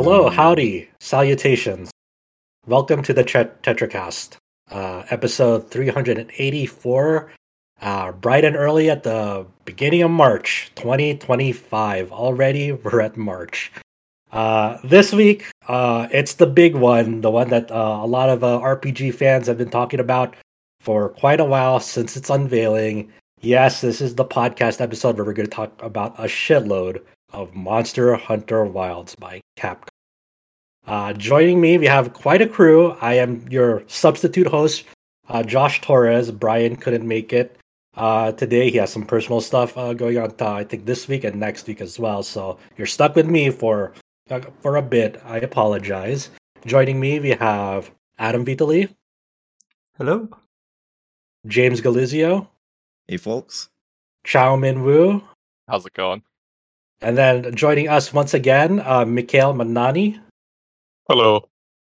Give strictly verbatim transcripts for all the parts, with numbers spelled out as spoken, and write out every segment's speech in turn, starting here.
Hello, howdy, salutations. Welcome to the Tet- TetraCast, uh, episode three hundred eighty-four, uh, bright and early at the beginning of March twenty twenty-five. Already, we're at March. Uh, this week, uh, it's the big one, the one that uh, a lot of uh, R P G fans have been talking about for quite a while since its unveiling. Yes, this is the podcast episode where we're going to talk about a shitload of Monster Hunter Wilds by Capcom. Uh, joining me, we have quite a crew. I am your substitute host, uh, Josh Torres. Brian couldn't make it uh, today. He has some personal stuff uh, going on, uh, I think, this week and next week as well. So you're stuck with me for uh, for a bit. I apologize. Joining me, we have Adam Vitali. Hello. James Galizio. Hey, folks. Chao Min Wu. How's it going? And then joining us once again, uh, Mikhail Manani. Hello.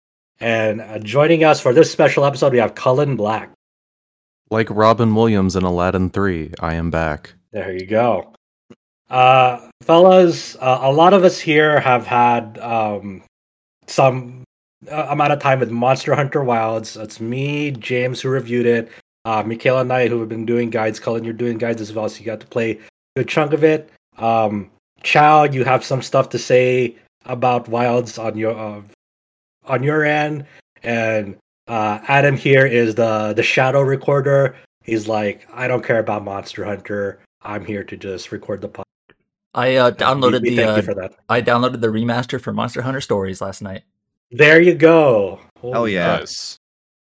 And uh, joining us for this special episode, we have Cullen Black. Like Robin Williams in Aladdin three, I am back. There you go. Uh, fellas, uh, a lot of us here have had um, some uh, amount of time with Monster Hunter Wilds. It's me, James, who reviewed it. Uh, Mikhail and I, who have been doing guides. Cullen, you're doing guides as well, so you got to play a good chunk of it. Um, Chow, you have some stuff to say about Wilds on your uh, on your end, and uh, Adam here is the the shadow recorder. He's like, I don't care about Monster Hunter. I'm here to just record the podcast. I uh, downloaded we, we the. Thank uh, you for that. I downloaded the remaster for Monster Hunter Stories last night. There you go. Oh yeah, Nice.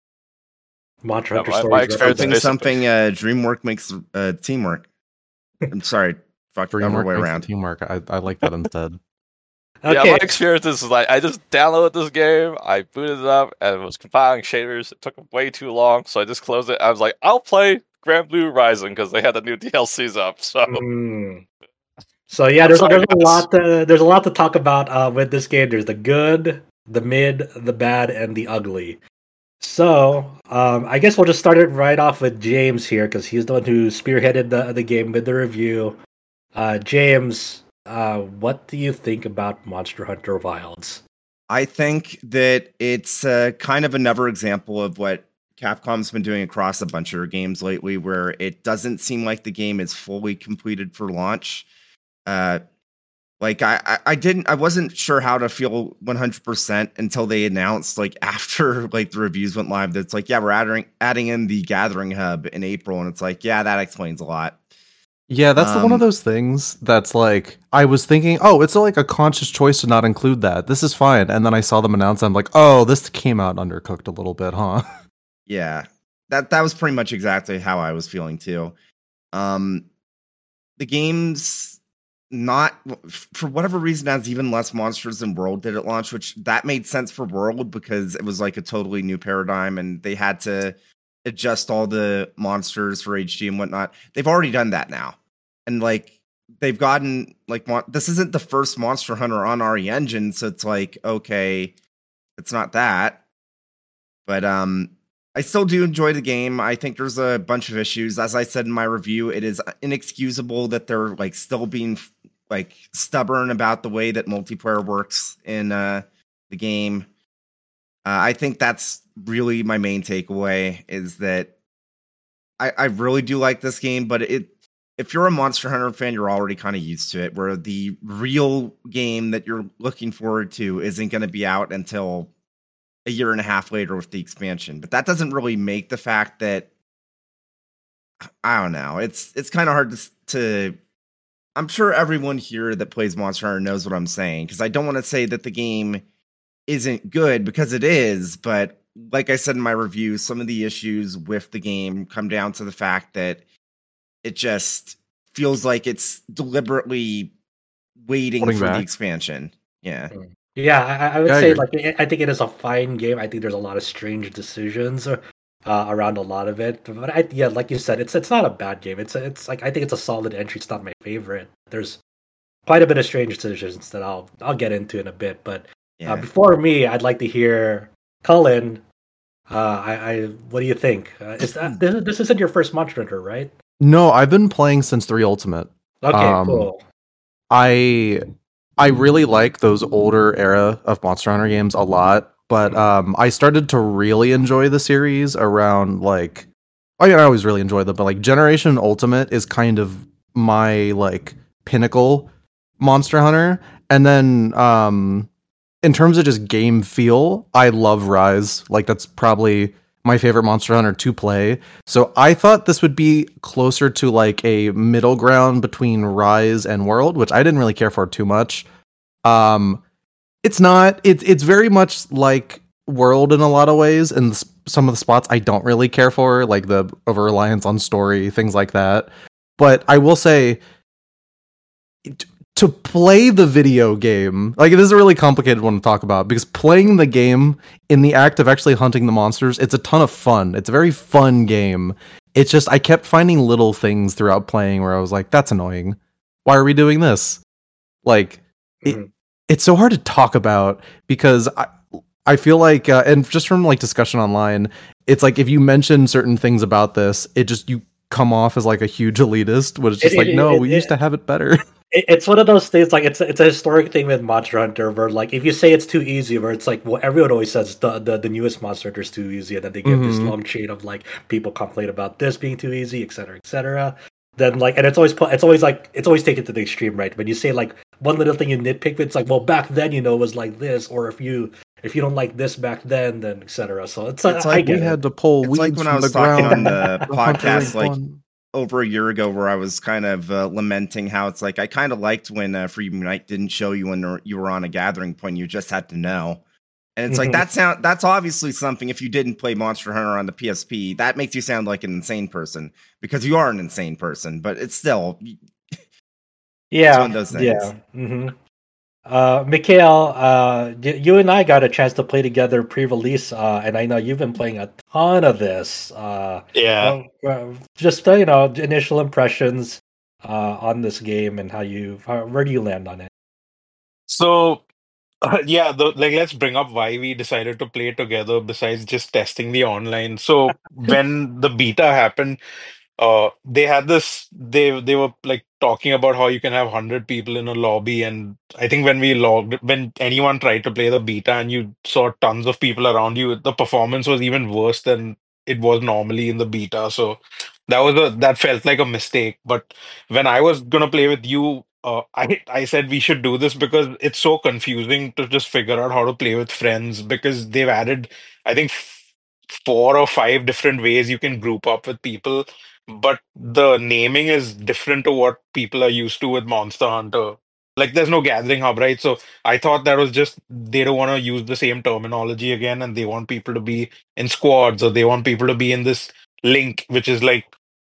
Monster Yeah, Hunter my- Stories. my experience something is something. Uh, DreamWork makes uh, teamwork. I'm sorry, fuck the other Dreamwork way makes around. Teamwork. I, I like that instead. Okay. Yeah, my experience is like I just downloaded this game, I booted it up, and it was compiling shaders. It took way too long, so I just closed it. I was like, I'll play Grand Blue Rising because they had the new D L Cs up. So, Mm. So yeah, there's, sorry, there's a guys. lot. To, there's a lot to talk about uh, with this game. There's the good, the mid, the bad, and the ugly. So um, I guess we'll just start it right off with James here because he's the one who spearheaded the the game with the review. Uh, James, uh, what do you think about Monster Hunter Wilds? I think that it's uh, kind of another example of what Capcom's been doing across a bunch of their games lately, where it doesn't seem like the game is fully completed for launch. Uh, like I, I, I didn't, I wasn't sure how to feel one hundred percent until they announced, like after like the reviews went live, that's like, yeah, we're adding adding in the Gathering Hub in April, and it's like, yeah, that explains a lot. Yeah, that's Um, one of those things that's like, I was thinking, oh, it's like a conscious choice to not include that. This is fine. And then I saw them announce, I'm like, oh, this came out undercooked a little bit, huh? Yeah, that that was pretty much exactly how I was feeling too. Um, the game's not, for whatever reason, has even less monsters than World did at launch, which that made sense for World because it was like a totally new paradigm and they had to adjust all the monsters for H D and whatnot. They've already done that now, and like they've gotten like mon- this isn't the first Monster Hunter on R E Engine, so it's like, okay, it's not that, but um. I still do enjoy the game. I think there's a bunch of issues. As I said in my review, it is inexcusable that they're like still being like stubborn about the way that multiplayer works in uh, the game. Uh, I think that's really my main takeaway is that I, I really do like this game, but it if you're a Monster Hunter fan, you're already kind of used to it, where the real game that you're looking forward to isn't going to be out until a year and a half later with the expansion. But that doesn't really make the fact that I don't know. It's it's kind of hard to, to I'm sure everyone here that plays Monster Hunter knows what I'm saying, because I don't want to say that the game isn't good, because it is, but like I said in my review, some of the issues with the game come down to the fact that it just feels like it's deliberately waiting Holding for back. the expansion. Yeah. Yeah, I, I would Yeah, I say agree. like I- I think it is a fine game. I think there's a lot of strange decisions uh, around a lot of it. But I, yeah, like you said, it's it's not a bad game. It's it's like I think it's a solid entry. It's not my favorite. There's quite a bit of strange decisions that I'll I'll get into in a bit. But Yeah. uh, before me, I'd like to hear Cullen. Uh, I, I what do you think? Uh, is that this, this isn't your first Monster Hunter, right? No, I've been playing since three Ultimate. Okay, Um, cool. I I really like those older era of Monster Hunter games a lot, but um, I started to really enjoy the series around like, I mean, I always really enjoyed them, but like Generation Ultimate is kind of my like pinnacle Monster Hunter, and then um, in terms of just game feel, I love Rise. Like that's probably my favorite Monster Hunter to play. So I thought this would be closer to like a middle ground between Rise and World, which I didn't really care for too much. Um, it's not. It's it's very much like World in a lot of ways, and s- some of the spots I don't really care for, like the over reliance on story, things like that. But I will say, t- to play the video game, like it is a really complicated one to talk about because playing the game in the act of actually hunting the monsters, it's a ton of fun. It's a very fun game. It's just I kept finding little things throughout playing where I was like, "That's annoying. Why are we doing this?" Like. It, Mhm. it's so hard to talk about because I, I feel like, uh, and just from like discussion online, it's like if you mention certain things about this, it just you come off as like a huge elitist. But it's just It- like, it- no, it- we it- used to have it better. It, it's one of those things like it's it's a historic thing with Monster Hunter where like if you say it's too easy, where it's like well everyone always says the the, the newest Monster Hunter is too easy, and then they give this Mhm. long chain of like people complain about this being too easy, et cetera, et cetera. Then like and it's always put it's always like it's always taken to the extreme, right? When you say like one little thing you nitpick, it's like well back then you know it was like this, or if you if you don't like this back then, then et cetera. So it's, It's I like get we it. had to pull It's weeds like when I from was the talking ground. on the The hunter podcast, ain't like fun. over a year ago, where I was kind of uh, lamenting how it's like I kind of liked when uh, Freedom Unite didn't show you when you were on a gathering point. You just had to know, and it's like Mhm. that sound. That's obviously something. If you didn't play Monster Hunter on the P S P, that makes you sound like an insane person because you are an insane person. But it's still Yeah, one of those things. yeah. hmm Uh, Mikhail, uh, y- you and I got a chance to play together pre-release, uh, and I know you've been playing a ton of this. Uh, Yeah. well, uh, just uh, you know, initial impressions uh, on this game and how you, how, where do you land on it? So, uh, yeah, the, like let's bring up why we decided to play together besides just testing the online. So, when the beta happened, uh, they had this, they they were like talking about how you can have one hundred people in a lobby. And I think when we logged, when anyone tried to play the beta and you saw tons of people around you, the performance was even worse than it was normally in the beta. So, that was a, that felt like a mistake. But when I was gonna play with you, uh, I I said we should do this because it's so confusing to just figure out how to play with friends because they've added, I think, f- four or five different ways you can group up with people, but the naming is different to what people are used to with Monster Hunter. Like there's no gathering hub, right? So I thought that was just they don't want to use the same terminology again, and they want people to be in squads or they want people to be in this link, which is like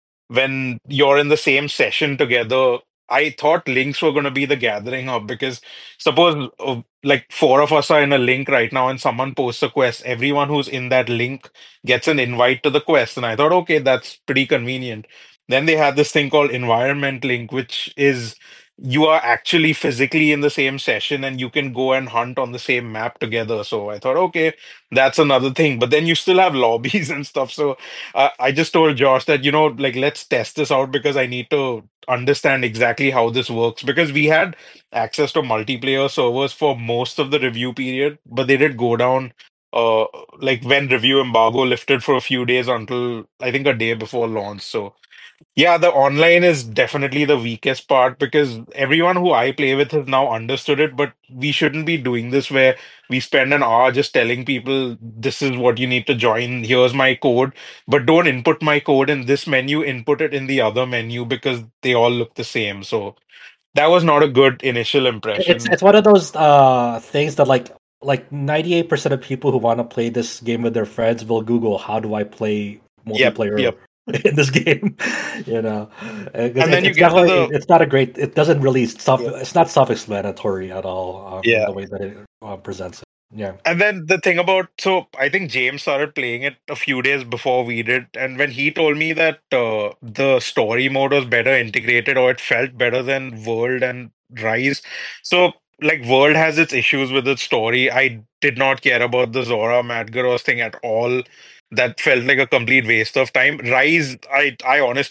when you're in the same session together. I thought links were going to be the gathering hub because suppose uh, like four of us are in a link right now and someone posts a quest, everyone who's in that link gets an invite to the quest. And I thought, okay, that's pretty convenient. Then they had this thing called environment link, which is you are actually physically in the same session and you can go and hunt on the same map together. So I thought, okay, that's another thing. But then you still have lobbies and stuff. So uh, I just told Josh that, you know, like, let's test this out because I need to understand exactly how this works. Because we had access to multiplayer servers for most of the review period, but they did go down, uh, like when review embargo lifted for a few days until I think a day before launch. So yeah, the online is definitely the weakest part because everyone who I play with has now understood it, but we shouldn't be doing this where we spend an hour just telling people this is what you need to join, here's my code, but don't input my code in this menu, input it in the other menu because they all look the same. So that was not a good initial It's impression. it's one of those uh, things that like like ninety-eight percent of people who want to play this game with their friends will Google how do I play Yep, multiplayer yep. in this game, you know, because And it, then you it's get to definitely the it's not a great. It doesn't really self. yeah. It's not self-explanatory at all um, in Yeah. the way that it uh, presents it. Yeah. And then the thing about, so I think James started playing it a few days before we did. And when he told me that uh, the story mode was better integrated or it felt better than World and Rise. So, like, World has its issues with its story. I did not care about the Zora Madgaros thing at all. That felt like a complete waste of time. Rise, I, I honestly like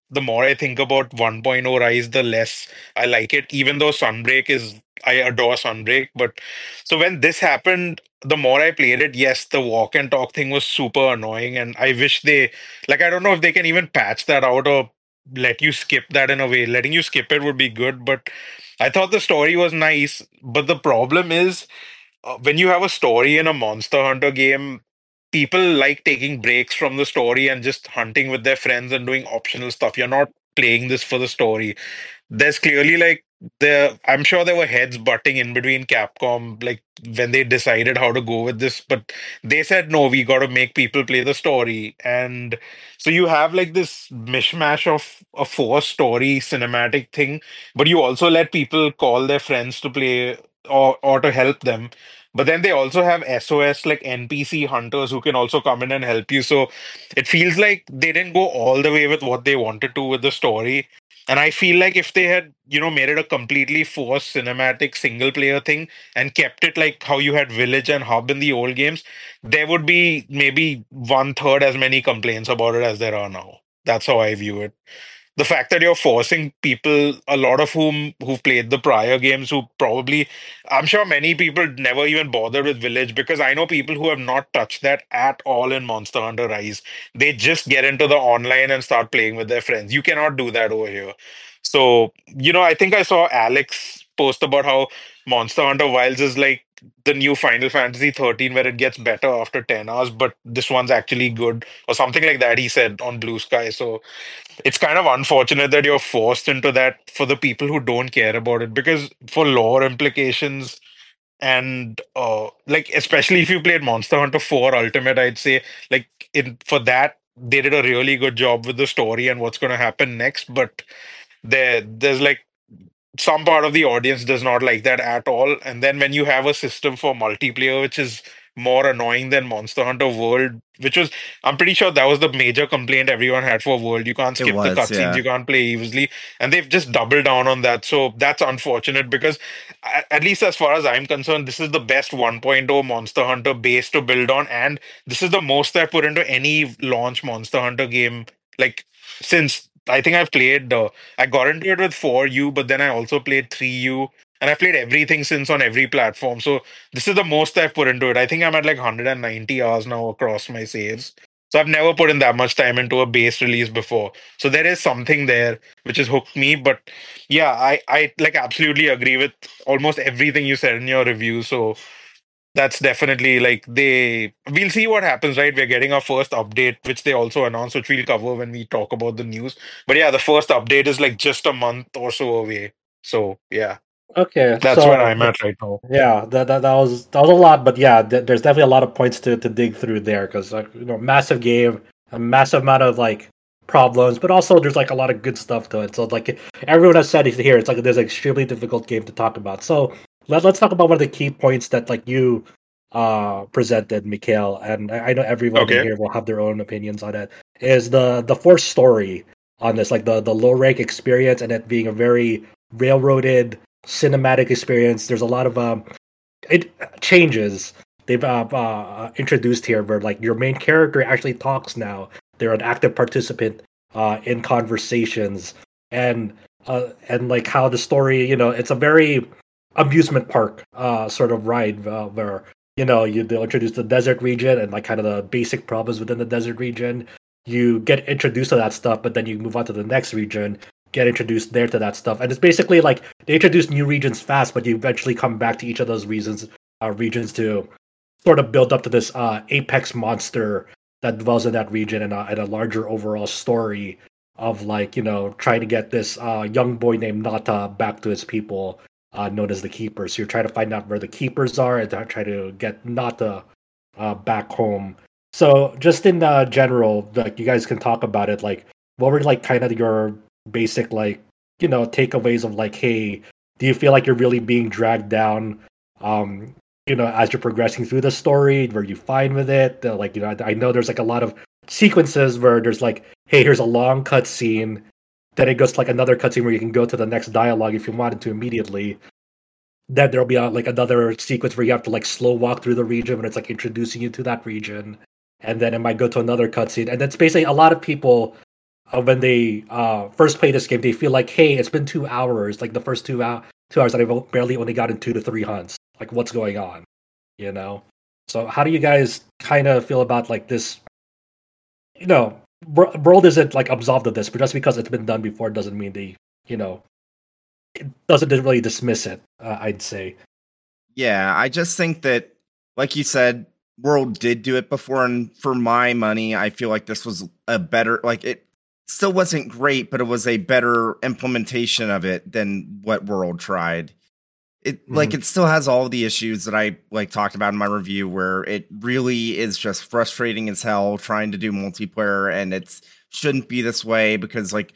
the more I think about one point oh Rise, the less I like it, even though Sunbreak is, I adore Sunbreak. But so when this happened, the more I played it, yes, the walk and talk thing was super annoying. And I wish they, like, I don't know if they can even patch that out or let you skip that in a way. Letting you skip it would be good. But I thought the story was nice. But the problem is, uh, when you have a story in a Monster Hunter game, people like taking breaks from the story and just hunting with their friends and doing optional stuff. You're not playing this for the story. There's clearly like there I'm sure there were heads butting in between Capcom like when they decided how to go with this, but they said no, we got to make people play the story. And so you have like this mishmash of a forced story cinematic thing, but you also let people call their friends to play or or to help them. But then they also have S O S like N P C hunters who can also come in and help you. So it feels like they didn't go all the way with what they wanted to with the story. And I feel like if they had, you know, made it a completely forced cinematic single player thing and kept it like how you had Village and Hub in the old games, there would be maybe one third as many complaints about it as there are now. That's how I view it. The fact that you're forcing people, a lot of whom who've played the prior games, who probably, I'm sure many people never even bothered with Village, because I know people who have not touched that at all in Monster Hunter Rise. They just get into the online and start playing with their friends. You cannot do that over here. So, you know, I think I saw Alex post about how Monster Hunter Wilds is like the new Final Fantasy thirteen, where it gets better after ten hours, but this one's actually good, or something like that, he said on Blue Sky. So it's kind of unfortunate that you're forced into that for the people who don't care about it, because for lore implications and uh like especially if you played Monster Hunter four Ultimate, I'd say like in for that they did a really good job with the story and what's going to happen next. But there there's like some part of the audience does not like that at all. And then when you have a system for multiplayer, which is more annoying than Monster Hunter World, which was, I'm pretty sure that was the major complaint everyone had for World. You can't It skip the was, cutscenes, yeah. you can't play easily. And they've just doubled down on that. So that's unfortunate because, a- at least as far as I'm concerned, this is the best 1.0 Monster Hunter base to build on. And this is the most I've put into any launch Monster Hunter game. Like, since I think I've played, uh, I got into it with four U, but then I also played three U, and I played everything since on every platform. So this is the most I've put into it. I think I'm at like one hundred ninety hours now across my saves. So I've never put in that much time into a base release before. So there is something there which has hooked me. But yeah, I, I like absolutely agree with almost everything you said in your review. So that's definitely like they we'll see what happens, right? We're getting our first update, which they also announced, which we'll cover when we talk about the news. But yeah, the first update is like just a month or so away. So yeah, Okay, that's where so I'm at right now. yeah, that, that that was that was a lot, but yeah, th- there's definitely a lot of points to, to dig through there because like you know, massive game, a massive amount of like problems, but also there's like a lot of good stuff to it. So like everyone has said here, it's like there's an extremely difficult game to talk about. So let let's talk about one of the key points that like you uh presented, Mikhail, and I I know everyone in Okay. here will have their own opinions on it. Is the the forced story on this, like the the low rank experience, and it being a very railroaded cinematic experience. There's a lot of um, it changes they've uh, uh, introduced here, where like your main character actually talks now. They're an active participant uh, in conversations, and uh, and like how the story, you know, it's a very amusement park uh, sort of ride uh, where you know you they'll introduce the desert region and like kind of the basic problems within the desert region. You get introduced to that stuff, but then you move on to the next region, get introduced there to that stuff, and it's basically like they introduce new regions fast, but you eventually come back to each of those regions, uh, regions to sort of build up to this uh, apex monster that dwells in that region, and, a and a larger overall story of like you know trying to get this uh, young boy named Nata back to his people, uh, known as the Keepers. So you're trying to find out where the Keepers are and try to get Nata uh, back home. So just in uh, general, like you guys can talk about it. Like, what were like kind of your basic like you know takeaways of like, hey, do you feel like you're really being dragged down? Um, you know, as you're progressing through the story, were you fine with it? Uh, like, you know, I, I know there's like a lot of sequences where there's like, hey, here's a long cutscene, then it goes to like another cutscene where you can go to the next dialogue if you wanted to immediately. Then there'll be a, like another sequence where you have to like slow walk through the region when it's like introducing you to that region, and then it might go to another cutscene, and that's basically a lot of people uh, when they uh, first play this game, they feel like, hey, it's been two hours. Like the first two hours, two hours, and I've barely only gotten two to three hunts. Like, what's going on? You know. So, how do you guys kind of feel about like this? You know, World isn't like absolved of this, but just because it's been done before doesn't mean they, you know, it doesn't really dismiss it. Uh, I'd say. Yeah, I just think that, like you said, World did do it before, and for my money, I feel like this was a better, like it still wasn't great, but it was a better implementation of it than what World tried. It mm-hmm. like it still has all the issues that I like talked about in my review, where it really is just frustrating as hell trying to do multiplayer, and it's shouldn't be this way because like,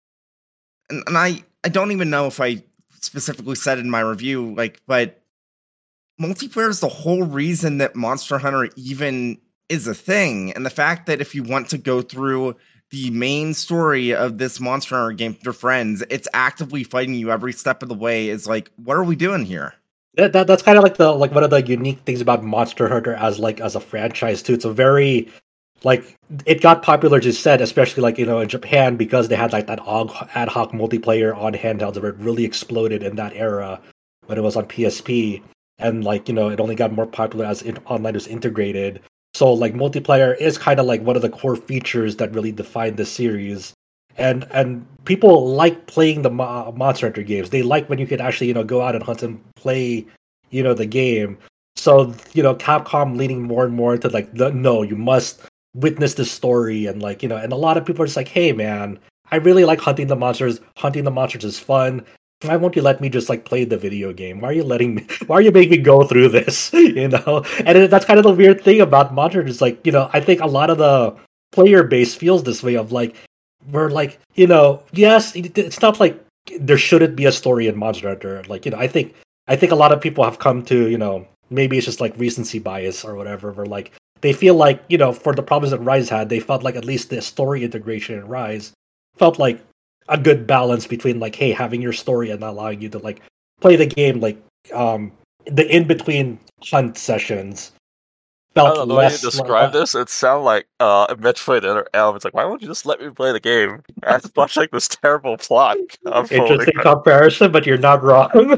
and, and I I don't even know if I specifically said in my review, like, but multiplayer is the whole reason that Monster Hunter even is a thing. And the fact that if you want to go through the main story of this Monster Hunter game with your friends, it's actively fighting you every step of the way is like, what are we doing here? That, that that's kind of like the like one of the unique things about Monster Hunter as like as a franchise too. It's a very like it got popular, as you said, especially like you know in Japan because they had like that ad hoc multiplayer on handhelds where it really exploded in that era when it was on P S P. And like you know, it only got more popular as it, online was integrated. So like multiplayer is kind of like one of the core features that really define the series. And and people like playing the Mo- Monster Hunter games. They like when you can actually you know go out and hunt and play you know the game. So you know Capcom leaning more and more into like the, no, you must witness the story and like you know. And a lot of people are just like, hey man, I really like hunting the monsters. Hunting the monsters is fun. Why won't you let me just like play the video game? Why are you letting me? Why are you making me go through this? You know, and that's kind of the weird thing about Monster Hunter. Is like you know, I think a lot of the player base feels this way of like we're like you know, yes, it's not like there shouldn't be a story in Monster Hunter. Like you know, I think I think a lot of people have come to you know maybe it's just like recency bias or whatever. Where like they feel like you know for the problems that Rise had, they felt like at least the story integration in Rise felt like a good balance between like hey having your story and allowing you to like play the game like um the in between hunt sessions felt I don't know less the way you describe uh, this. It sounds like uh Metroid Other Elm. It's like, why won't you just let me play the game? It's much like this terrible plot unfolding. interesting comparison, but you're not wrong.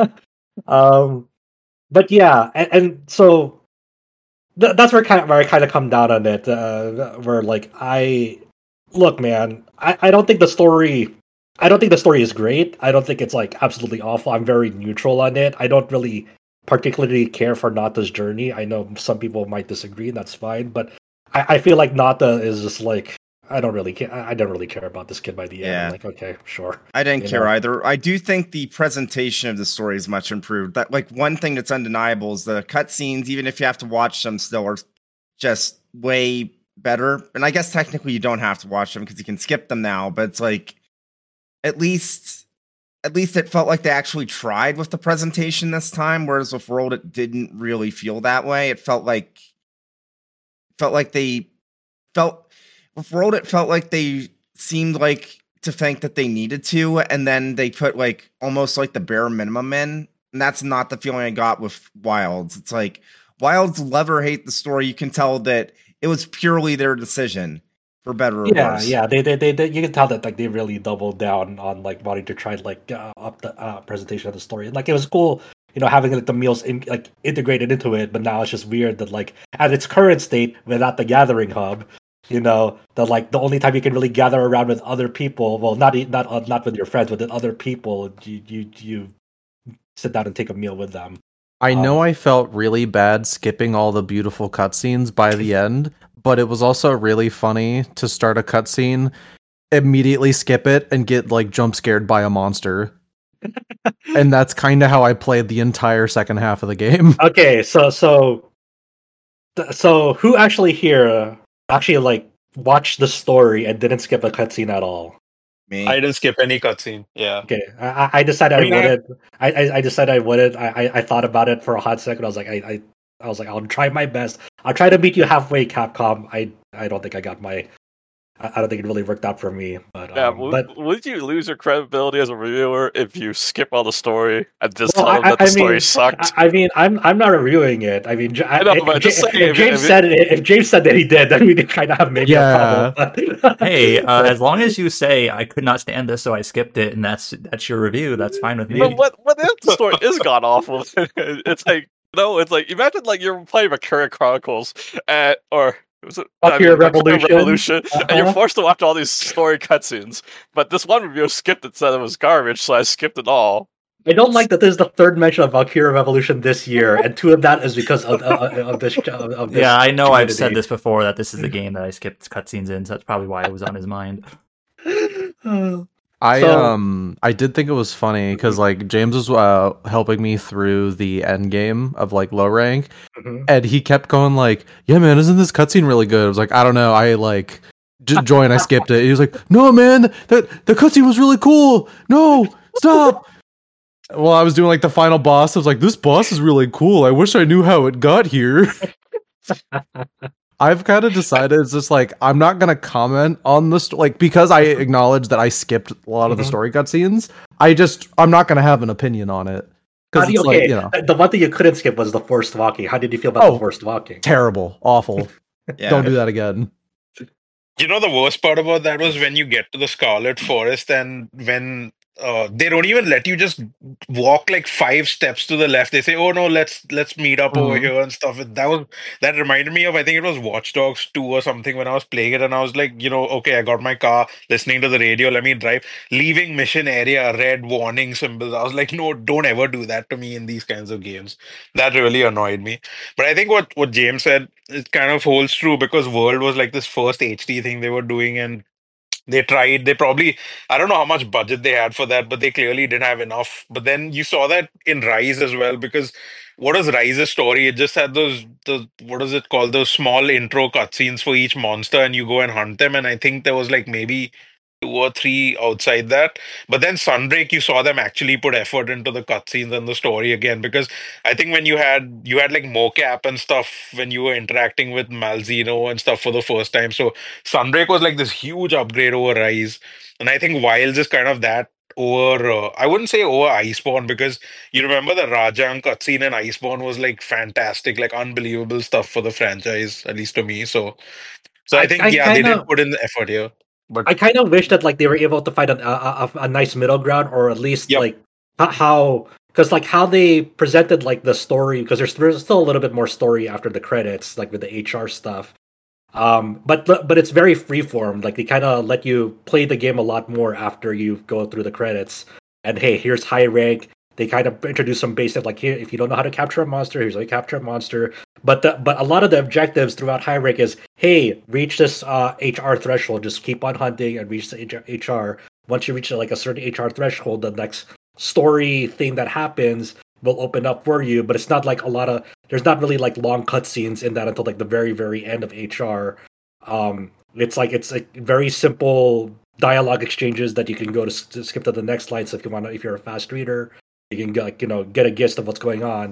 um but yeah and, and so th- that's where kind of where I kind of come down on it uh where like I look man I, I don't think the story I don't think the story is great. I don't think it's like absolutely awful. I'm very neutral on it. I don't really particularly care for Nata's journey. I know some people might disagree, and that's fine. But I, I feel like Nata is just like I don't really care. I don't really care about this kid by the end. Yeah. I'm like, okay, sure. I didn't You care know? either. I do think the presentation of the story is much improved. That like one thing that's undeniable is the cutscenes, even if you have to watch them, still are just way better. And I guess technically you don't have to watch them because you can skip them now. But it's like at least, at least it felt like they actually tried with the presentation this time. Whereas with World, it didn't really feel that way. It felt like, felt like they felt with World. It felt like they seemed like to think that they needed to, and then they put like almost like the bare minimum in. And that's not the feeling I got with Wilds. It's like Wilds love or hate the story. You can tell that it was purely their decision. For better or yeah, worse. yeah, they, they, they, they, you can tell that like they really doubled down on like wanting to try like uh, up the uh, presentation of the story. And like it was cool, you know, having like the meals in, like integrated into it. But now it's just weird that like at its current state, without the gathering hub, you know, that like the only time you can really gather around with other people, well, not not uh, not with your friends, but with other people, you you you sit down and take a meal with them. I know Um, I felt really bad skipping all the beautiful cutscenes by the end, but it was also really funny to start a cutscene, immediately skip it, and get like jump scared by a monster. And that's kind of how I played the entire second half of the game. Okay, so so so who actually here uh, actually like watched the story and didn't skip a cutscene at all? Me. I didn't skip any cutscene. Yeah. Okay, I, I decided I I, mean, I- wouldn't. I, I I decided I wouldn't. I, I I thought about it for a hot second. I was like, I, I I was like, I'll try my best. I'll try to meet you halfway, Capcom. I I don't think I got my I, I don't think it really worked out for me. But Yeah, um, would, but would you lose your credibility as a reviewer if you skip all the story and just well, tell I, them that I the I story mean, sucked? I, I mean, I'm I'm not reviewing it. I mean, J- I, I know, if, but just J- saying, if if, James if it, said it, if James said that he did, then we did kind of have maybe a Yeah. problem. But, Hey, uh, but- as long as you say I could not stand this, so I skipped it, and that's that's your review, that's fine with me. but what what if the story is god awful? It's like no, it's like imagine like you're playing Valkyria Chronicles at or was it Valkyria Valkyria Revolution. Revolution, and you're Uh-huh. forced to watch all these story cutscenes. But this one reviewer skipped it, said it was garbage, so I skipped it all. I don't like that this is the third mention of Valkyria Revolution this year, and two of that is because of of, of this of, of this. Yeah, I know I've said community. this before that this is the game that I skipped cutscenes in, so that's probably why it was on his mind. I So- um I did think it was funny because like James was uh, helping me through the end game of like low rank, Mhm. and he kept going like, "Yeah, man, isn't this cutscene really good?" I was like, "I don't know, I like just join." I skipped it. He was like, "No, man, that the cutscene was really cool. No, stop." Well, I was doing like the final boss. I was like, "This boss is really cool. I wish I knew how it got here." I've kind of decided it's just like I'm not gonna comment on the sto- like because I acknowledge that I skipped a lot of the Mhm. story cutscenes. I just I'm not gonna have an opinion on it How because do you, it's okay, like you know the one thing you couldn't skip was the forced walking. How did you feel about Oh. the forced walking? terrible, awful. Yeah. Don't do that again. You know, the worst part about that was when you get to the Scarlet Forest and when uh, they don't even let you just walk like five steps to the left. They say, "Oh no, let's let's meet up over Mhm. here and stuff." That was that reminded me of I think it was Watch Dogs two or something when I was playing it, and I was like, you know, okay, I got my car, listening to the radio, let me drive, leaving mission area, red warning symbols. I was like, no, don't ever do that to me in these kinds of games. That really annoyed me. But I think what what James said it kind of holds true because World was like this first H D thing they were doing, and they tried. They probably I don't know how much budget they had for that, but they clearly didn't have enough. But then you saw that in Rise as well because what was Rise's story? It just had those the what is it called? Those small intro cutscenes for each monster, and you go and hunt them. And I think there was like maybe two or three outside that. But then Sunbreak, you saw them actually put effort into the cutscenes and the story again because I think when you had you had like mocap and stuff when you were interacting with Malzeno and stuff for the first time. So Sunbreak was like this huge upgrade over Rise, and I think Wilds is kind of that over. Uh, I wouldn't say over Iceborne because you remember the Rajang cutscene in Iceborne was like fantastic, like unbelievable stuff for the franchise, at least to me. So, so I, I- think I yeah, they kinda- did put in the effort here. But I kind of wish that like they were able to find a a, a, a nice middle ground, or at least Yep. like ho- how because like how they presented like the story because there's there's still a little bit more story after the credits, like with the H R stuff. Um, but but it's very freeform. Like they kind of let you play the game a lot more after you go through the credits. And hey, here's high rank. They kind of introduce some basic like here if you don't know how to capture a monster, here's how you capture a monster. But the, but a lot of the objectives throughout high rank is hey, reach this uh, H R threshold. Just keep on hunting and reach the H R. Once you reach like a certain H R threshold, the next story thing that happens will open up for you. But it's not like a lot of there's not really like long cutscenes in that until like the very very end of H R. Um, it's like it's like very simple dialogue exchanges that you can go to, to skip to the next line. So if you want to, if you're a fast reader, you can like you know get a gist of what's going on.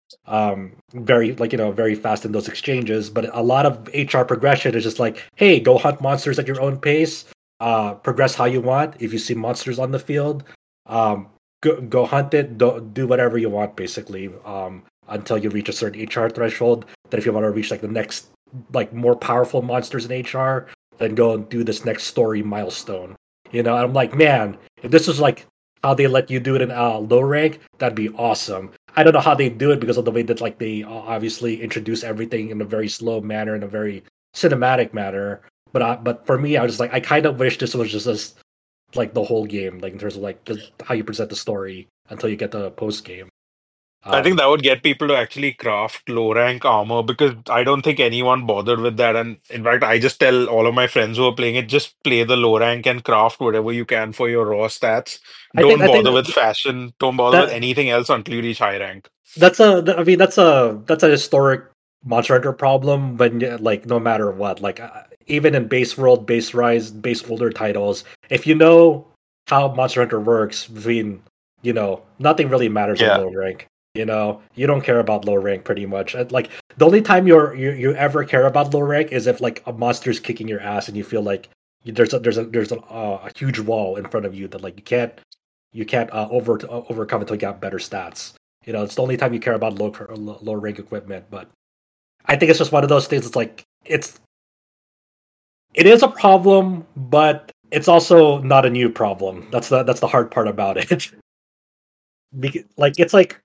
Um, very like you know very fast in those exchanges. But a lot of H R progression is just like, hey, go hunt monsters at your own pace. Uh, progress how you want. If you see monsters on the field, um, go go hunt it. Do do whatever you want basically. Um, until you reach a certain H R threshold. Then if you want to reach like the next like more powerful monsters in H R, then go and do this next story milestone. You know, I'm like, man, if this was like how they let you do it in uh, low rank, that'd be awesome. I don't know how they do it because of the way that like they uh, obviously introduce everything in a very slow manner, in a very cinematic manner. But uh, but for me, I was just like, I kind of wish this was just as, like the whole game, like in terms of like just how you present the story until you get the post game. I think that would get people to actually craft low rank armor because I don't think anyone bothered with that. And in fact, I just tell all of my friends who are playing it, just play the low rank and craft whatever you can for your raw stats. I Don't think- I think bother that- with fashion. Don't bother that- with anything else until you reach high rank. That's a, I mean, that's a that's a historic Monster Hunter problem. When you- like no matter what, like uh, even in base world, base rise, base older titles, if you know how Monster Hunter works, between you know nothing really matters Yeah. in low rank. You know, you don't care about low rank pretty much. Uh, Like the only time you're you you ever care about low rank is if like a monster's kicking your ass and you feel like there's a, there's a there's a, uh, a huge wall in front of you that like you can't you can't uh, over uh, overcome until you got better stats. You know, it's the only time you care about low low rank equipment. But I think it's just one of those things. It's like it's it is a problem, but it's also not a new problem. That's the that's the hard part about it. Because, like it's like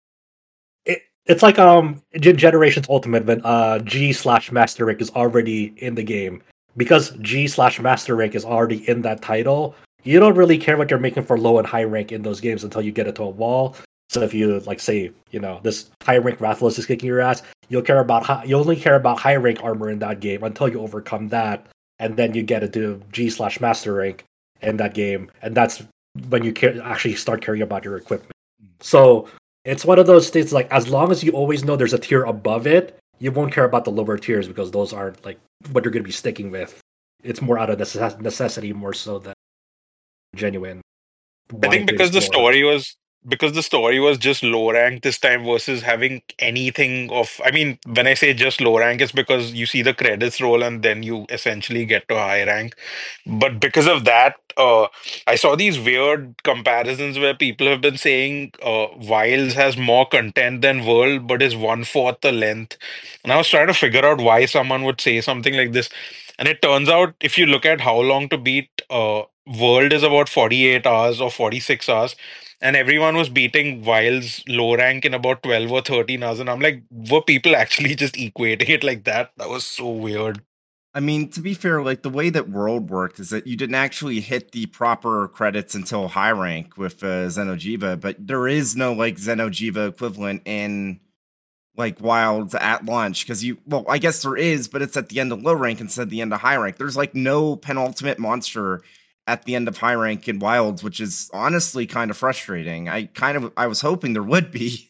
it, it's like um Generations Ultimate when uh G slash Master Rank is already in the game. Because G slash Master Rank is already in that title, you don't really care what you're making for low and high rank in those games until you get it to a wall. So if you like say, you know, this high rank Rathalos is kicking your ass, you'll care about high, you only care about high rank armor in that game until you overcome that, and then you get it to G slash Master Rank in that game, and that's when you care, actually start caring about your equipment. So it's one of those things like as long as you always know there's a tier above it, you won't care about the lower tiers because those aren't like what you're going to be sticking with. It's more out of necess- necessity more so than genuine. I think because the explore. story was because the story was just low rank this time versus having anything of. I mean, when I say just low rank, it's because you see the credits roll and then you essentially get to high rank. But because of that, uh, I saw these weird comparisons where people have been saying uh, Wilds has more content than World, but is one fourth the length. And I was trying to figure out why someone would say something like this. And it turns out, if you look at how long to beat, uh, World is about forty-eight hours or forty-six hours, and everyone was beating Wild's low rank in about twelve or thirteen hours. And I'm like, were people actually just equating it like that? That was so weird. I mean, to be fair, like the way that World worked is that you didn't actually hit the proper credits until high rank with uh, Xeno'jiiva, but there is no like Xeno'jiiva equivalent in like Wilds at launch because you, well, I guess there is, but it's at the end of low rank instead of the end of high rank. There's like no penultimate monster at the end of high rank in Wilds, which is honestly kind of frustrating. I kind of, I was hoping there would be.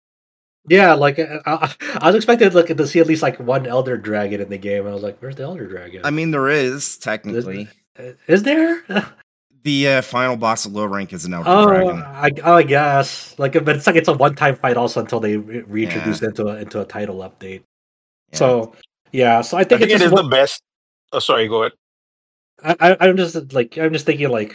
Yeah, like I, I was expecting like to see at least like one Elder Dragon in the game. I was like, "Where's the Elder Dragon?" I mean, there is technically. Is, is there? The uh, final boss of low rank is an Elder oh, Dragon. I, oh, I guess. Like, but it's like it's a one-time fight also until they re- reintroduce Yeah. it into a, into a title update. Yeah. So, yeah. So I I think, think it's it is just the best. Oh, sorry, go ahead. I, I, I'm just like I'm just thinking like,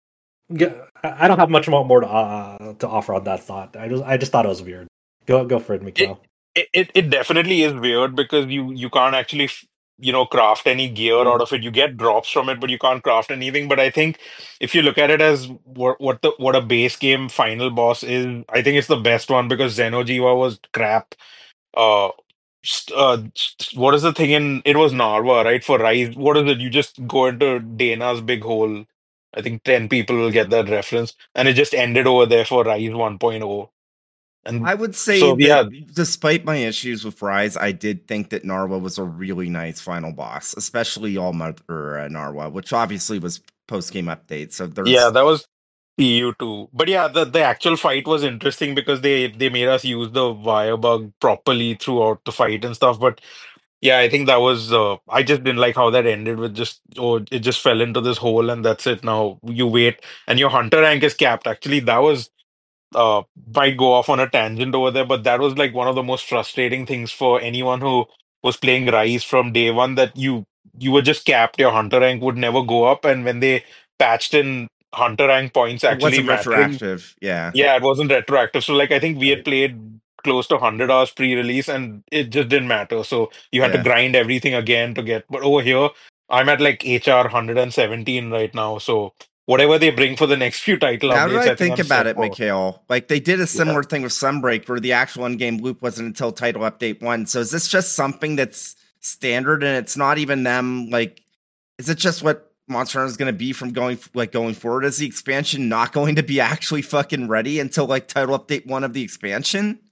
yeah, I I don't have much more, more to uh, to offer on that thought. I just I just thought it was weird. Go go for it, Mikhail. It, it it definitely is weird because you you can't actually f- you know craft any gear Mm. out of it. You get drops from it, but you can't craft anything. But I think if you look at it as what what the what a base game final boss is, I think it's the best one because Xeno'jiiva was crap. Uh, st- uh, st- what is the thing in it was Narva, right? For Rise, what is it? You just go into Dana's big hole. I think ten people will get that reference, and it just ended over there for Rise 1.0. And I would say so yeah, that despite my issues with Rise, I did think that Narwa was a really nice final boss, especially All Mother uh, Narwa, which obviously was post game update. So there's yeah, that was P U too. But yeah, the, the actual fight was interesting because they they made us use the wire bug properly throughout the fight and stuff. But yeah, I think that was uh, I just didn't like how that ended with just oh it just fell into this hole and that's it. Now you wait and your hunter rank is capped. Actually, that was uh might go off on a tangent over there, but that was like one of the most frustrating things for anyone who was playing Rise from day one that you you were just capped, your hunter rank would never go up, and when they patched in hunter rank points it actually wasn't mattering, retroactive. Yeah. yeah, it wasn't retroactive. So like I think we had played close to one hundred hours pre-release and it just didn't matter. So you had to Yeah. grind everything again to get, but over here I'm at like H R one hundred seventeen right now. So whatever they bring for the next few title Now updates, that I I think think I'm about set it, for. Mikhail, like they did a similar thing with Sunbreak where the actual in-game loop wasn't until title update one. So is this just something that's standard and it's not even them? Like, is it just what Monster Hunter is going to be from going like going forward? Is the expansion not going to be actually fucking ready until like title update one of the expansion?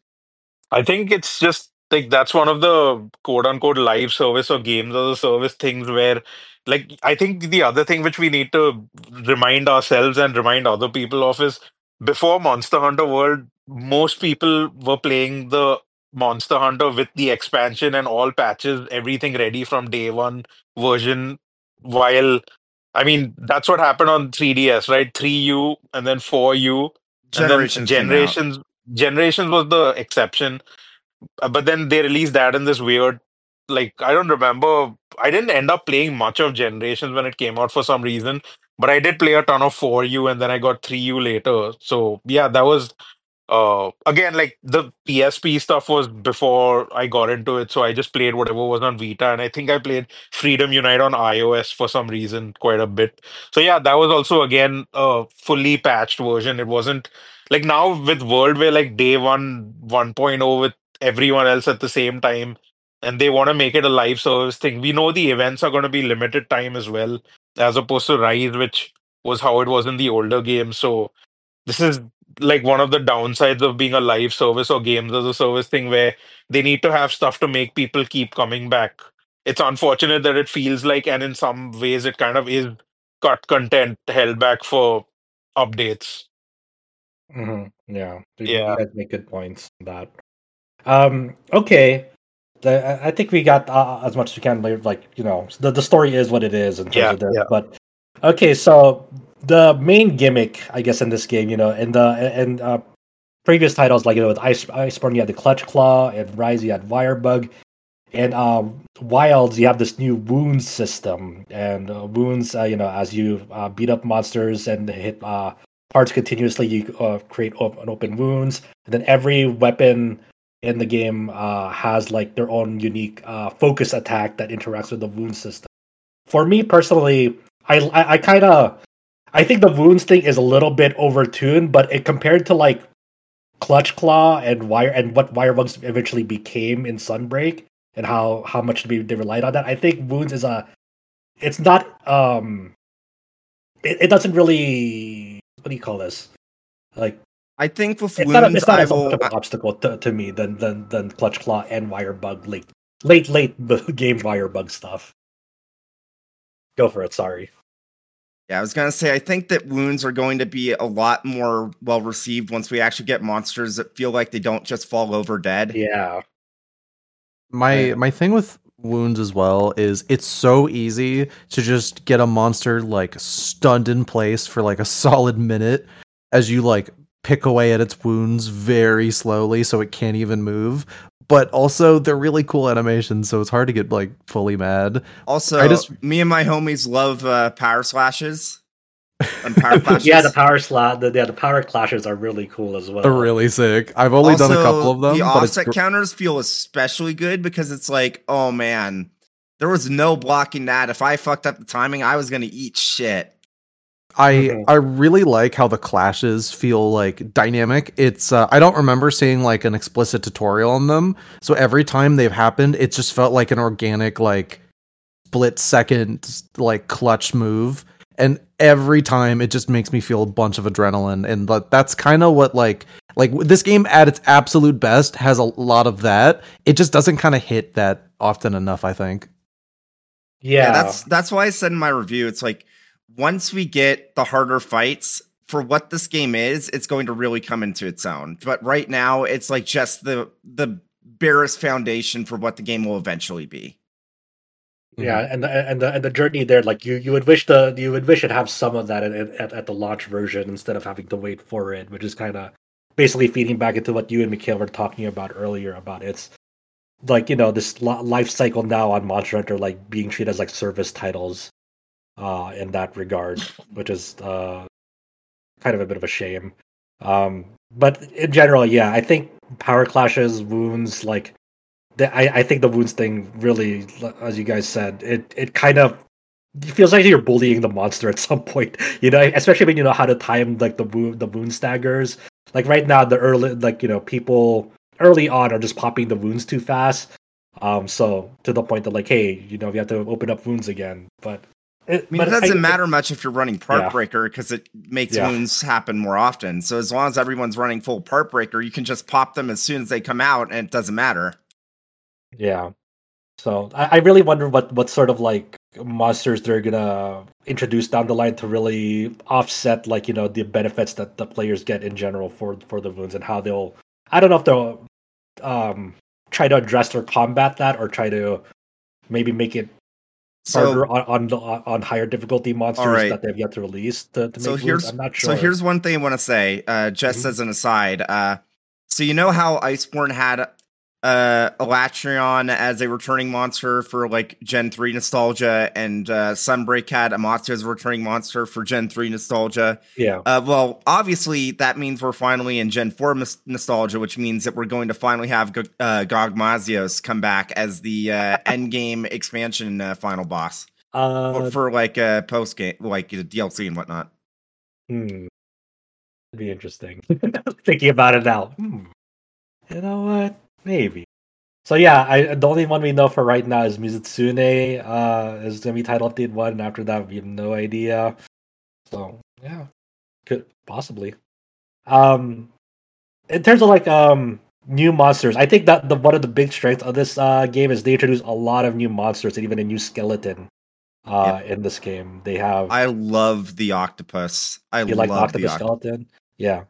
I think it's just like that's one of the quote unquote live service or games as a service things where, like, I think the other thing which we need to remind ourselves and remind other people of is before Monster Hunter World, most people were playing the Monster Hunter with the expansion and all patches, everything ready from day one version. While, I mean, that's what happened on three D S, right? three U and then four U, and then Generations came out. Generations. Generations was the exception, uh, but then they released that in this weird like I don't remember. I didn't end up playing much of Generations when it came out for some reason, but I did play a ton of four U, and then I got three U later. So yeah, that was uh again like the P S P stuff was before I got into it, so I just played whatever was on Vita, and I think I played Freedom Unite on iOS for some reason quite a bit. So yeah, that was also again a fully patched version. It wasn't like now with World where like day one 1.0 with everyone else at the same time, and they want to make it a live service thing. We know the events are going to be limited time as well, as opposed to Rise, which was how it was in the older games. So this is like one of the downsides of being a live service or games as a service thing where they need to have stuff to make people keep coming back. It's unfortunate that it feels like, and in some ways, it kind of is cut content held back for updates. Mm-hmm. Yeah, you, Yeah. you guys make good points on that. Um, okay, the, I I think we got uh, as much as we can. Like, like, you know, the the story is what it is in terms Yeah, of this. yeah. But okay, so the main gimmick, I guess, in this game, you know, in the and uh, previous titles, like you know, with Ice Iceborne, you had the Clutch Claw, and Rise, you had Wirebug, and um, Wilds, you have this new wounds system, and uh, wounds, uh, you know, as you uh, beat up monsters and hit uh, parts continuously, you uh, create op- an open wounds, and then every weapon in the game uh, has like their own unique uh, focus attack that interacts with the wound system. For me personally, I I, I kind of I think the wounds thing is a little bit overtuned, but it compared to like Clutch Claw and Wire and what Wirebugs eventually became in Sunbreak and how how much they, they relied on that. I think wounds is a it's not um it, it doesn't really what do you call this like I think with it's not a, wounds, it's not I as much will. of an obstacle to, to me than than than Clutch Claw and Wirebug late late late the game Wirebug stuff. Go for it. Sorry. Yeah, I was gonna say I think that wounds are going to be a lot more well received once we actually get monsters that feel like they don't just fall over dead. Yeah. My Yeah. my thing with wounds as well is it's so easy to just get a monster like stunned in place for like a solid minute as you like pick away at its wounds very slowly so it can't even move. But also they're really cool animations, so it's hard to get like fully mad. Also, I just- me and my homies love uh, power slashes and power clashes. Yeah, the power slot, the yeah, the power clashes are really cool as well. They're really sick. I've only Also, done a couple of them, the but it's offset gr- counters feel especially good because it's like, oh man, there was no blocking that. If I fucked up the timing, I was gonna eat shit. I Mhm. I really like how the clashes feel like dynamic. It's uh, I don't remember seeing like an explicit tutorial on them, so every time they've happened, it just felt like an organic like split second like clutch move, and every time it just makes me feel a bunch of adrenaline, and but that's kind of what like like this game at its absolute best has a lot of that. It just doesn't kind of hit that often enough, I think. Yeah. Yeah, that's that's why I said in my review, it's like once we get the harder fights for what this game is, it's going to really come into its own. But right now, it's like just the the barest foundation for what the game will eventually be. Yeah, and the, and the and the journey there, like you, you would wish the you would wish it have some of that at, at at the launch version instead of having to wait for it, which is kind of basically feeding back into what you and Mikhail were talking about earlier about it's like you know this li- life cycle now on Monster Hunter like being treated as like service titles, uh, in that regard, which is uh kind of a bit of a shame. Um, but in general, yeah, I think power clashes, wounds, like. The, I, I think the wounds thing really, as you guys said, it, it kind of it feels like you're bullying the monster at some point, you know, especially when you know how to time like the wound the wound staggers. Like right now, the early like you know people early on are just popping the wounds too fast, um, so to the point that like hey, you know, we have to open up wounds again. But it, I mean, but it doesn't I, matter much if you're running part Yeah. breaker because it makes Yeah. wounds happen more often. So as long as everyone's running full part breaker, you can just pop them as soon as they come out, and it doesn't matter. Yeah. So I, I really wonder what, what sort of like monsters they're gonna introduce down the line to really offset like, you know, the benefits that the players get in general for for the wounds and how they'll I don't know if they'll um try to address or combat that or try to maybe make it harder So on on, the, on higher difficulty monsters right. that they've yet to release to, to So make here's wounds. I'm not sure. so here's one thing I want to say, uh, just Mhm. as an aside. Uh, so you know how Iceborne had uh Elatrion as a returning monster for like Gen three nostalgia, and uh Sunbreak had Amatsu as a returning monster for Gen three nostalgia. Yeah. Uh well, obviously that means we're finally in Gen four mis- nostalgia, which means that we're going to finally have G- uh Gogmazios come back as the uh end game expansion uh, final boss Uh, for, for like a uh, post game, like uh, D L C and whatnot. hmm. It'd be interesting. Thinking about it now. Hmm. You know what? Maybe. So yeah, I the only one we know for right now is Mizutsune. Uh, is gonna be title update one, and after that we have no idea. So yeah, could possibly. Um, in terms of like um new monsters, I think that the one of the big strengths of this uh game is they introduce a lot of new monsters and even a new skeleton. Uh, in this game, they have. I love the octopus. I You like the love the octopus octopus. skeleton? Yeah.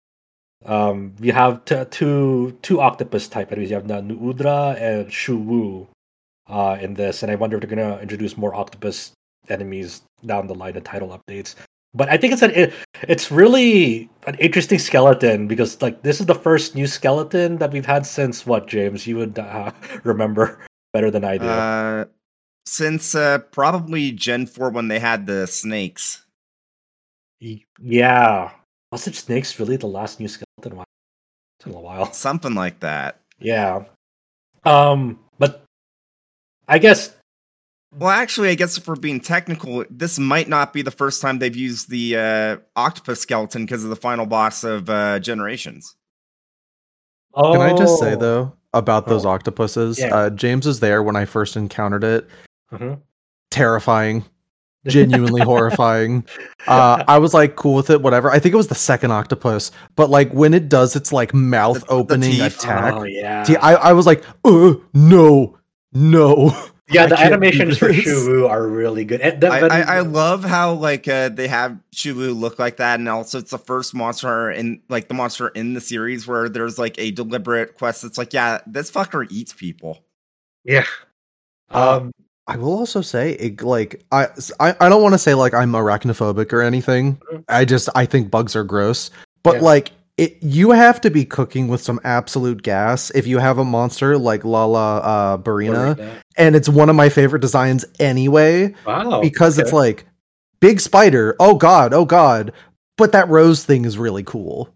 Um, you have t- two two octopus type enemies. You have the Nuudra and Shuwu uh, in this, and I wonder if they're gonna introduce more octopus enemies down the line in title updates. But I think it's an it, it's really an interesting skeleton because like this is the first new skeleton that we've had since what, James? You would uh, remember better than I do. Uh, since uh, probably Gen four when they had the snakes. Y- yeah, was it Snakes really the last new skeleton? Wow, it's been a while. Something like that. Yeah. Um, but I guess. Well, actually, I guess if we're being technical, this might not be the first time they've used the uh, octopus skeleton because of the final boss of uh, Generations. Oh, Can I just say though about those Oh. octopuses? Yeah. Uh, James was there when I first encountered it. Mhm. Terrifying, genuinely horrifying. Uh, I was like cool with it, whatever. I think it was the second octopus, but like when it does its like mouth The- the opening teeth. attack, Oh yeah. see, I, I was like, uh, no, no. yeah, I the can't do animations for this. Shuwu are really good. And the- I, but- I, I love how like uh, they have Shuwu look like that, and also it's the first monster in like the monster in the series where there's like a deliberate quest that's like, yeah, this fucker eats people. yeah. Uh, Um. I will also say, it, like, I, I, I don't want to say like I'm arachnophobic or anything. Mhm. I just I think bugs are gross. But Yeah. like, it, you have to be cooking with some absolute gas if you have a monster like Lala uh, Barina, Marina. and it's one of my favorite designs anyway Wow. because it's okay. like big spider. Oh god, oh god. But that rose thing is really cool.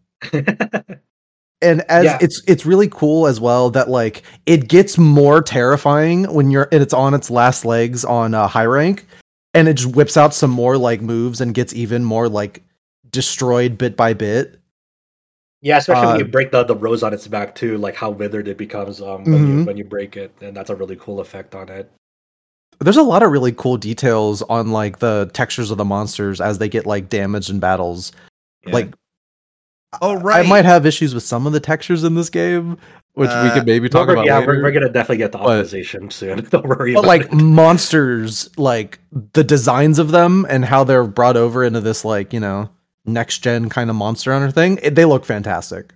And as Yeah. it's it's really cool as well that like it gets more terrifying when you're and it's on its last legs on uh, high rank, and it just whips out some more like moves and gets even more like destroyed bit by bit. yeah, especially when uh, you break the, the rose on its back too, like how withered it becomes um when you Mhm. when you break it, and that's a really cool effect on it. There's a lot of really cool details on like the textures of the monsters as they get like damaged in battles. Yeah. Like oh right, I might have issues with some of the textures in this game, which we Uh, could maybe talk We're- about yeah, later. we're, we're gonna definitely get the But- optimization soon. Don't worry But about like it. monsters, like the designs of them and how they're brought over into this like, you know, next gen kind of monster hunter thing, it, they look fantastic.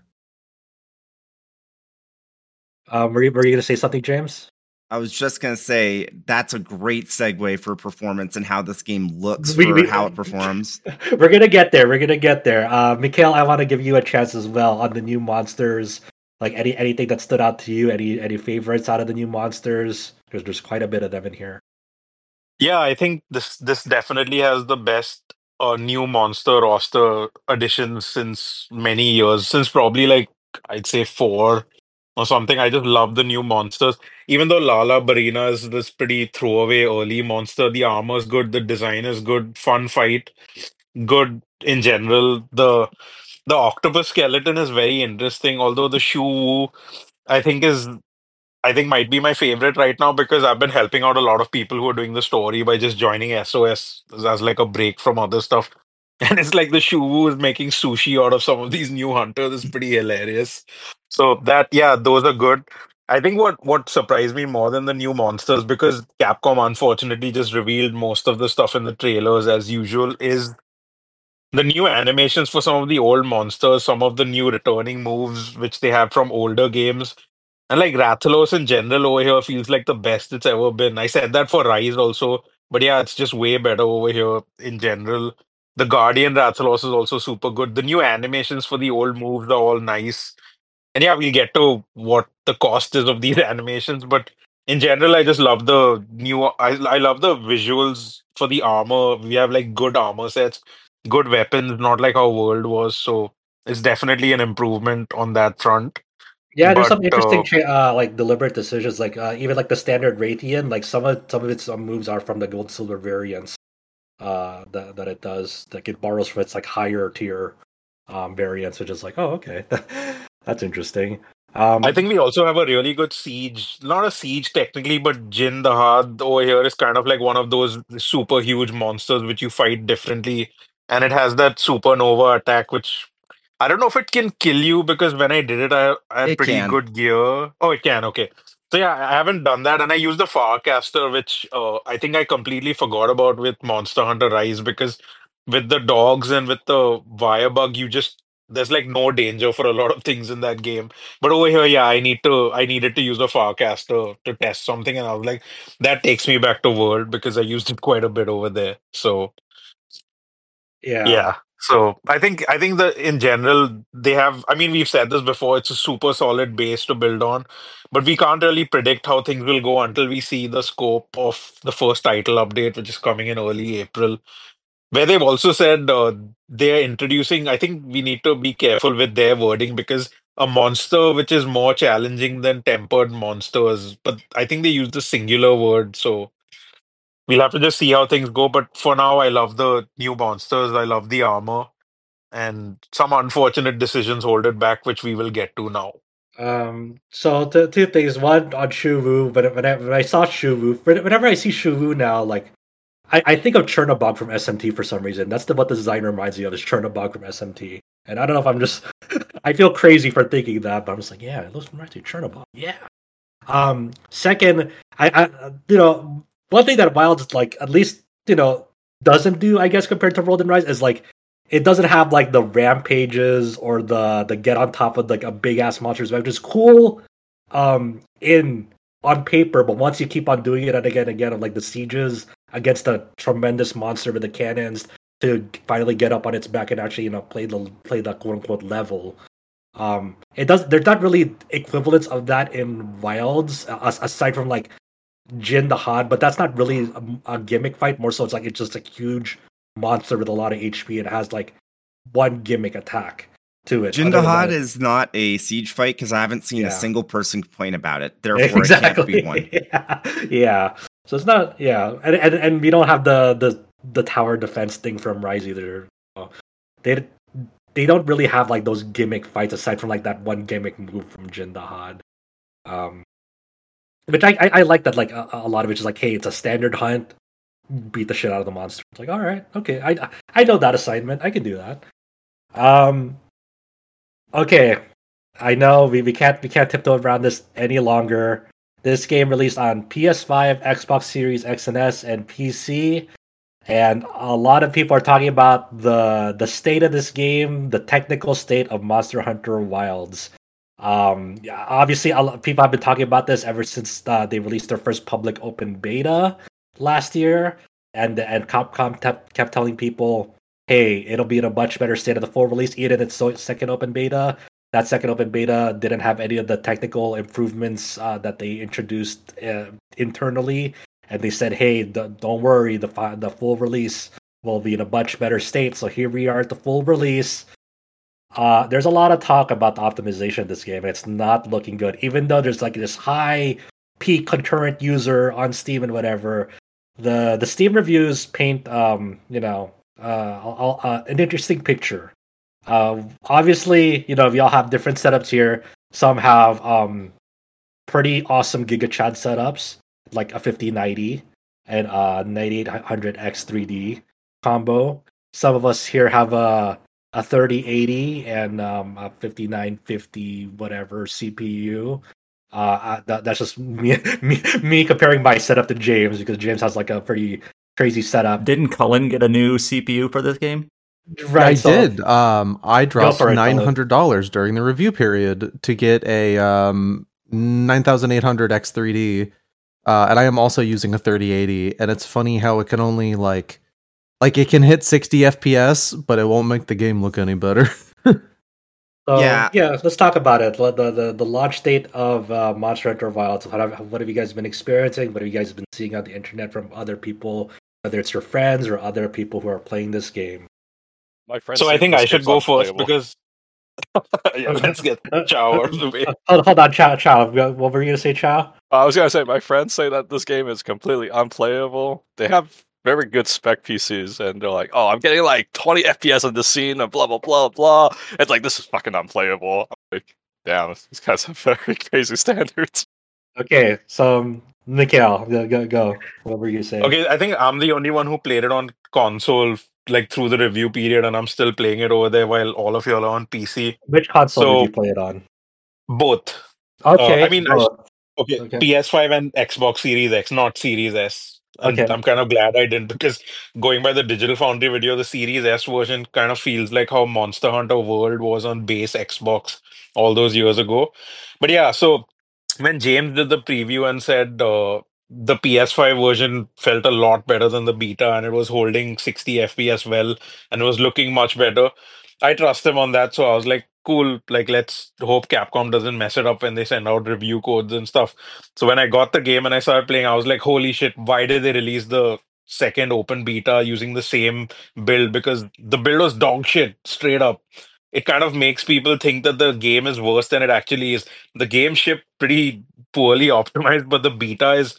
Um, were you, were you gonna say something, James? I was just gonna say that's a great segue for performance and how this game looks We- for we- how it performs. We're gonna get there. We're gonna get there. Uh, Mikhail, I want to give you a chance as well on the new monsters. Like any anything that stood out to you, any any favorites out of the new monsters? Because there's quite a bit of them in here. Yeah, I think this this definitely has the best uh, new monster roster additions since many years, since probably like I'd say four or something. I just love the new monsters. Even though Lala Barina is this pretty throwaway early monster, the armor's good, the design is good, fun fight, good in general. The the octopus skeleton is very interesting, although the Shu I think is I think might be my favorite right now because I've been helping out a lot of people who are doing the story by just joining S O S as like a break from other stuff. And it's like the Shuvu is making sushi out of some of these new hunters. It's pretty hilarious. So that yeah, those are good. I think what what surprised me more than the new monsters, because Capcom unfortunately just revealed most of the stuff in the trailers as usual, is the new animations for some of the old monsters, some of the new returning moves which they have from older games. And like Rathalos in general over here feels like the best it's ever been. I said that for Rise also, but yeah, it's just way better over here in general. The Guardian Rathalos is also super good. The new animations for the old moves are all nice. And yeah, we'll get to what the cost is of these animations, but in general, I just love the new. I I love the visuals for the armor. We have like good armor sets, good weapons, not like how World was. So it's definitely an improvement on that front. Yeah, there's But some uh, interesting cha- uh, like deliberate decisions. Like uh, even like the standard Raytheon, like some of some of its um, moves are from the gold silver variants. Uh, that that it does. Like it borrows from its like higher tier um variants, which is like, oh, okay, that's interesting. I Um, think we also have a really good siege. Not a siege technically, but Jin the Had over here is kind of like one of those super huge monsters which you fight differently. And it has that supernova attack, which I don't know if it can kill you because when I did it, I, I had It pretty can. good gear. Oh, it can. Okay. So yeah, I haven't done that. And I used the Farcaster, which uh, I think I completely forgot about with Monster Hunter Rise because with the dogs and with the Firebug, you just, there's like no danger for a lot of things in that game. But over here, yeah, I need to I needed to use a Farcaster to test something, and I was like, that takes me back to World because I used it quite a bit over there. So yeah. yeah. So I think I think that in general they have I mean we've said this before, it's a super solid base to build on, but we can't really predict how things will go until we see the scope of the first title update, which is coming in early April. Where they've also said uh, they're introducing, I think we need to be careful with their wording because a monster which is more challenging than tempered monsters, but I think they use the singular word, so we'll have to just see how things go. But for now, I love the new monsters, I love the armor, and some unfortunate decisions hold it back, which we will get to now. Um, so t- two things. One on Shuvu, but when I, when I saw Shuvu, whenever I see Shuvu now, like I, I think of Chernobog from S M T for some reason. That's the what the design reminds me of is Chernobog from S M T. And I don't know if I'm just I feel crazy for thinking that, but I'm just like, yeah, it looks reminds me of Chernobog. Yeah. Um, second, I, I you know one thing that Wild like at least you know doesn't do, I guess, compared to World and Rise is like it doesn't have like the rampages or the the get on top of like a big ass monsters, which is cool um in on paper, but once you keep on doing it and again and again of like the sieges against a tremendous monster with the cannons to finally get up on its back and actually you know play the play the quote unquote level. Um, it does. There's not really equivalents of that in Wilds, uh, aside from like Jin the Had, but that's not really a, a gimmick fight. More so, it's like it's just a huge monster with a lot of H P. It has like one gimmick attack to it. Other than that, Jindahad it, is not a siege fight because I haven't seen a yeah, single person complain about it. Therefore, it can't be exactly. one. yeah. yeah. So it's not. Yeah, and and and we don't have the the the tower defense thing from Rise either. Uh, They they don't really have like those gimmick fights aside from like that one gimmick move from Jin the Had. Um, which I, I I like that like a, a lot of it is like, hey, it's a standard hunt, beat the shit out of the monster. It's like, all right, okay, I I know that assignment, I can do that. Um, okay, I know we, we can't we can't tiptoe around this any longer. This game released on P S five, Xbox Series X and S, and P C. And a lot of people are talking about the the state of this game, the technical state of Monster Hunter Wilds. Um, yeah, obviously, a lot, people have been talking about this ever since uh, they released their first public open beta last year, and and Capcom te- kept telling people, "Hey, it'll be in a much better state of the full release." Even its so- second open beta, that second open beta didn't have any of the technical improvements uh, that they introduced uh, internally, and they said, "Hey, d- don't worry, the fi- the full release will be in a much better state." So here we are at the full release. Uh, there's a lot of talk about the optimization of this game. It's not looking good, even though there's like this high peak concurrent user on Steam and whatever. The the Steam reviews paint, um, you know, uh, I'll- uh, an interesting picture. Uh, obviously, you know, we all have different setups here. Some have um pretty awesome GigaChad setups, like a fifty ninety and a ninety-eight hundred X three D combo. Some of us here have a a thirty eighty and um, a fifty-nine fifty whatever C P U. Uh, I, that, that's just me, me me comparing my setup to James because James has like a pretty crazy setup. Didn't Cullen get a new C P U for this game? Yeah, I Right, so did. Um, I go dropped for it, nine Cullen. hundred dollars during the review period to get a um nine thousand eight hundred X three D, uh, and I am also using a thirty eighty. And it's funny how it can only like like it can hit sixty F P S, but it won't make the game look any better. So Yeah. yeah, let's talk about it. The the the, the launch date of uh, Monster Hunter Wilds. What have, what have you guys been experiencing? What have you guys been seeing on the internet from other people, whether it's your friends or other people who are playing this game? My friends So I say think this I should game's go first unplayable. because yeah, let's get Uh, Chow uh, out of the way. uh, hold, hold on, Chow. Chow. What were you gonna say, Chow? I was gonna say my friends say that this game is completely unplayable. They have very good spec P Cs, and they're like, "Oh, I'm getting like twenty F P S in this scene, and blah blah blah blah." It's like this is fucking unplayable. I'm like, damn, these guys have very crazy standards. Okay, so um, Mikhail, go, go go. What were you gonna say? Okay, I think I'm the only one who played it on console like through the review period, and I'm still playing it over there while all of y'all are on P C. Which console did So you play it on? both. Uh, I Okay. mean, I sh- Oh, okay, okay. P S five and Xbox Series X, not Series S. And Okay. I'm kind of glad I didn't because going by the Digital Foundry video, the Series S version kind of feels like how Monster Hunter World was on base Xbox all those years ago. But yeah, so when James did the preview and said uh, the P S five version felt a lot better than the beta and it was holding sixty F P S well and it was looking much better, I trust him on that. So I was like, cool, like let's hope Capcom doesn't mess it up when they send out review codes and stuff. So when I got the game and I started playing, I was like, holy shit, why did they release the second open beta using the same build? Because the build was dog shit, straight up. It kind of makes people think that the game is worse than it actually is. The game shipped pretty poorly optimized, but the beta is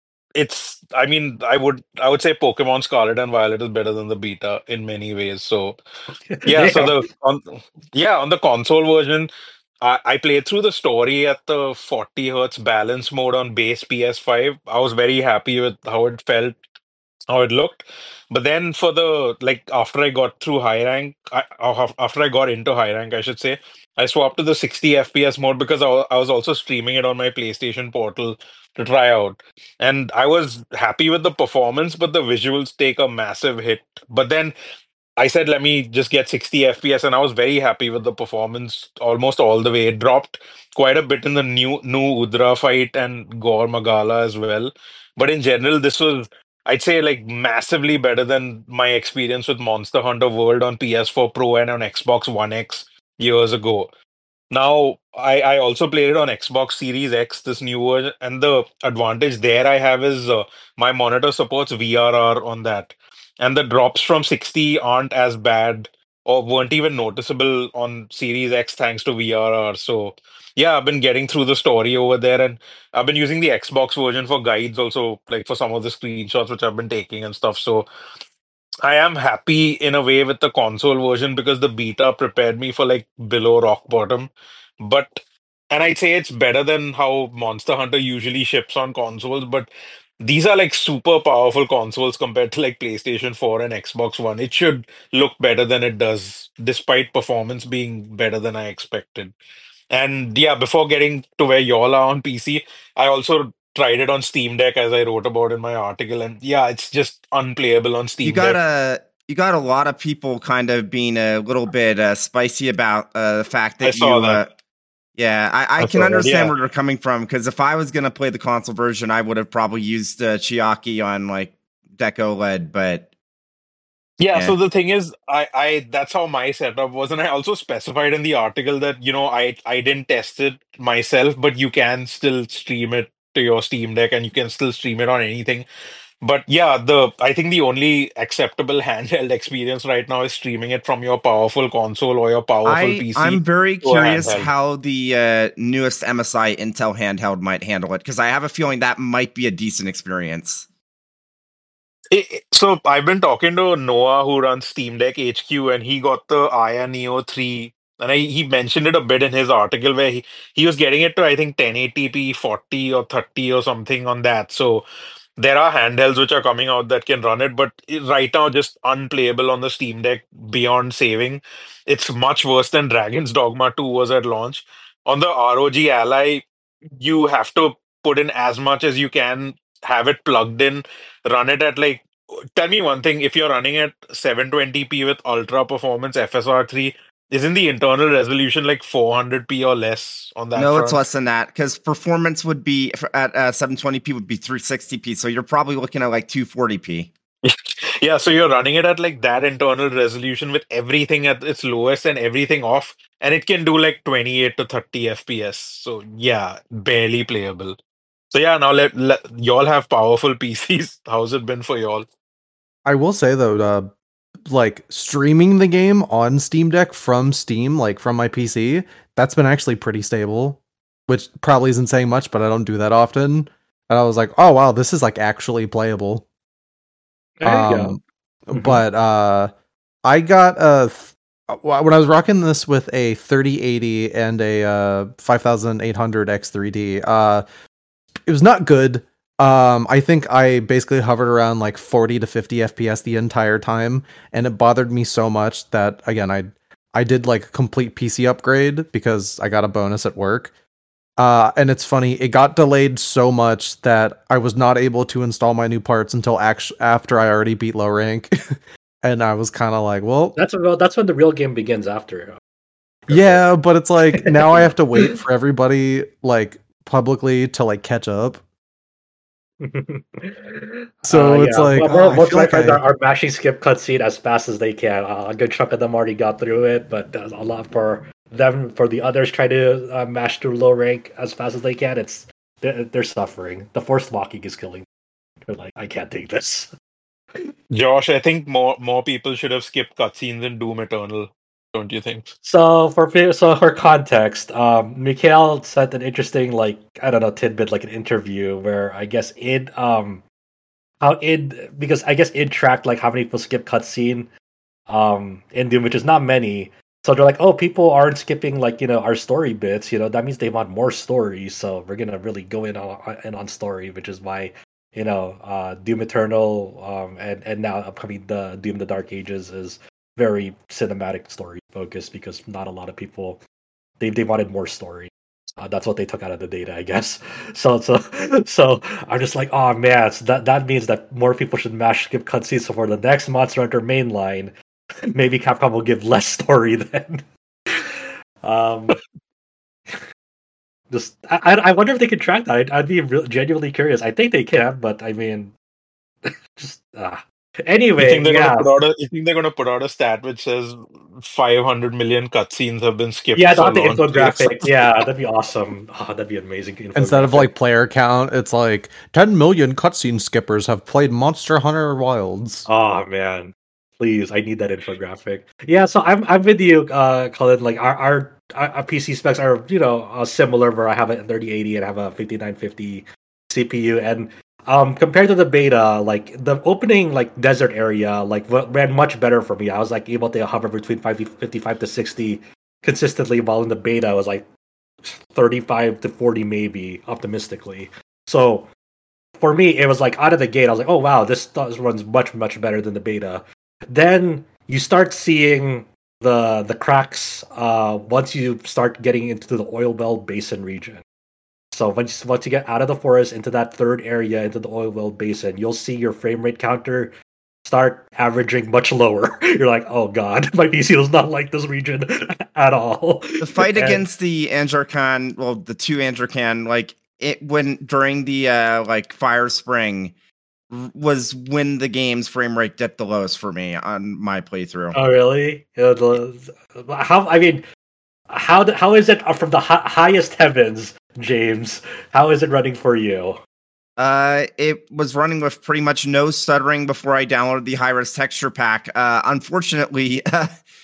it's I mean, I would I would say Pokemon Scarlet and Violet is better than the beta in many ways. So yeah, so Damn. the on yeah, on the console version, I, I played through the story at the forty hertz balance mode on base P S five. I was very happy with how it felt, how it looked. But then for the like after I got through high rank, I, uh, after I got into high rank, I should say, I swapped to the sixty F P S mode because I, wa- I was also streaming it on my PlayStation Portal to try out, and I was happy with the performance, but the visuals take a massive hit. But then I said, let me just get sixty F P S, and I was very happy with the performance almost all the way. It dropped quite a bit in the new new Udra fight and Gore Magala as well. But in general, this was, I'd say, like massively better than my experience with Monster Hunter World on P S four Pro and on Xbox One X years ago. Now, I, I also played it on Xbox Series X, this new version, and the advantage there I have is uh, my monitor supports V R R on that, and the drops from sixty aren't as bad or weren't even noticeable on Series X thanks to V R R. So, yeah, I've been getting through the story over there, and I've been using the Xbox version for guides also, like for some of the screenshots which I've been taking and stuff. So, I am happy in a way with the console version because the beta prepared me for like below rock bottom. But and I'd say it's better than how Monster Hunter usually ships on consoles, but these are like super powerful consoles compared to like PlayStation four and Xbox One. It should look better than it does, despite performance being better than I expected. And yeah, before getting to where y'all are on P C, I also tried it on Steam Deck as I wrote about in my article. And yeah, it's just unplayable on You Steam got Deck. a you got a lot of people kind of being a little bit uh, spicy about uh, the fact that I saw you. that. Uh, yeah, I, I, I can saw that, understand yeah. where they're coming from because if I was gonna play the console version, I would have probably used uh, Chiaki on like Deck OLED, but Yeah, yeah. so the thing is, I, I that's how my setup was, and I also specified in the article that you know I I didn't test it myself, but you can still stream it to your Steam Deck, and you can still stream it on anything. But yeah, the I think the only acceptable handheld experience right now is streaming it from your powerful console or your powerful I P C I'm very to a curious handheld. how the uh, newest M S I Intel handheld might handle it because I have a feeling that might be a decent experience. It- it- so I've been talking to Noah who runs Steam Deck H Q, and he got the Aya Neo three, and I, he mentioned it a bit in his article where he, he was getting it to I think ten eighty p, forty or thirty or something on that. So there are handhelds which are coming out that can run it, but it- right now just unplayable on the Steam Deck beyond saving. It's much worse than Dragon's Dogma two was at launch. On the R O G Ally, you have to put in as much as you can, have it plugged in, run it at like tell me one thing, if you're running at seven twenty p with ultra performance F S R three, isn't the internal resolution like four hundred p or less on that No, it's front? less than that because performance would be at uh, seven twenty p would be three sixty p, so you're probably looking at like two forty p. Yeah, so you're running it at like that internal resolution with everything at its lowest and everything off, and it can do like twenty-eight to thirty F P S. So yeah, barely playable. So yeah, now let, let y'all have powerful P Cs. How's it been for y'all? I will say though, uh, like streaming the game on Steam Deck from Steam, like from my P C, that's been actually pretty stable, which probably isn't saying much, but I don't do that often. And I was like, oh wow, this is like actually playable. There you Um, go. Mhm. but uh, I got a th- when I was rocking this with a thirty eighty and a uh five thousand eight hundred X three D. Uh, it was not good. Um, I think I basically hovered around like forty to fifty F P S the entire time, and it bothered me so much that again I I did like a complete P C upgrade because I got a bonus at work. Uh, and it's funny, it got delayed so much that I was not able to install my new parts until act- after I already beat low rank. And I was kind of like, well, That's a, that's when the real game begins after. yeah, but it's like now I have to wait for everybody like publicly to like catch up. So uh, it's yeah, like, but oh, mo- I most of feel my like friends I are, are mashing skip cutscene as fast as they can. Uh, a good chunk of them already got through it, but uh, a lot for them. For the others, try to uh, mash through low rank as fast as they can. It's they're, they're suffering. The forced walking is killing. They're like, I can't take this. Josh, I think more more people should have skipped cutscenes in Doom Eternal, don't you think? So for pe- so for context, um, Mikhail sent an interesting like I don't know tidbit like an interview where I guess it um how it because I guess it tracked like how many people skip cutscene um in Doom, which is not many. So they're like, oh, people aren't skipping like you know our story bits. You know that means they want more story. So we're gonna really go in on in on story, which is why you know uh Doom Eternal um and and now upcoming the Doom the Dark Ages is very cinematic story focused because not a lot of people they they wanted more story. Uh, that's what they took out of the data, I guess. So so so I'm just like, oh man, so that that means that more people should mash skip cutscenes. So for the next Monster Hunter mainline, maybe Capcom will give less story then. um, just I I wonder if they can track that. I'd, I'd be real, genuinely curious. I think they can, but I mean, just uh. You Anyway, think they're gonna yeah. put out a you think they're gonna put out a stat which says five hundred million cutscenes have been skipped Yeah, for not the launch days? infographic. Yeah, that'd be awesome. Oh, that'd be amazing. instead of Infographic. like player count, it's like ten million cutscene skippers have played Monster Hunter Wilds. Oh man, please! I need that infographic. Yeah, so I'm I'm with you, uh, Colin. Like our our, our P C specs are you know uh, similar. Where I have a thirty eighty and I have a fifty-nine fifty C P U, and um compared to the beta, like the opening like desert area like w- ran much better for me. I was like able to hover between fifty-five to sixty consistently, while in the beta I was like thirty-five to forty maybe optimistically. So for me, it was like out of the gate, I was like, oh wow, this does runs much much better than the beta. Then you start seeing the the cracks uh, once you start getting into the oil well basin region. So once once you get out of the forest into that third area into the oil well basin, you'll see your frame rate counter start averaging much lower. You're like, oh god, my P C does not like this region at all. The fight And against the Anjarkan, well, the two Anjarkan, like it when during the uh like Fire Spring r- was when the game's frame rate dipped the lowest for me on my playthrough. oh really? Uh, the- How I mean, How d- how is it uh, from the hi- highest heavens, James? How is it running for you? Uh, it was running with pretty much no stuttering before I downloaded the high-res texture pack. Uh, unfortunately, uh,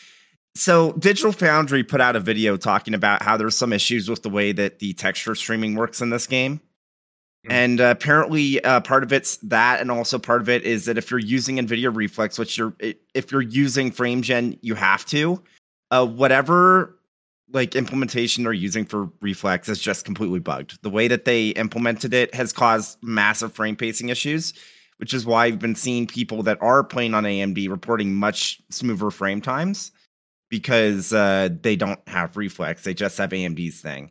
so Digital Foundry put out a video talking about how there's some issues with the way that the texture streaming works in this game. Mm. And uh, apparently, uh, part of it's that, and also part of it is that if you're using NVIDIA Reflex, which you're if you're using FrameGen, you have to. Uh, whatever like implementation they're using for Reflex is just completely bugged. The way that they implemented it has caused massive frame pacing issues, which is why I've been seeing people that are playing on A M D reporting much smoother frame times because uh, they don't have Reflex; they just have A M D's thing.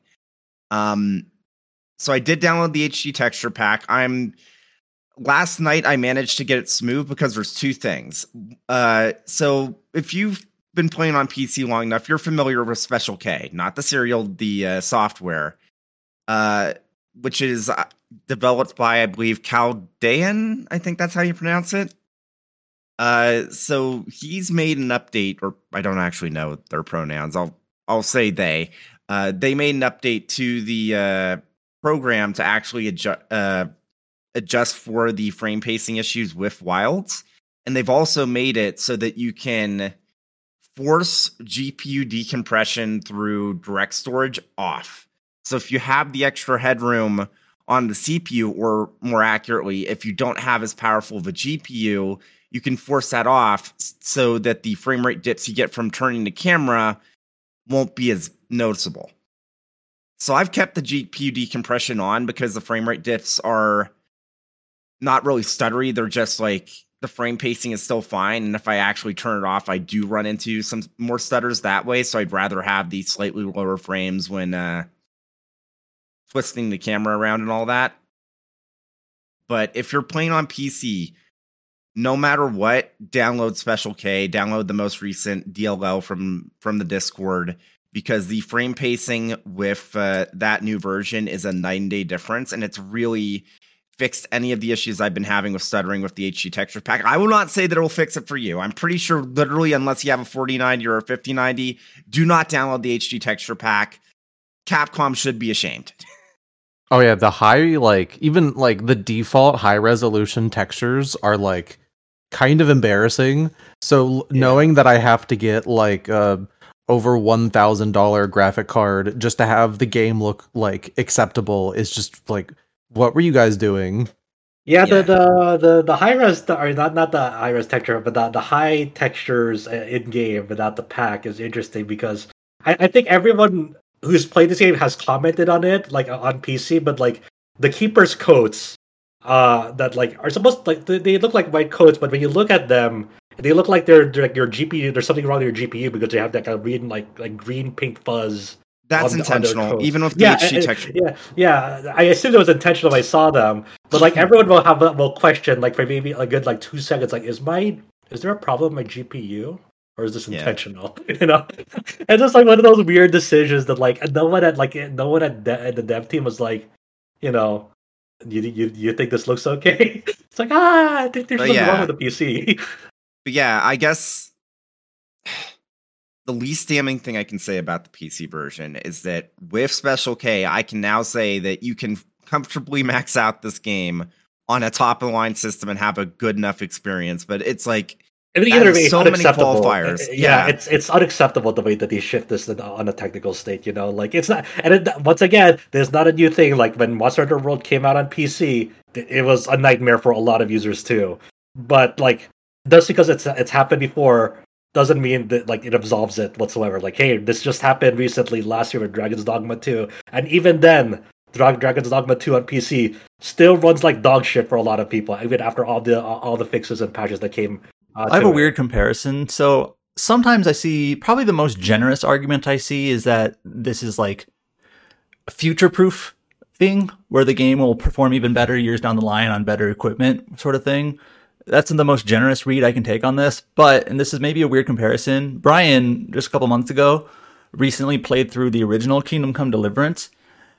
Um. So I did download the H D texture pack. I'm last night I managed to get it smooth because there's two things. Uh, so if you've been playing on P C long enough, you're familiar with Special K, not the serial, the uh, software, uh, which is uh, developed by I believe Caldean. I think that's how you pronounce it. Uh, so he's made an update, or I don't actually know their pronouns. I'll I'll say they. Uh, they made an update to the uh, program to actually adjust uh, adjust for the frame pacing issues with Wilds, and they've also made it so that you can force G P U decompression through direct storage off. So if you have the extra headroom on the C P U, or more accurately, if you don't have as powerful of a G P U, you can force that off so that the frame rate dips you get from turning the camera won't be as noticeable. So I've kept the G P U decompression on because the frame rate dips are not really stuttery. They're just like the frame pacing is still fine. And if I actually turn it off, I do run into some more stutters that way. So I'd rather have these slightly lower frames when uh, twisting the camera around and all that. But if you're playing on P C, no matter what, download Special K, download the most recent D L L from, from the Discord, because the frame pacing with uh, that new version is a night and day difference, and it's really fixed any of the issues I've been having with stuttering with the H D texture pack. I will not say that it will fix it for you. I'm pretty sure, literally, unless you have a forty ninety or a fifty ninety, do not download the H D texture pack. Capcom should be ashamed. Oh yeah, the high, like, even like the default high resolution textures are like kind of embarrassing. So yeah. Knowing that I have to get like uh over one thousand dollars graphic card just to have the game look like acceptable is just like, what were you guys doing? Yeah, yeah. the the the, the high res, or not not the high res texture, but the, the high textures in game without the pack is interesting, because I, I think everyone who's played this game has commented on it, like on P C, but like the Keeper's coats uh that like are supposed to, like, they look like white coats, but when you look at them, they look like they're, they're like your G P U. There's something wrong with your G P U because they have that kind of green, like like green pink fuzz. That's on, intentional, on even with the yeah, H D texture. Yeah, yeah. I assumed it was intentional when I saw them, but like everyone will have will question like for maybe a good like two seconds, like is my is there a problem with my G P U, or is this intentional? Yeah. You know, and just like one of those weird decisions that like no one at like no one at, de- at the dev team was like, you know, you you you think this looks okay? It's like ah, I think there's but something yeah. wrong with the P C. But yeah, I guess the least damning thing I can say about the P C version is that with Special K, I can now say that you can comfortably max out this game on a top-of-the-line system and have a good enough experience. But it's like, that is so many qualifiers. Yeah, yeah, it's it's unacceptable the way that they shift this on a technical state. You know, like it's not. And it, once again, there's not a new thing. Like when Monster Hunter World came out on P C, it was a nightmare for a lot of users too. But like, just because it's it's happened before doesn't mean that like it absolves it whatsoever. Like, hey, this just happened recently last year with Dragon's Dogma two, and even then, Dra- Dragon's Dogma two on P C still runs like dog shit for a lot of people, even after all the all the fixes and patches that came. Uh, I have a it. weird comparison. So sometimes I see, probably the most generous argument I see is that this is like a future-proof thing where the game will perform even better years down the line on better equipment, sort of thing. That's the most generous read I can take on this. But, and this is maybe a weird comparison, Brian, just a couple months ago, recently played through the original Kingdom Come Deliverance.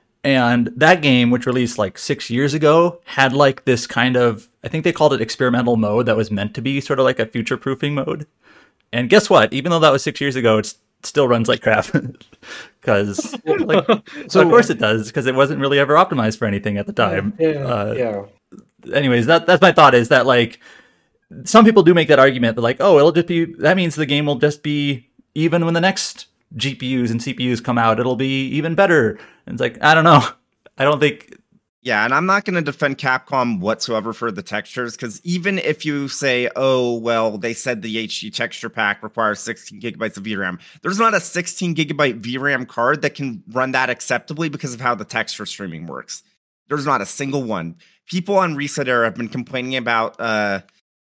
And that game, which released like six years ago, had like this kind of, I think they called it experimental mode that was meant to be sort of like a future-proofing mode. And guess what? Even though that was six years ago, it still runs like crap. Because, like, so of course it does, because it wasn't really ever optimized for anything at the time. Yeah, uh, yeah. Anyways, that that's my thought, is that like, some people do make that argument that like, oh, it'll just be, that means the game will just be, even when the next G P Us and C P Us come out, it'll be even better. And it's like, I don't know. I don't think. Yeah, and I'm not going to defend Capcom whatsoever for the textures, because even if you say, oh, well, they said the H D texture pack requires sixteen gigabytes of V RAM, there's not a sixteen gigabyte V RAM card that can run that acceptably because of how the texture streaming works. There's not a single one. People on Reset Era have been complaining about uh,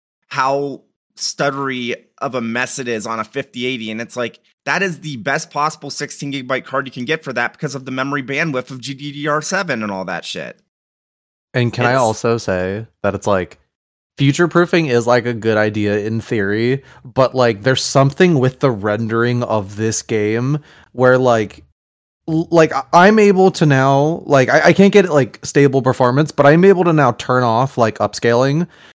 how stuttery of a mess it is on a fifty eighty, and it's like, that is the best possible sixteen gigabyte card you can get for that because of the memory bandwidth of G D D R seven and all that shit. And can It's- I also say that it's like, future proofing is like a good idea in theory, but like there's something with the rendering of this game where like l- like I- I'm able to now, like I, I can't get like stable performance, but I'm able to now turn off like upscaling,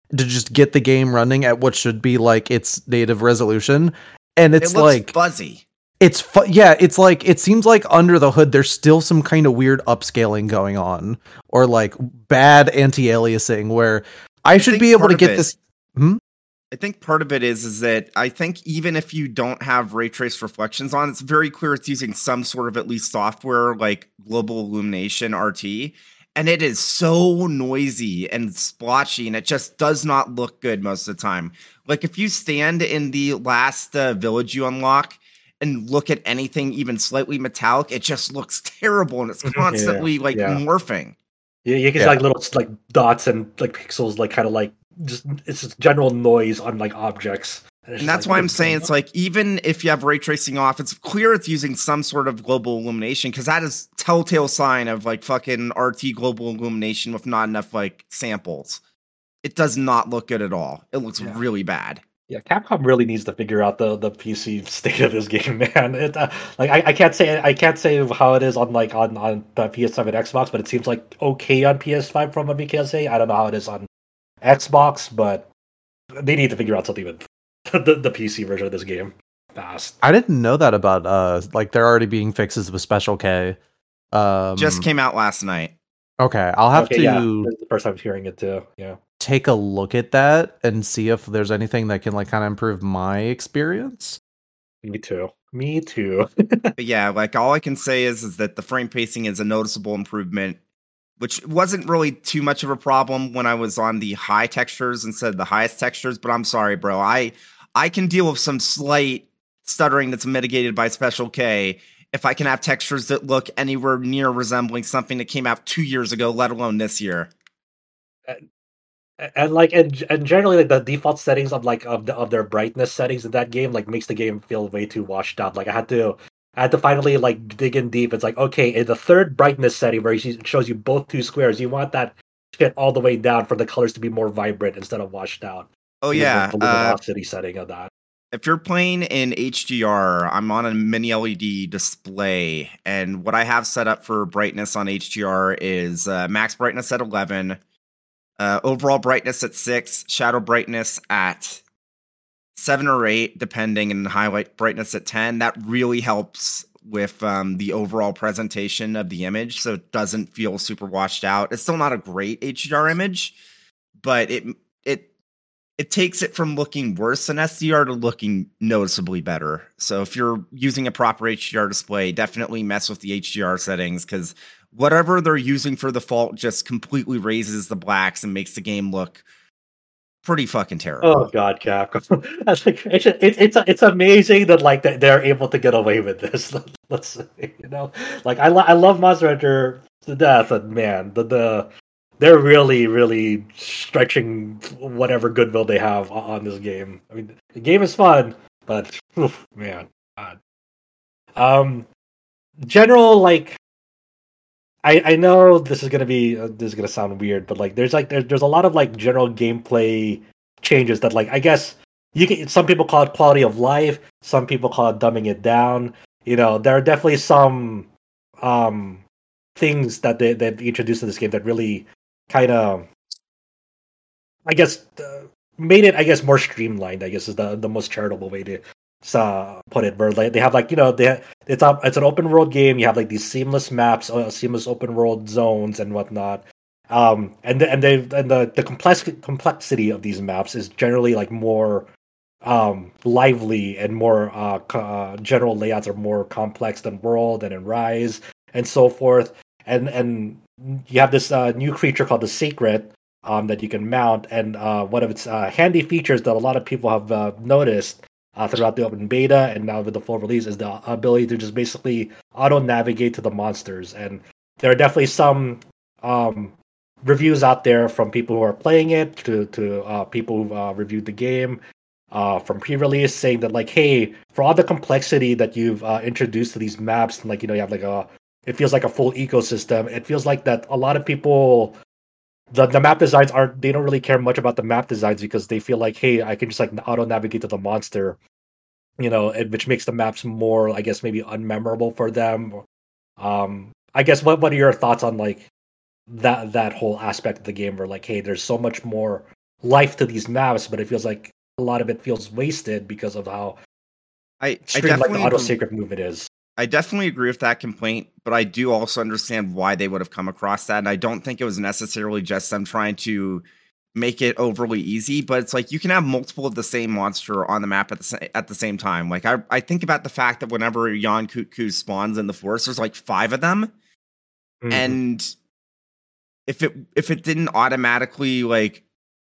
to just get the game running at what should be like its native resolution. And it's it looks like fuzzy. It's fu- yeah, it's like it seems like under the hood there's still some kind of weird upscaling going on, or like bad anti-aliasing where I, I should think be able part to of get it- this. Hmm? I think part of it is is that I think even if you don't have ray trace reflections on, it's very clear it's using some sort of at least software like Global Illumination R T, and it is so noisy and splotchy, and it just does not look good most of the time. Like if you stand in the last uh, village you unlock and look at anything even slightly metallic, it just looks terrible, and it's constantly Yeah, like yeah. morphing. Yeah, you can see Yeah. like little like dots and like pixels, like kind of like just it's just general noise on like objects. it's And just that's like, why what I'm is saying going it's on? like even if you have ray tracing off, it's clear it's using some sort of global illumination because that is telltale sign of like fucking R T global illumination with not enough like samples. It does not look good at all. It looks Yeah. really bad. Yeah, Capcom really needs to figure out the, the P C state of this game, man. It, uh, like I, I can't say I can't say how it is on like on on the P S five and Xbox, but it seems like okay on P S five from what V K S say. I don't know how it is on Xbox, but they need to figure out something with the, the P C version of this game fast. I didn't know that about uh like there already being fixes with Special K. Um, Just came out last night. okay, I'll have okay, to yeah, this is the first time I'm hearing it too. Yeah. take a look at that and see if there's anything that can like kind of improve my experience. Me too. Me too. But yeah, like all I can say is is that the frame pacing is a noticeable improvement, which wasn't really too much of a problem when I was on the high textures instead of the highest textures. But I'm sorry, bro. I I can deal with some slight stuttering that's mitigated by Special K if I can have textures that look anywhere near resembling something that came out two years ago, let alone this year. and like and, and generally like the default settings of like of the of their brightness settings in that game like makes the game feel way too washed out. Like I had to I had to finally like dig in deep. It's like, okay, in the third brightness setting where it shows you both two squares, you want that shit all the way down for the colors to be more vibrant instead of washed out. Oh Because yeah, of the uh, luminosity setting of that. if you're playing in H D R, I'm on a mini L E D display, and what I have set up for brightness on H D R is uh, max brightness at eleven, uh, overall brightness at six, shadow brightness at seven or eight, depending, and highlight brightness at ten. That really helps with um, the overall presentation of the image, so it doesn't feel super washed out. It's still not a great H D R image, but it it it takes it from looking worse than S D R to looking noticeably better. So if you're using a proper H D R display, definitely mess with the H D R settings because whatever they're using for default just completely raises the blacks and makes the game look pretty fucking terrible. Oh god, Capcom! That's like it's it's it's, it's amazing that like that they're able to get away with this. Let's say, you know, like I lo- I love Monster Hunter to death, and man, the the they're really really stretching whatever goodwill they have on, on this game. I mean, the game is fun, but oof, man, God. Um, general like. I, I know this is gonna be uh, this is gonna sound weird, but like there's like there's there's a lot of like general gameplay changes that like I guess you can some people call it quality of life, some people call it dumbing it down. You know, there are definitely some um things that they they've introduced in this game that really kind of I guess uh, made it I guess more streamlined. I guess is the the most charitable way to uh, put it. Where like they have like you know they it's a, it's an open world game. You have like these seamless maps, uh, seamless open world zones and whatnot. Um, and the, and they and the the complex complexity of these maps is generally like more um lively and more uh, co- uh general layouts are more complex than World and in Rise and so forth. And and you have this uh, new creature called the Sacred um that you can mount, and uh one of its uh, handy features that a lot of people have uh, noticed Uh, throughout the open beta and now with the full release is the ability to just basically auto navigate to the monsters. And there are definitely some um, reviews out there from people who are playing it to to uh, people who've uh, reviewed the game uh, from pre-release, saying that like, hey, for all the complexity that you've uh, introduced to these maps, and like you know, you have like a, it feels like a full ecosystem. It feels like that a lot of people. The, the map designs aren't they don't really care much about the map designs because they feel like, hey, I can just like auto navigate to the monster, you know, it, which makes the maps more, I guess, maybe unmemorable for them. Um, I guess what what are your thoughts on like that that whole aspect of the game where like, hey, there's so much more life to these maps, but it feels like a lot of it feels wasted because of how I, I extreme like the definitely auto agree- sacred movement is. I definitely agree with that complaint, but I do also understand why they would have come across that. And I don't think it was necessarily just them trying to make it overly easy, but it's like you can have multiple of the same monster on the map at the sa- at the same time. Like I, I think about the fact that whenever Yon Kutku spawns in the forest, there's like five of them, Mhm. and if it if it didn't automatically like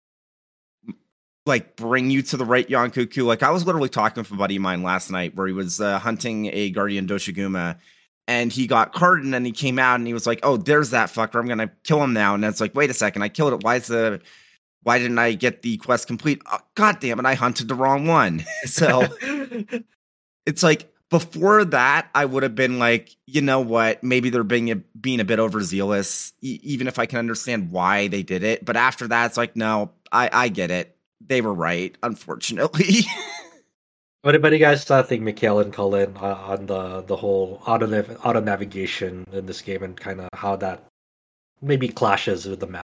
like bring you to the right Yon Kutku, like I was literally talking with a buddy of mine last night where he was uh, hunting a Guardian Doshiguma, and he got carded and he came out and he was like, "Oh, there's that fucker. I'm gonna kill him now." And it's like, wait a second, I killed it. Why is the why didn't I get the quest complete? Oh, God damn it, I hunted the wrong one. So it's like before that, I would have been like, you know what? Maybe they're being a, being a bit overzealous, e- even if I can understand why they did it. But after that, it's like, no, I, I get it. They were right, unfortunately. What about you guys uh, think, Mikhail and Colin, uh, on the the whole auto nav- auto navigation in this game and kind of how that maybe clashes with the map?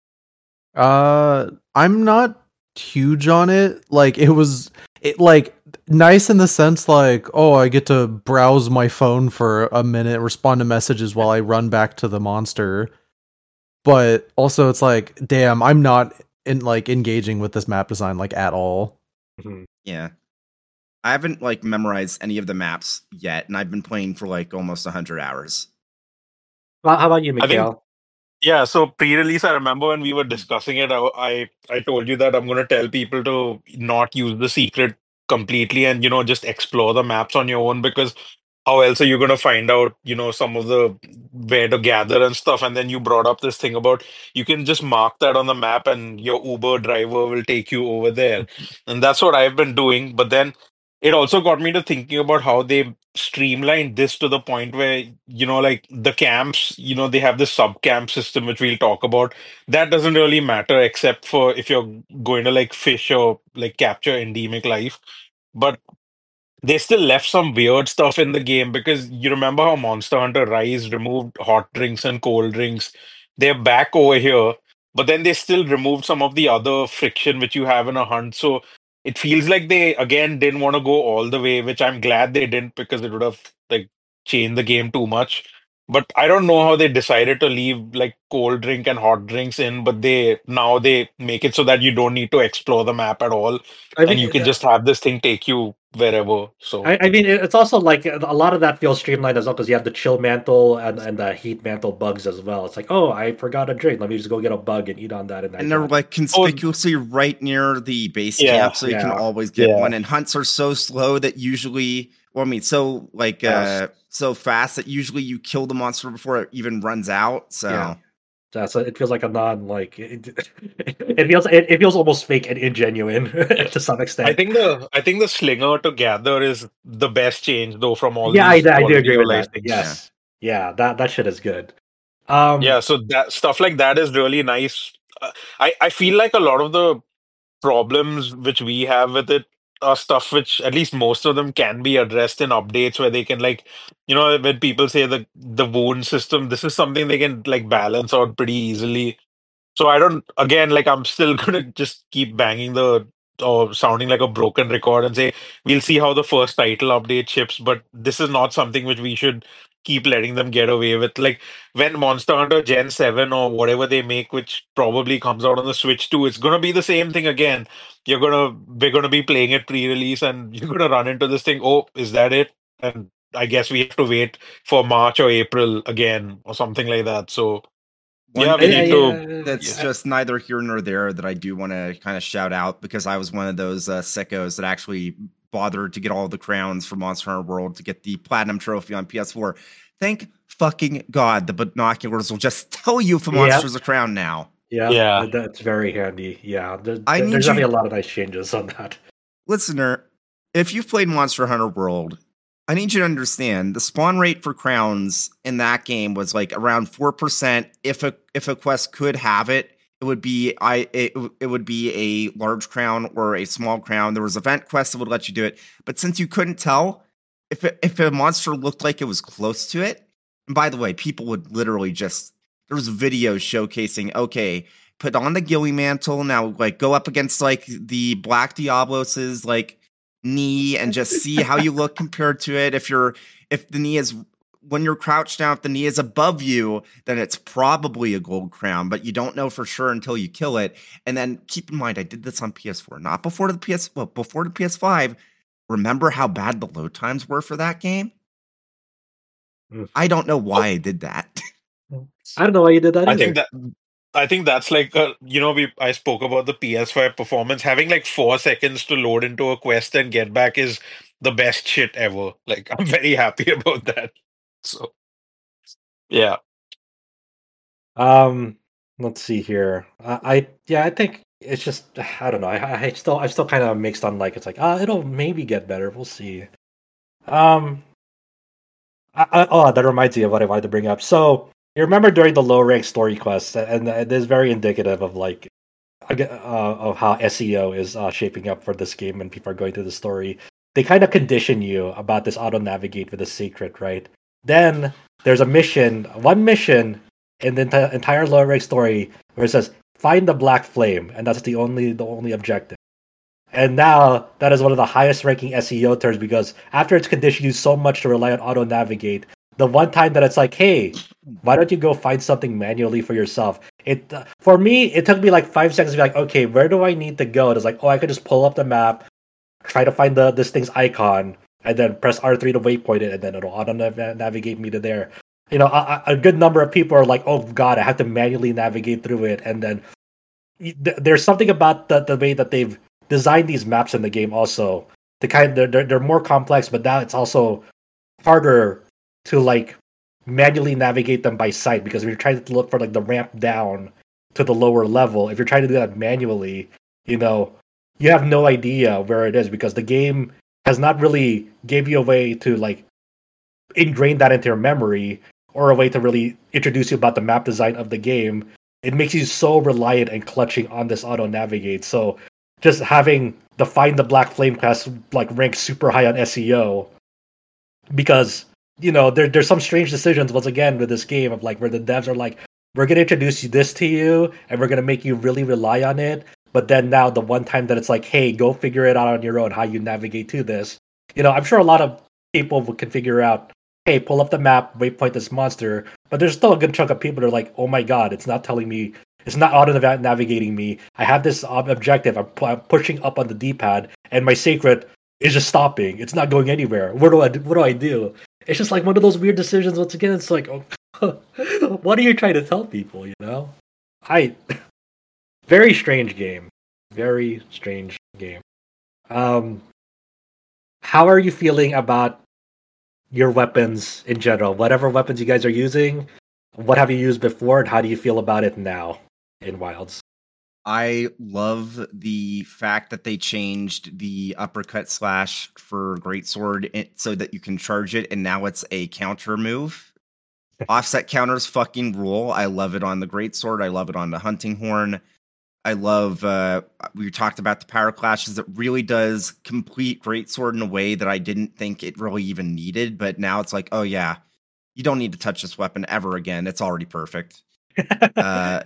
Uh, I'm not huge on it. Like it was, it like nice in the sense like, oh, I get to browse my phone for a minute, respond to messages while I run back to the monster. But also, it's like, damn, I'm not in like engaging with this map design like at all. Mhm. Yeah. I haven't like memorized any of the maps yet, and I've been playing for like almost one hundred hours. Well, how about you, I think- Mikhail? Yeah, so pre-release, I remember when we were discussing it, I I, I told you that I'm going to tell people to not use the secret completely and, you know, just explore the maps on your own, because how else are you going to find out, you know, some of the where to gather and stuff? And then you brought up this thing about you can just mark that on the map and your Uber driver will take you over there. And that's what I've been doing. But then it also got me to thinking about how they streamlined this to the point where, you know, like the camps, you know, they have this sub camp system, which we'll talk about. That doesn't really matter except for if you're going to like fish or like capture endemic life. But they still left some weird stuff in the game, because you remember how Monster Hunter Rise removed hot drinks and cold drinks. They're back over here, but then they still removed some of the other friction which you have in a hunt. So it feels like they again didn't want to go all the way, which I'm glad they didn't, because it would have like changed the game too much. But I don't know how they decided to leave like cold drink and hot drinks in, but they now they make it so that you don't need to explore the map at all, I and mean, you can uh, just have this thing take you wherever. So I, I mean, it- it's also like a lot of that feels streamlined as well because you have the chill mantle and, and the heat mantle bugs as well. It's like, oh, I forgot a drink. Let me just go get a bug and eat on that. And, And they're like conspicuously right near the base Yeah, camp, so you can yeah, always get yeah. one. And hunts are so slow that usually, well, I mean, so like uh, so fast that usually you kill the monster before it even runs out. So Yeah. that's a, it feels like a non like it, it feels it, it feels almost fake and ingenuine to some extent. I think the I think the slinger to gather is the best change though from all yeah, I, these I do quality agree of with life that. things. Yes, yeah, that that shit is good. Um, Yeah, so that stuff like that is really nice. Uh, I I feel like a lot of the problems which we have with it are stuff which at least most of them can be addressed in updates, where they can like, you know, when people say the the wound system, this is something they can like balance out pretty easily. So I don't, again, like I'm still gonna just keep banging the or sounding like a broken record and say we'll see how the first title update ships, but this is not something which we should keep letting them get away with. Like when Monster Hunter Gen seven or whatever they make, which probably comes out on the Switch too, it's gonna be the same thing again. You're gonna we're gonna be playing it pre-release and you're gonna run into this thing, oh, is that it? And I guess we have to wait for March or April again or something like that. So one yeah, we thing need to that's yeah. just neither here nor there that I do want to kind of shout out, because I was one of those uh, sickos that actually bothered to get all the crowns for Monster Hunter World to get the platinum trophy on P S four. Thank fucking God the binoculars will just tell you if a Yep. monster's a crown now. yeah, Yeah. that- that's very handy. Yeah, there, I there- need there's you- definitely a lot of nice changes on that. Listener, if you've played Monster Hunter World, I need you to understand the spawn rate for crowns in that game was like around four percent. If a if a quest could have it, it would be I it, it would be a large crown or a small crown. There was event quests that would let you do it, but since you couldn't tell if it, if a monster looked like it was close to it, and by the way, people would literally just there was videos showcasing, okay, put on the Gilly mantle. Now, like, go up against like the Black Diablos's like knee and just see how you look compared to it. If you're if the knee is when you're crouched down, if the knee is above you, then it's probably a gold crown, but you don't know for sure until you kill it. And then keep in mind, I did this on P S four, not before the P S well, before the P S five. Remember how bad the load times were for that game? Mm. I don't know why I did that. I don't know why you did that I either. think that I think that's like uh, you know we I spoke about the P S five performance. Having like four seconds to load into a quest and get back is the best shit ever. Like I'm very happy about that. So yeah. Um, let's see here. I, I yeah, I think it's just I don't know. I, I still I still kind of mixed on like it's like ah, it'll maybe get better. We'll see. Um, I, I, oh, that reminds me of what I wanted to bring up. So you remember during the low rank story quests, and it is very indicative of like uh, of how S E O is uh, shaping up for this game when people are going through the story. They kind of condition you about this auto navigate with the secret, right? Then there's a mission, one mission in the enti- entire low rank story where it says find the black flame, and that's the only the only objective. And now that is one of the highest ranking S E O terms because after it's conditioned you so much to rely on auto navigate, the one time that it's like, hey, why don't you go find something manually for yourself? It uh, for me, it took me like five seconds to be like, okay, where do I need to go? And it's like, oh, I could just pull up the map, try to find the this thing's icon, and then press R three to waypoint it, and then it'll auto nav- navigate me to there. You know, a, a good number of people are like, oh god, I have to manually navigate through it, and then th- there's something about the the way that they've designed these maps in the game also to kind of, they're, they're more complex, but now it's also harder to like manually navigate them by sight because if you're trying to look for like the ramp down to the lower level, if you're trying to do that manually, you know, you have no idea where it is because the game has not really gave you a way to like ingrain that into your memory or a way to really introduce you about the map design of the game. It makes you so reliant and clutching on this auto navigate. So just having the find the black flame class like ranked super high on S E O because you know there there's some strange decisions once again with this game of like where the devs are like we're gonna introduce you this to you and we're gonna make you really rely on it, but then now the one time that it's like hey go figure it out on your own how you navigate to this, you know I'm sure a lot of people can figure out hey pull up the map waypoint this monster, but there's still a good chunk of people that are like oh my god it's not telling me. It's not auto navigating me. I have this objective. I'm, I'm pushing up on the D-pad, and my sacred is just stopping. It's not going anywhere. What do I do? What do I do? It's just like one of those weird decisions. Once again, it's like, oh, what are you trying to tell people? You know, I very strange game. Very strange game. Um, how are you feeling about your weapons in general? Whatever weapons you guys are using, what have you used before, and how do you feel about it now? In Wilds, I love the fact that they changed the uppercut slash for greatsword so that you can charge it, and now it's a counter move. Offset counters fucking rule. I love it on the greatsword. I love it on the hunting horn. I love. Uh, we talked about the power clashes. It really does complete greatsword in a way that I didn't think it really even needed. But now it's like, oh yeah, you don't need to touch this weapon ever again. It's already perfect. uh,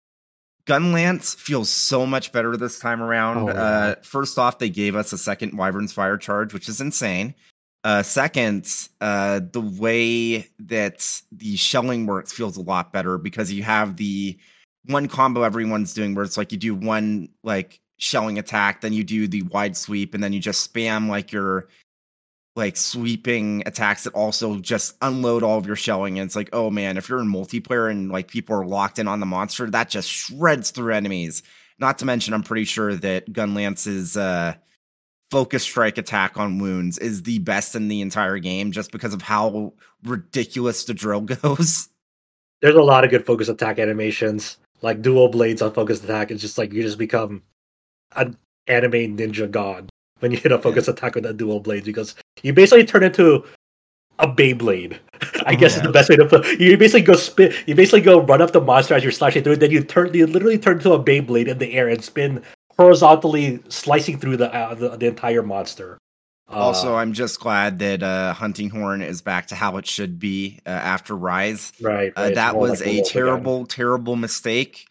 Gunlance feels so much better this time around. Oh, uh, first off, they gave us a second Wyvern's Fire charge, which is insane. Uh, second, uh, the way that the shelling works feels a lot better because you have the one combo everyone's doing where it's like you do one like shelling attack, then you do the wide sweep, and then you just spam like your like sweeping attacks that also just unload all of your shelling. And it's like, oh man, if you're in multiplayer and like people are locked in on the monster, that just shreds through enemies. Not to mention, I'm pretty sure that Gunlance's uh, focus strike attack on wounds is the best in the entire game just because of how ridiculous the drill goes. There's a lot of good focus attack animations, like dual blades on focus attack. It's just like you just become an anime ninja god when you hit a focus yeah. attack with that dual blade because you basically turn into a Beyblade. I guess yeah. is the best way to put it. You basically go spin. You basically go run up the monster as you're slashing through it. Then you turn. You literally turn into a Beyblade in the air and spin horizontally, slicing through the uh, the, the entire monster. Uh, also, I'm just glad that uh, Hunting Horn is back to how it should be uh, after Rise. Right. right. Uh, that was like a terrible, again. terrible mistake.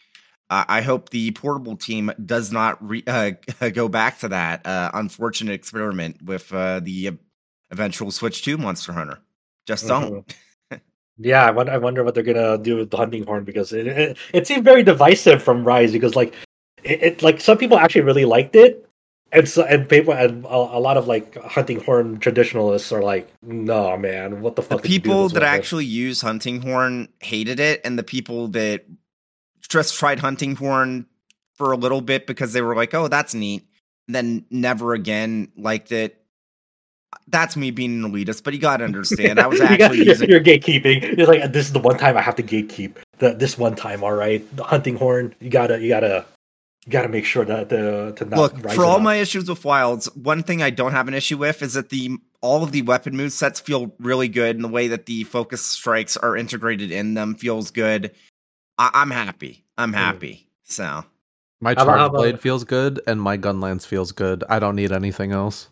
I, I hope the portable team does not re- uh, go back to that uh, unfortunate experiment with uh, the eventual Switch to Monster Hunter. Just don't. Mm-hmm. Yeah, I wonder, I wonder what they're gonna do with the hunting horn, because it it, it seemed very divisive from Rise, because like it, it like some people actually really liked it, and so and people and a, a lot of like hunting horn traditionalists are like, no man, what the The fuck? did you do people this that with?" actually use hunting horn hated it, and the people that just tried hunting horn for a little bit because they were like, "Oh, that's neat," and then never again liked it. That's me being an elitist, but you gotta understand. I was You got- actually you're, using. you're gatekeeping. It's like, this is the one time I have to gatekeep. The, this one time, all right. The hunting horn, you gotta, you gotta, you gotta make sure that the to not Look, rise for it all up. my issues with Wilds, one thing I don't have an issue with is that the all of the weapon move sets feel really good, and the way that the focus strikes are integrated in them feels good. I- I'm happy. I'm happy. So My How about- charge how about- blade feels good, and my gun lance feels good. I don't need anything else.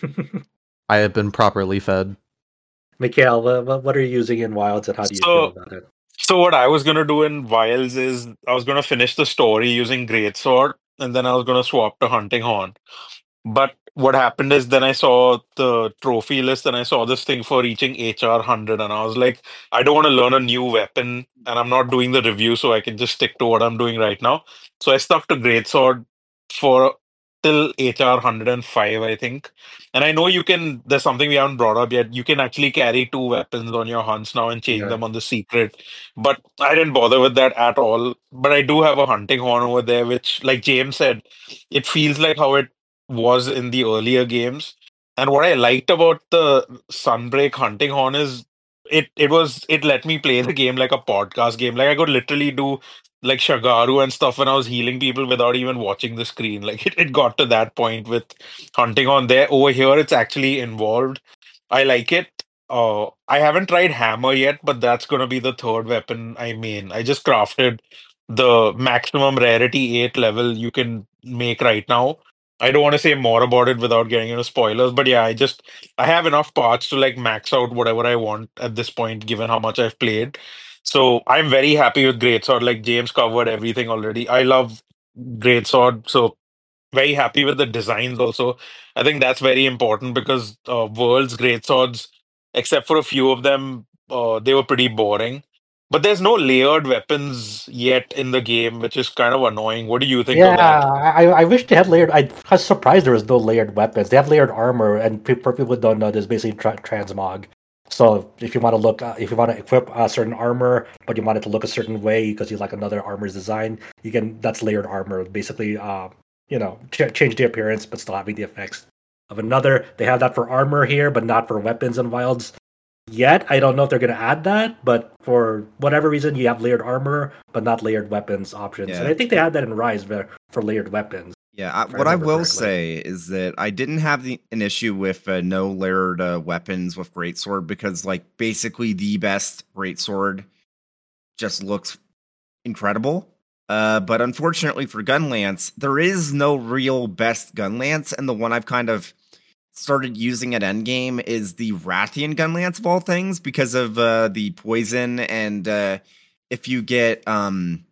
I have been properly fed. Mikhail, what, what are you using in Wilds, and how do you So- feel about it? So what I was gonna do in Vials is I was gonna finish the story using Greatsword, and then I was gonna swap to Hunting Horn. But what happened is then I saw the trophy list and I saw this thing for reaching H R one hundred, and I was like, I don't want to learn a new weapon, and I'm not doing the review, so I can just stick to what I'm doing right now. So I stuck to Greatsword for till H R one hundred five, I think. And I know you can, there's something we haven't brought up yet. You can actually carry two weapons on your hunts now and change Yeah. them on the secret. But I didn't bother with that at all. But I do have a hunting horn over there, which, like James said, it feels like how it was in the earlier games. And what I liked about the Sunbreak hunting horn is it it was it let me play the game like a podcast game. Like I could literally do like Shagaru and stuff when I was healing people without even watching the screen. Like it, it got to that point with hunting on there. Over here, it's actually involved. I like it. Uh, I haven't tried hammer yet, but that's gonna be the third weapon I main. I just crafted the maximum rarity eight level you can make right now. I don't want to say more about it without getting into spoilers, but yeah, I just I have enough parts to like max out whatever I want at this point, given how much I've played. So I'm very happy with Greatsword. Like James covered everything already. I love Greatsword, so very happy with the designs also. I think that's very important because uh, World's Greatswords, except for a few of them, uh, they were pretty boring. But there's no layered weapons yet in the game, which is kind of annoying. What do you think Yeah, of that? I, I wish they had layered. I was surprised there was no layered weapons. They have layered armor, and pe- for people who don't know, there's basically tra- transmog. So if you want to look, uh, if you want to equip a certain armor, but you want it to look a certain way because you like another armor's design, you can. That's layered armor. Basically, uh, you know, ch- change the appearance but still having the effects of another. They have that for armor here, but not for weapons and wilds yet. I don't know if they're going to add that, but for whatever reason, you have layered armor but not layered weapons options. Yeah. And I think they had that in Rise for, for layered weapons. yeah, I, If I what I remember will correctly. say is that I didn't have the, an issue with uh, no layered uh, weapons with Greatsword because, like, basically the best Greatsword just looks incredible. Uh, but unfortunately for Gunlance, there is no real best Gunlance, and the one I've kind of started using at endgame is the Rathian Gunlance of all things because of uh, the poison, and uh, if you get um,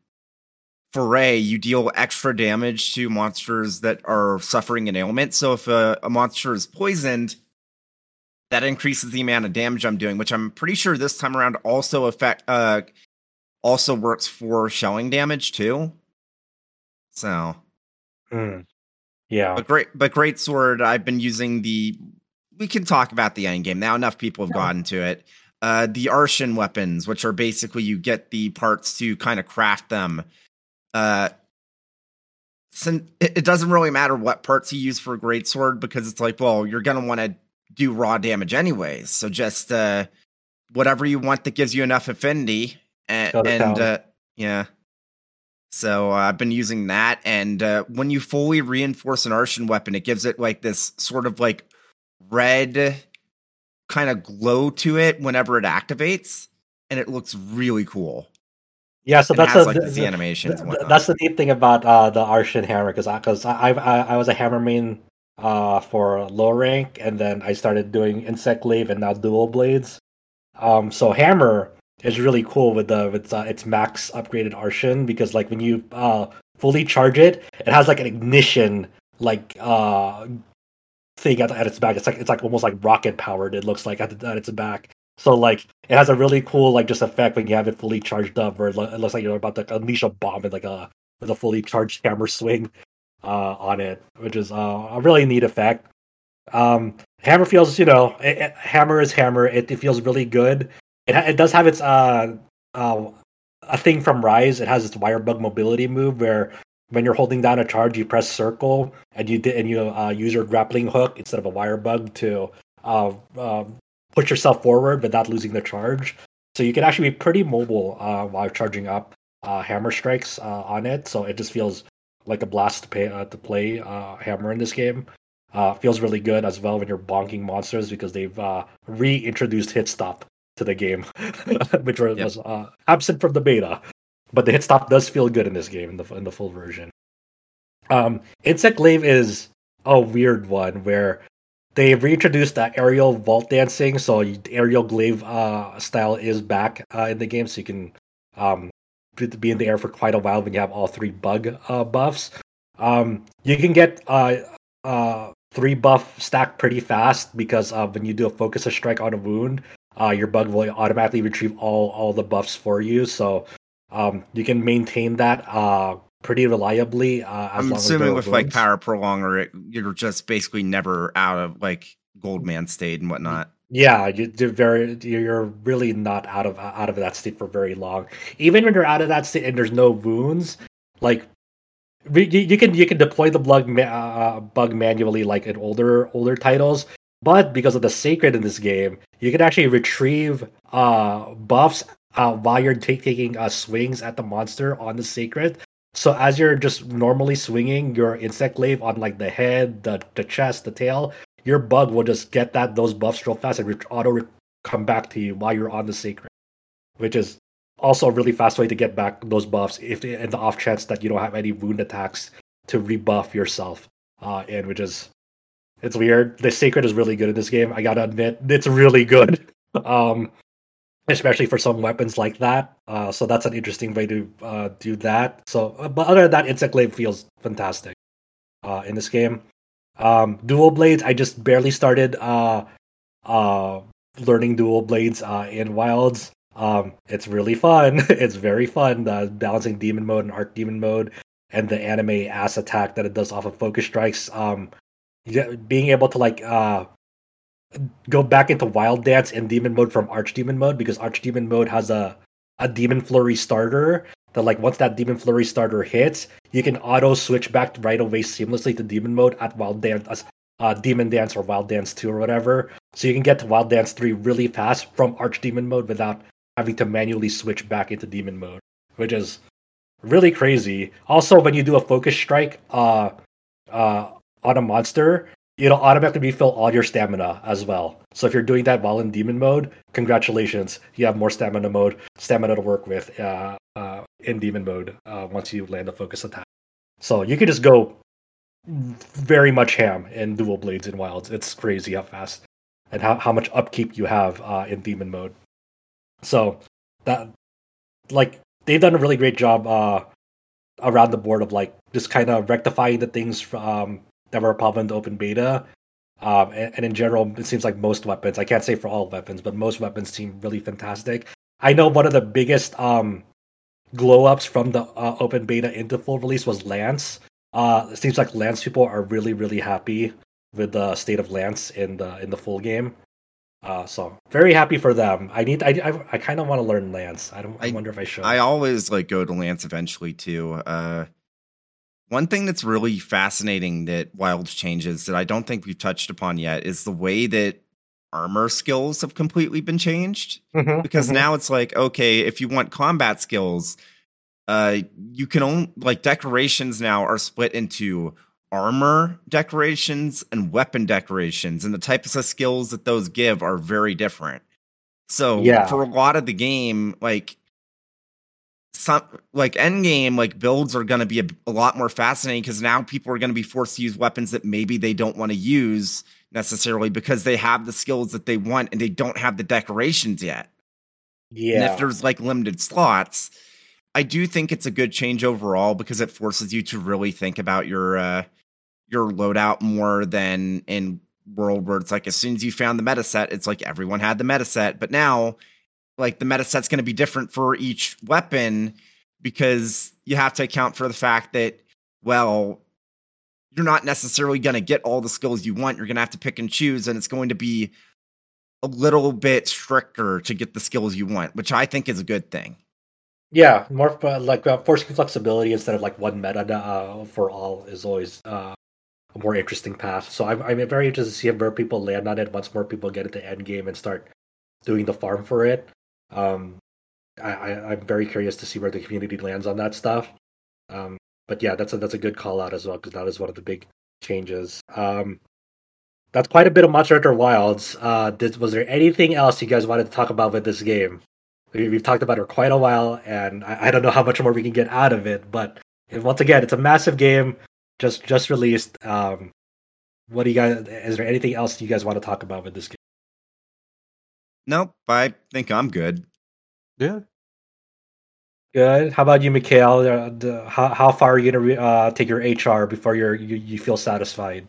Foray, you deal extra damage to monsters that are suffering an ailment. So if a, a monster is poisoned, that increases the amount of damage I'm doing, which I'm pretty sure this time around also affect uh, also works for shelling damage too. So, Hmm. Yeah. but great, but great sword. I've been using the. We can talk about the end game now. Enough people have gotten to it. Uh, the Arshan weapons, which are basically you get the parts to kind of craft them. Uh, since it, it doesn't really matter what parts you use for a great sword because it's like, well, you're gonna want to do raw damage anyways. So just uh, whatever you want that gives you enough affinity, and, Go to and town. uh, yeah. So uh, I've been using that, and uh, when you fully reinforce an Arshan weapon, it gives it like this sort of like red kind of glow to it whenever it activates, and it looks really cool. Yeah, so And it that's has, a, like, the, these the- animations and the- whatnot. that's the neat thing about uh, the Arshan hammer, because because I, I I I was a hammer main uh, for low rank, and then I started doing insect glaive and now dual blades. Um, so hammer is really cool with the with uh, its max upgraded Arshan, because like when you uh, fully charge it, it has like an ignition like uh thing at, at its back. It's like it's like almost like rocket powered. It looks like at, the, at its back. So like it has a really cool like just effect when you have it fully charged up, where it, lo- it looks like you're about to unleash a bomb with like a with a fully charged hammer swing uh, on it, which is uh, a really neat effect. Um, hammer feels, you know, it, it- hammer is hammer. It, it feels really good. It ha- it does have its uh, uh a thing from Rise. It has its wire bug mobility move where when you're holding down a charge, you press circle and you did and you uh, use your grappling hook instead of a wire bug to uh, uh, push yourself forward without losing the charge. So you can actually be pretty mobile uh, while charging up uh, hammer strikes uh, on it. So it just feels like a blast to, pay, uh, to play uh, hammer in this game. Uh, feels really good as well when you're bonking monsters, because they've uh, reintroduced hit stop to the game, which was Yep. uh, absent from the beta. But the hit stop does feel good in this game in the in the full version. Um, Insect Glaive is a weird one where they reintroduced that aerial vault dancing, so you- the aerial glaive uh, style is back uh, in the game, so you can um, be be in the air for quite a while when you have all three bug uh, buffs. Um, you can get uh, uh, three buff stacked pretty fast, because uh, when you do a focus a strike on a wound, uh, your bug will automatically retrieve all all the buffs for you. So um, you can maintain that uh, pretty reliably uh, as I'm long as assuming there are with like wounds. power prolonger, it, you're just basically never out of like Goldman state and whatnot. Yeah, you, you're very you're really not out of out of that state for very long. Even when you're out of that state and there's no wounds, like we- you, you can you can deploy the bug ma- uh, bug manually like in older older titles, but because of the sacred in this game, you can actually retrieve uh buffs uh, while you're ta- taking uh, swings at the monster on the sacred. So as you're just normally swinging your insect glaive on like the head, the the chest, the tail, your bug will just get that those buffs real fast and re- auto re- come back to you while you're on the sacred, which is also a really fast way to get back those buffs if in the off chance that you don't have any wound attacks to rebuff yourself. Uh, and which is it's weird. The sacred is really good in this game. I gotta admit, it's really good. Um, especially for some weapons like that. Uh, so that's an interesting way to uh, do that. So, uh, but other than that, Insect Glaive feels fantastic uh, in this game. Um, dual blades, I just barely started uh, uh, learning dual blades uh, in Wilds. Um, it's really fun. It's very fun. Uh, balancing demon mode and arc demon mode, and the anime ass attack that it does off of focus strikes. Um, yeah, being able to like uh, go back into Wild Dance and Demon mode from Archdemon mode, because Archdemon mode has a a Demon Flurry starter that like once that Demon Flurry starter hits, you can auto switch back right away seamlessly to Demon mode at Wild Dance, uh, Demon Dance or Wild Dance two or whatever. So you can get to Wild Dance three really fast from Archdemon mode without having to manually switch back into Demon mode, which is really crazy. Also, when you do a focus strike uh, uh, on a monster, it'll automatically refill all your stamina as well. So if you're doing that while in demon mode, congratulations, you have more stamina mode, stamina to work with uh, uh, in demon mode uh, once you land a focus attack. So you can just go very much ham in dual blades in wilds. It's crazy how fast and how, how much upkeep you have uh, in demon mode. So that like they've done a really great job uh, around the board of like just kind of rectifying the things um, that were a problem in the open beta. Um, and, and in general, it seems like most weapons, I can't say for all weapons, but most weapons seem really fantastic. I know one of the biggest um, glow ups from the uh, open beta into full release was Lance. Uh, it seems like Lance people are really, really happy with the state of Lance in the in the full game. Uh, so very happy for them. I need. I I, I kind of want to learn Lance. I don't. I, I- wonder if I should. I always like go to Lance eventually too. Uh, one thing that's really fascinating that Wilds changes that I don't think we've touched upon yet is the way that armor skills have completely been changed. Mhm, Because mhm. now it's like, okay, if you want combat skills, uh, you can only like decorations now are split into armor decorations and weapon decorations, and the types of skills that those give are very different. So Yeah. for a lot of the game, like some like end game, like builds are going to be a, a lot more fascinating because now people are going to be forced to use weapons that maybe they don't want to use necessarily because they have the skills that they want and they don't have the decorations yet. And if Yeah. there's like limited slots, I do think it's a good change overall because it forces you to really think about your uh, your loadout more than in World where it's like as soon as you found the meta set, it's like everyone had the meta set. But now, like the meta set's going to be different for each weapon because you have to account for the fact that, well, you're not necessarily going to get all the skills you want. You're going to have to pick and choose, and it's going to be a little bit stricter to get the skills you want, which I think is a good thing. Yeah, more uh, like uh, forcing flexibility instead of like one meta uh, for all is always uh, a more interesting path. So I'm I'm very interested to see where people land on it once more people get into end game and start doing the farm for it. Um, I, I I'm very curious to see where the community lands on that stuff. Um, but yeah, that's a that's a good call out as well because that is one of the big changes. Um, that's quite a bit of Monster Hunter Wilds. Uh, did, was there anything else you guys wanted to talk about with this game? We, we've talked about it for quite a while, and I, I don't know how much more we can get out of it. But once again, it's a massive game, just just released. Um, what do you guys? Is there anything else you guys want to talk about with this game? Nope, I think I'm good. Yeah. Good. How about you, Mikhail? Uh, the, how how far are you gonna uh, take your H R before you're, you you feel satisfied?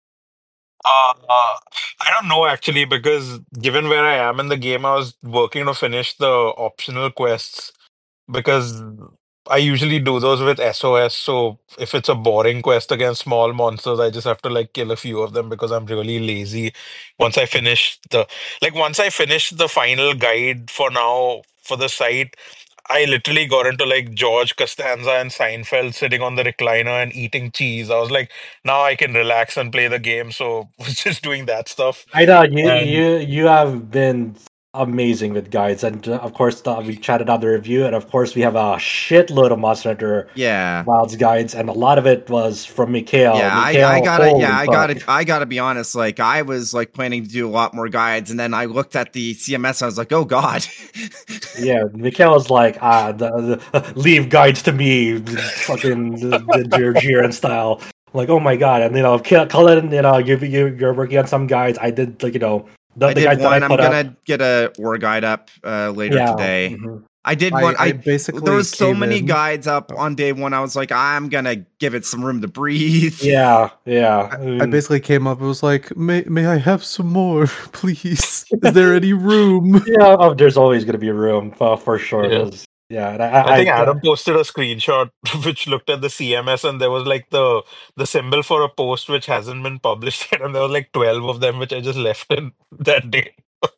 Uh, I don't know actually, because given where I am in the game, I was working to finish the optional quests because I usually do those with S O S. So if it's a boring quest against small monsters, I just have to like kill a few of them because I'm really lazy. Once I finish the like once I finish the final guide for now for the site, I literally got into like George Costanza and Seinfeld sitting on the recliner and eating cheese. I was like, now I can relax and play the game. So was just doing that stuff. I know you And you you have been amazing with guides, and uh, of course the, we chatted on the review, and of course we have a shitload of Monster Hunter Yeah. Wilds guides, and a lot of it was from Mikhail. Yeah, I, Mikhail, I gotta holy yeah, I fuck. gotta I gotta be honest, like I was like planning to do a lot more guides, and then I looked at the C M S and I was like, oh god. Yeah, Mikhail was like, ah, the, the, leave guides to me, fucking the, the Jiren style. I'm like, oh my god, and you know, K- Cullen, you know, you you you're working on some guides. I did like you know the, I the did guides that I one. I'm put up. gonna get a ore guide up uh, later Yeah, today. mhm. I did I, one. I I, basically there was so came many in- guides up Oh. on day one. I was like, I'm gonna give it some room to breathe. Yeah, yeah. I, I mean, basically came up and was like, may, may I have some more, please? Is there any room? yeah, oh, there's always going to be room for, for sure. yeah. There's- yeah, and I, I I, think I Adam posted a screenshot which looked at the C M S and there was like the the symbol for a post which hasn't been published yet, and there was like twelve of them which I just left in that day.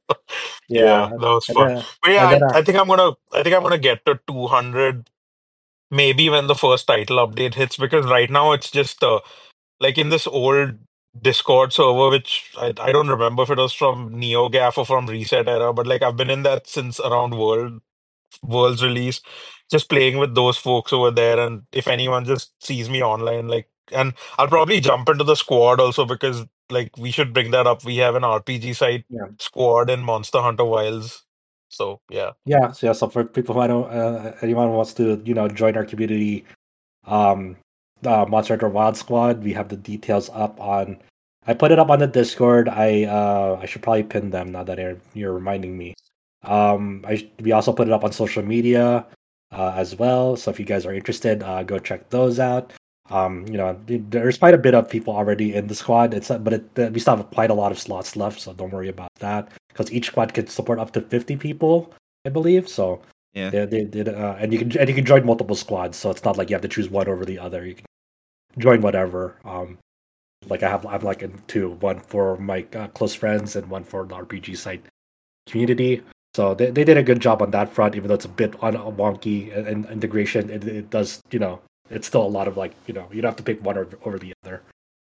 yeah, Yeah, that was and fun. then, But yeah, and then, I, uh, I think I'm gonna I think I'm gonna get to two hundred maybe when the first title update hits, because right now it's just uh, like in this old Discord server, which I, I don't remember if it was from NeoGaf or from Reset Era, but like I've been in that since around World World's release, just playing with those folks over there. And if anyone just sees me online, like, and I'll probably jump into the squad also because like we should bring that up. We have an R P G site yeah, squad in Monster Hunter Wilds. So yeah. yeah. So, yeah, so for people who don't, uh, anyone who wants to, you know, join our community, um, uh, Monster Hunter Wild Squad, we have the details up on. I put it up on the Discord. I, uh, I should probably pin them now that you're, you're reminding me. Um, I we also put it up on social media, uh, as well. So if you guys are interested, uh, go check those out. Um, you know, there's quite a bit of people already in the squad. It's but it, we still have quite a lot of slots left, so don't worry about that. Because each squad can support up to fifty people, I believe. So Yeah. they they did, uh, and you can and you can join multiple squads. So it's not like you have to choose one over the other. You can join whatever. Um, like I have I'm like in two, one for my uh, close friends and one for the R P G site community. So they, they did a good job on that front, even though it's a bit on wonky and, and integration. It, it does, you know, it's still a lot of like, you know, you don't have to pick one over, over the other.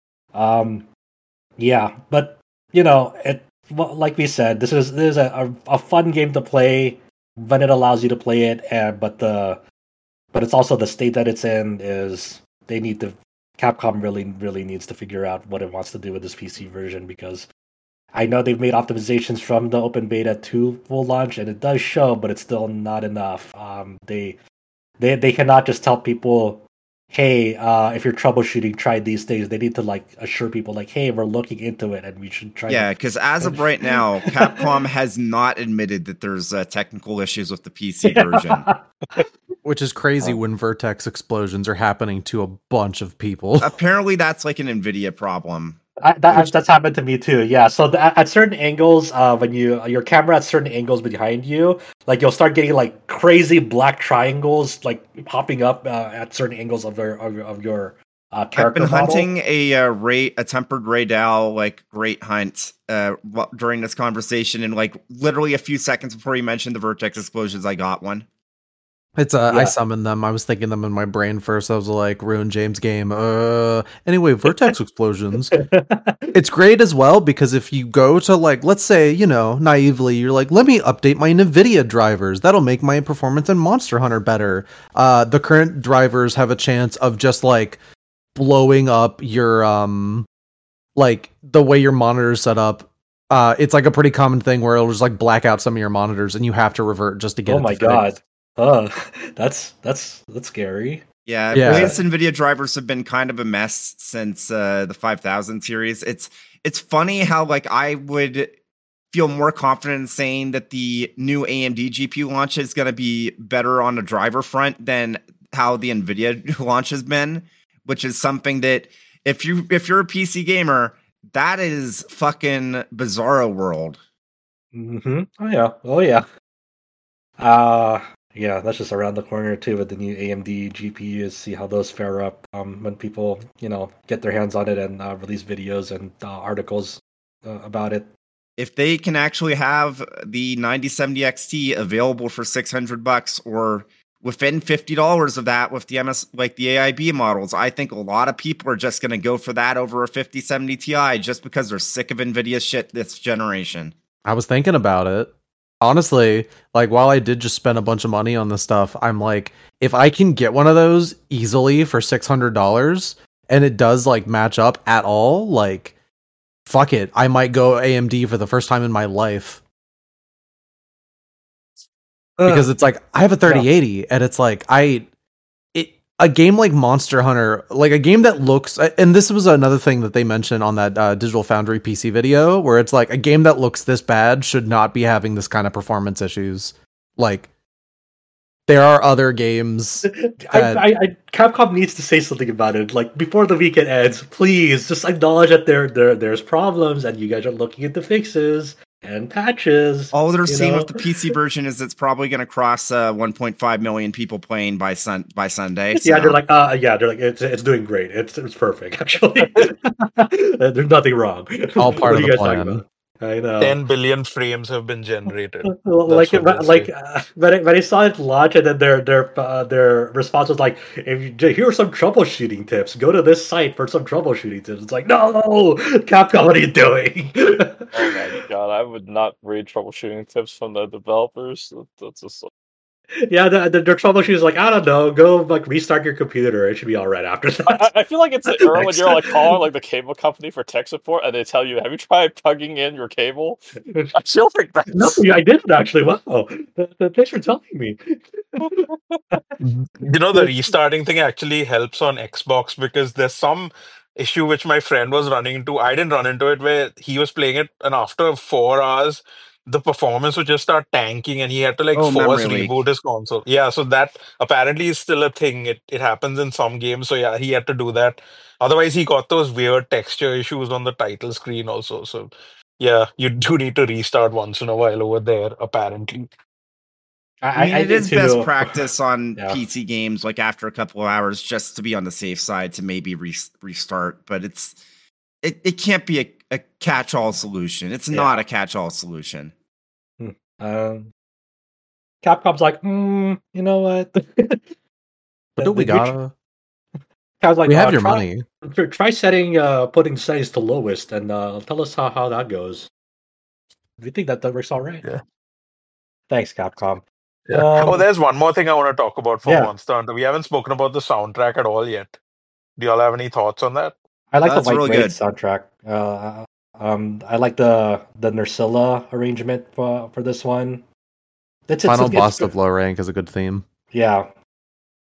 Um, yeah, but you know, it well, like we said, this is this is a, a, a fun game to play when it allows you to play it, and but the but it's also the state that it's in is they need to Capcom really really needs to figure out what it wants to do with this P C version, because I know they've made optimizations from the open beta to full launch, and it does show, but it's still not enough. Um, they they they cannot just tell people hey, uh, if you're troubleshooting, try these things. They need to like assure people, like, hey, we're looking into it, and we should try. Yeah, to- because as of right now, Capcom has not admitted that there's uh, technical issues with the P C version. Which is crazy Oh. when vertex explosions are happening to a bunch of people. Apparently, that's like an NVIDIA problem. I, that, that's happened to me too. Yeah. So the, at certain angles, uh, when you your camera at certain angles behind you, like you'll start getting like crazy black triangles like popping up uh, at certain angles of your of your, of your uh, character. I've been model. hunting a uh, Ray, a tempered Ray Dow like great hunt uh, w- during this conversation, and like literally a few seconds before you mentioned the vertex explosions, I got one. It's uh, Yeah. I summoned them. I was thinking them in my brain first. I was like, ruin James game. Uh, anyway, vertex explosions. It's great as well because if you go to like, let's say, you know, naively, you're like, let me update my NVIDIA drivers. That'll make my performance in Monster Hunter better. Uh, the current drivers have a chance of just like blowing up your um, like the way your monitor's set up. Uh, it's like a pretty common thing where it'll just like black out some of your monitors and you have to revert just to get. Oh it my to fix. god. Oh, that's that's that's scary. Yeah, Yeah. Brilliance NVIDIA drivers have been kind of a mess since uh, the five thousand series. It's it's funny how like I would feel more confident in saying that the new A M D G P U launch is going to be better on the driver front than how the NVIDIA launch has been, which is something that if you if you're a P C gamer, that is fucking bizarro world. Mm-hmm. Oh yeah. Oh yeah. Uh yeah, that's just around the corner too with the new A M D G P Us. See how those fare up um, when people, you know, get their hands on it and uh, release videos and uh, articles uh, about it. If they can actually have the ninety seventy X T available for six hundred bucks or within fifty dollars of that with the M S, like the A I B models, I think a lot of people are just going to go for that over a fifty seventy Ti just because they're sick of NVIDIA shit this generation. I was thinking about it. Honestly, like while I did just spend a bunch of money on this stuff, I'm like, if I can get one of those easily for six hundred dollars and it does like match up at all, like fuck it, I might go A M D for the first time in my life. Because it's like I have a thirty eighty and it's like I it a game like Monster Hunter, like a game that looks, and this was another thing that they mentioned on that uh, Digital Foundry P C video, where it's like a game that looks this bad should not be having this kind of performance issues. Like there are other games. I, that- I, I, Capcom needs to say something about it. Like before the weekend ends, please just acknowledge that there, there, there's problems, and you guys are looking into fixes and patches. All they're you saying know? with the P C version is it's probably going to cross uh, one point five million people playing by sun by Sunday. Yeah, so- they're like, uh, yeah, they're like, it's it's doing great. It's it's perfect actually. There's nothing wrong. All What part of are you the guys talking plan. about? I know. ten billion frames have been generated. Well, That's like what they like say. uh, when I, when I saw it launch and then their their uh, their response was like, if you, here are some troubleshooting tips. Go to this site for some troubleshooting tips. It's like, no, Capcom, what are you doing? Oh my god, I would not read troubleshooting tips from the developers. That- That's just like, Yeah, the, the, their troubleshooting is like, I don't know, go like restart your computer. It should be all right after I, that. I feel like it's like early when Next. you're like calling like the cable company for tech support, and they tell you, "Have you tried plugging in your cable?" I feel like that's No, I didn't actually. Wow, Th- th- thanks for telling me. You know, the restarting thing actually helps on Xbox because there's some issue which my friend was running into. I didn't run into it where he was playing it, and after four hours, the performance would just start tanking, and he had to like Oh, force memory leak. reboot his console. Yeah, so that apparently is still a thing. It it happens in some games. So yeah, he had to do that. Otherwise, he got those weird texture issues on the title screen also. So yeah, you do need to restart once in a while over there. Apparently. I mean, it think is too- best practice on Yeah. P C games, like after a couple of hours, just to be on the safe side to maybe re- restart. But it's it, it can't be a, a catch-all solution. It's Yeah. not a catch-all solution. Um, Capcom's like, mm, you know what? But don't we gotta? Capcom's like, We have uh, your try, money. tr- Try setting, uh, putting settings to lowest, and uh, tell us how, how that goes. Do you think that that works all right? Yeah. Thanks, Capcom. Yeah. Um, Oh, there's one more thing I want to talk about for Yeah. Monster Hunter. We haven't spoken about the soundtrack at all yet. Do y'all have any thoughts on that? I like That's the White really Raid good. soundtrack. Uh, um, I like the the Nursilla arrangement for for this one. It's, it's- Final it's- boss of low rank is a good theme. Yeah.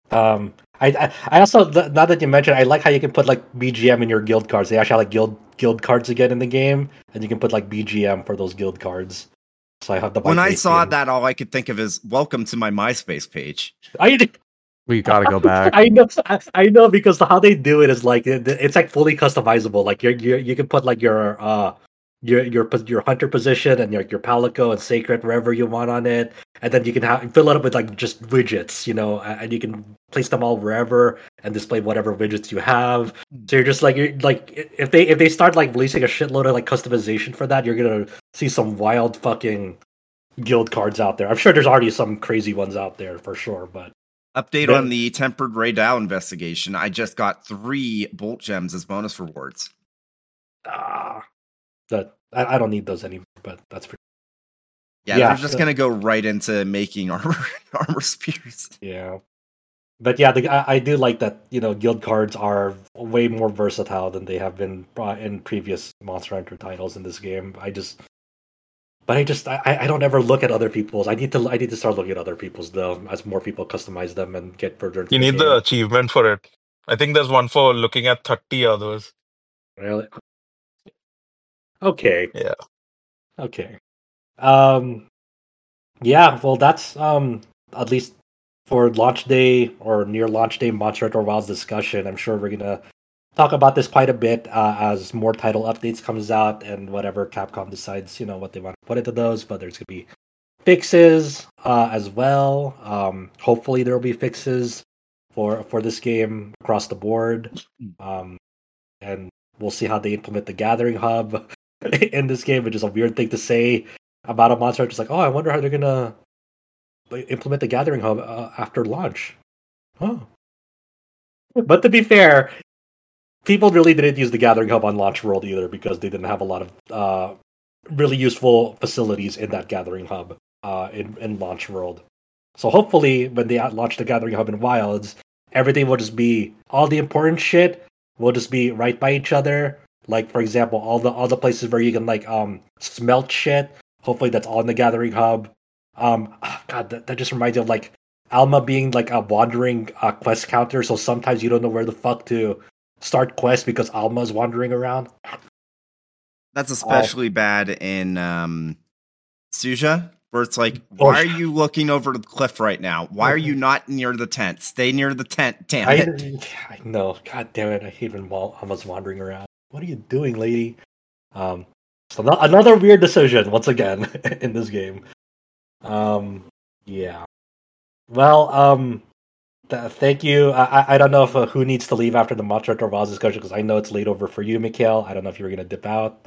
Um, I, I I also now that you mentioned, I like how you can put like B G M in your guild cards. They actually have like guild guild cards again in the game, and you can put like B G M for those guild cards. So I have the When I saw game. that, all I could think of is "Welcome to my MySpace page." I We gotta go back. I know, I, I know, because how they do it is like it, it's like fully customizable. Like you you you can put like your uh your your pos- your hunter position and your your palico and sacred wherever you want on it, and then you can have fill it up with like just widgets, you know, a- and you can place them all wherever and display whatever widgets you have. So you're just like you're like i- if they if they start like releasing a shitload of like customization for that, you're gonna see some wild fucking guild cards out there. I'm sure there's already some crazy ones out there for sure, but. Update The- on the Tempered Ray Dow investigation. I just got three Bolt Gems as bonus rewards. Ah, that I, I don't need those anymore, but that's pretty. Yeah, Yeah, they're just the- gonna go right into making armor armor spears. Yeah, but yeah, the, I, I do like that. You know, guild cards are way more versatile than they have been uh, in previous Monster Hunter titles in this game. I just, but I just I, I don't ever look at other people's. I need to I need to start looking at other people's though, as more people customize them and get further into You the need game. the achievement for it. I think there's one for looking at thirty others. Really? Okay. Yeah. Okay. Um. Yeah. Well, that's um at least for launch day or near launch day Monster Hunter Wilds discussion. I'm sure we're gonna talk about this quite a bit uh, as more title updates comes out and whatever Capcom decides, you know, what they want to put into those. But there's gonna be fixes uh, as well. Um, hopefully, there will be fixes for for this game across the board. Um, and we'll see how they implement the Gathering Hub in this game, which is a weird thing to say about a Monster Hunter. It's like, oh, I wonder how they're gonna implement the Gathering Hub uh, after launch. Oh. But to be fair, people really didn't use the Gathering Hub on Launch World either because they didn't have a lot of uh, really useful facilities in that Gathering Hub uh, in, in Launch World. So hopefully, when they launch the Gathering Hub in Wilds, everything will just be all the important shit will just be right by each other. Like for example, all the all the places where you can like um smelt shit. Hopefully, that's all in the Gathering Hub. Um, ah, God, that, that just reminds me of like Alma being like a wandering uh, quest counter. So sometimes you don't know where the fuck to start quests because Alma's wandering around. That's especially bad in um, Suja, where it's like, Oh, why are sh- you looking over the cliff right now? Why are you not near the tent? Stay near the tent, damn I, it. I know. God damn it! I hate when Wal- Alma's wandering around. What are you doing, lady? Um, so no- another weird decision once again in this game. Um, yeah. Well, um, th- thank you. I I- I don't know if uh, who needs to leave after the Monster Hunter Wilds discussion because I know it's late over for you, Mikhail. I don't know if you were gonna dip out,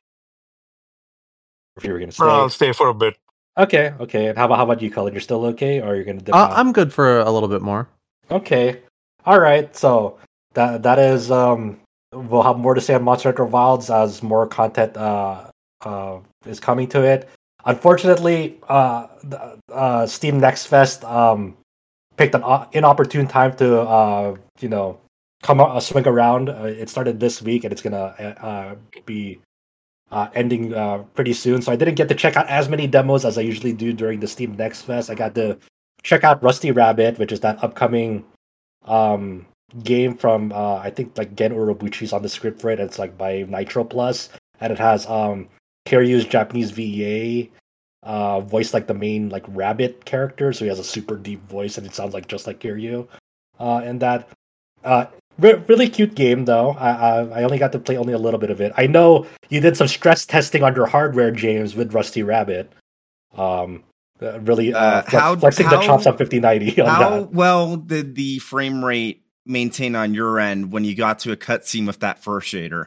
or if you were gonna stay. I'll stay for a bit. Okay, okay. And how about how about you, Cullen? You're still okay, or you're gonna dip Uh, out? I'm good for a little bit more. Okay. All right. So that that is um we'll have more to say on Monster Hunter Wilds as more content uh uh is coming to it. Unfortunately, uh, the- uh Steam Next Fest um picked an o- inopportune time to uh you know come uh, swing around. Uh, it started this week and it's gonna uh uh, be uh, ending uh, pretty soon. So I didn't get to check out as many demos as I usually do during the Steam Next Fest. I got to check out Rusty Rabbit, which is that upcoming um, game from uh, I think like Gen Urobuchi's on the script for it. It's like by Nitro Plus, and it has um, Kiryu's Japanese V E A uh, voiced like the main like rabbit character. So he has a super deep voice, and it sounds like just like Kiryu. Uh, and that uh, re- really cute game though. I, I I only got to play only a little bit of it. I know you did some stress testing on your hardware, James, with Rusty Rabbit. Um, uh, really uh, Uh, flex- how- flexing the how- chops on fifty ninety on How that. well did the frame rate maintain on your end when you got to a cutscene with that first shader?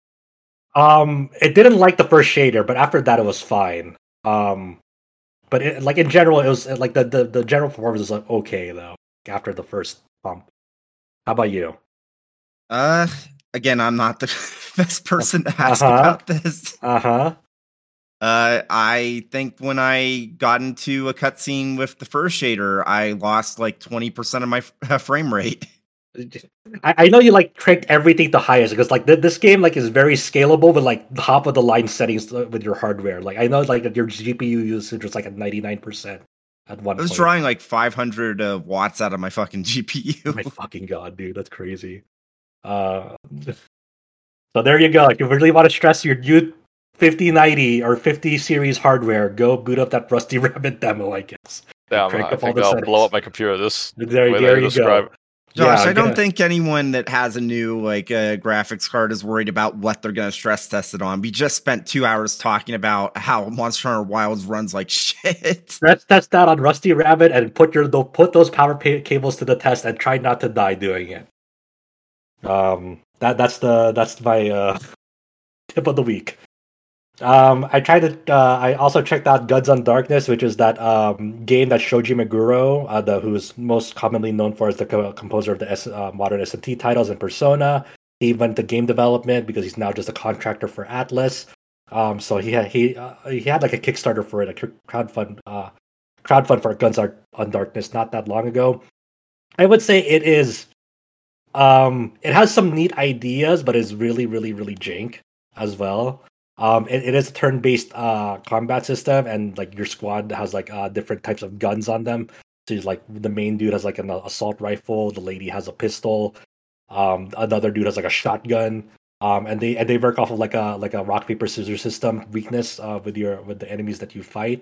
Um, it didn't like the first shader, but after that, it was fine. Um, but it, like in general, it was like the, the, the general performance was like okay though. After the first bump, how about you? Uh, again, I'm not the best person to ask Uh-huh. about this. Uh huh. Uh, I think when I got into a cutscene with the first shader, I lost like twenty percent of my f- frame rate. I, I know you like cranked everything to highest because like th- this game like is very scalable with like top of the line settings with your hardware. Like I know like that your G P U usage was like at ninety nine percent at one I was point. drawing like five hundred uh, watts out of my fucking G P U. My fucking god, dude, that's crazy. Uh, so there you go. If you really want to stress your new fifty ninety or fifty series hardware, go boot up that Rusty Rabbit demo, I guess. Yeah, Crank I up all think the I'll settings. blow up my computer. This There, way there they you describe go. it. Josh, Yeah, I don't gonna- think anyone that has a new like uh, graphics card is worried about what they're going to stress test it on. We just spent two hours talking about how Monster Hunter Wilds runs like shit. Stress test that on Rusty Rabbit and put your put those power pa- cables to the test and try not to die doing it. Um, that that's the that's my uh, tip of the week. Um, I tried to. Uh, I also checked out Guns on Darkness, which is that um, game that Shoji Meguro, uh, the who's most commonly known for as the co- composer of the S, uh, modern S M T titles and Persona. He went to game development because he's now just a contractor for Atlas. Um, so he had he uh, he had like a Kickstarter for it, a crowdfund uh, crowdfund for Guns on Darkness not that long ago. I would say it is. Um, it has some neat ideas, but it's really, really, really jank as well. Um, it, it is a turn-based uh, combat system, and like your squad has like uh, different types of guns on them. So like the main dude has like an assault rifle, the lady has a pistol, um, another dude has like a shotgun, um, and they and they work off of like a like a rock paper scissors system weakness uh, with your with the enemies that you fight.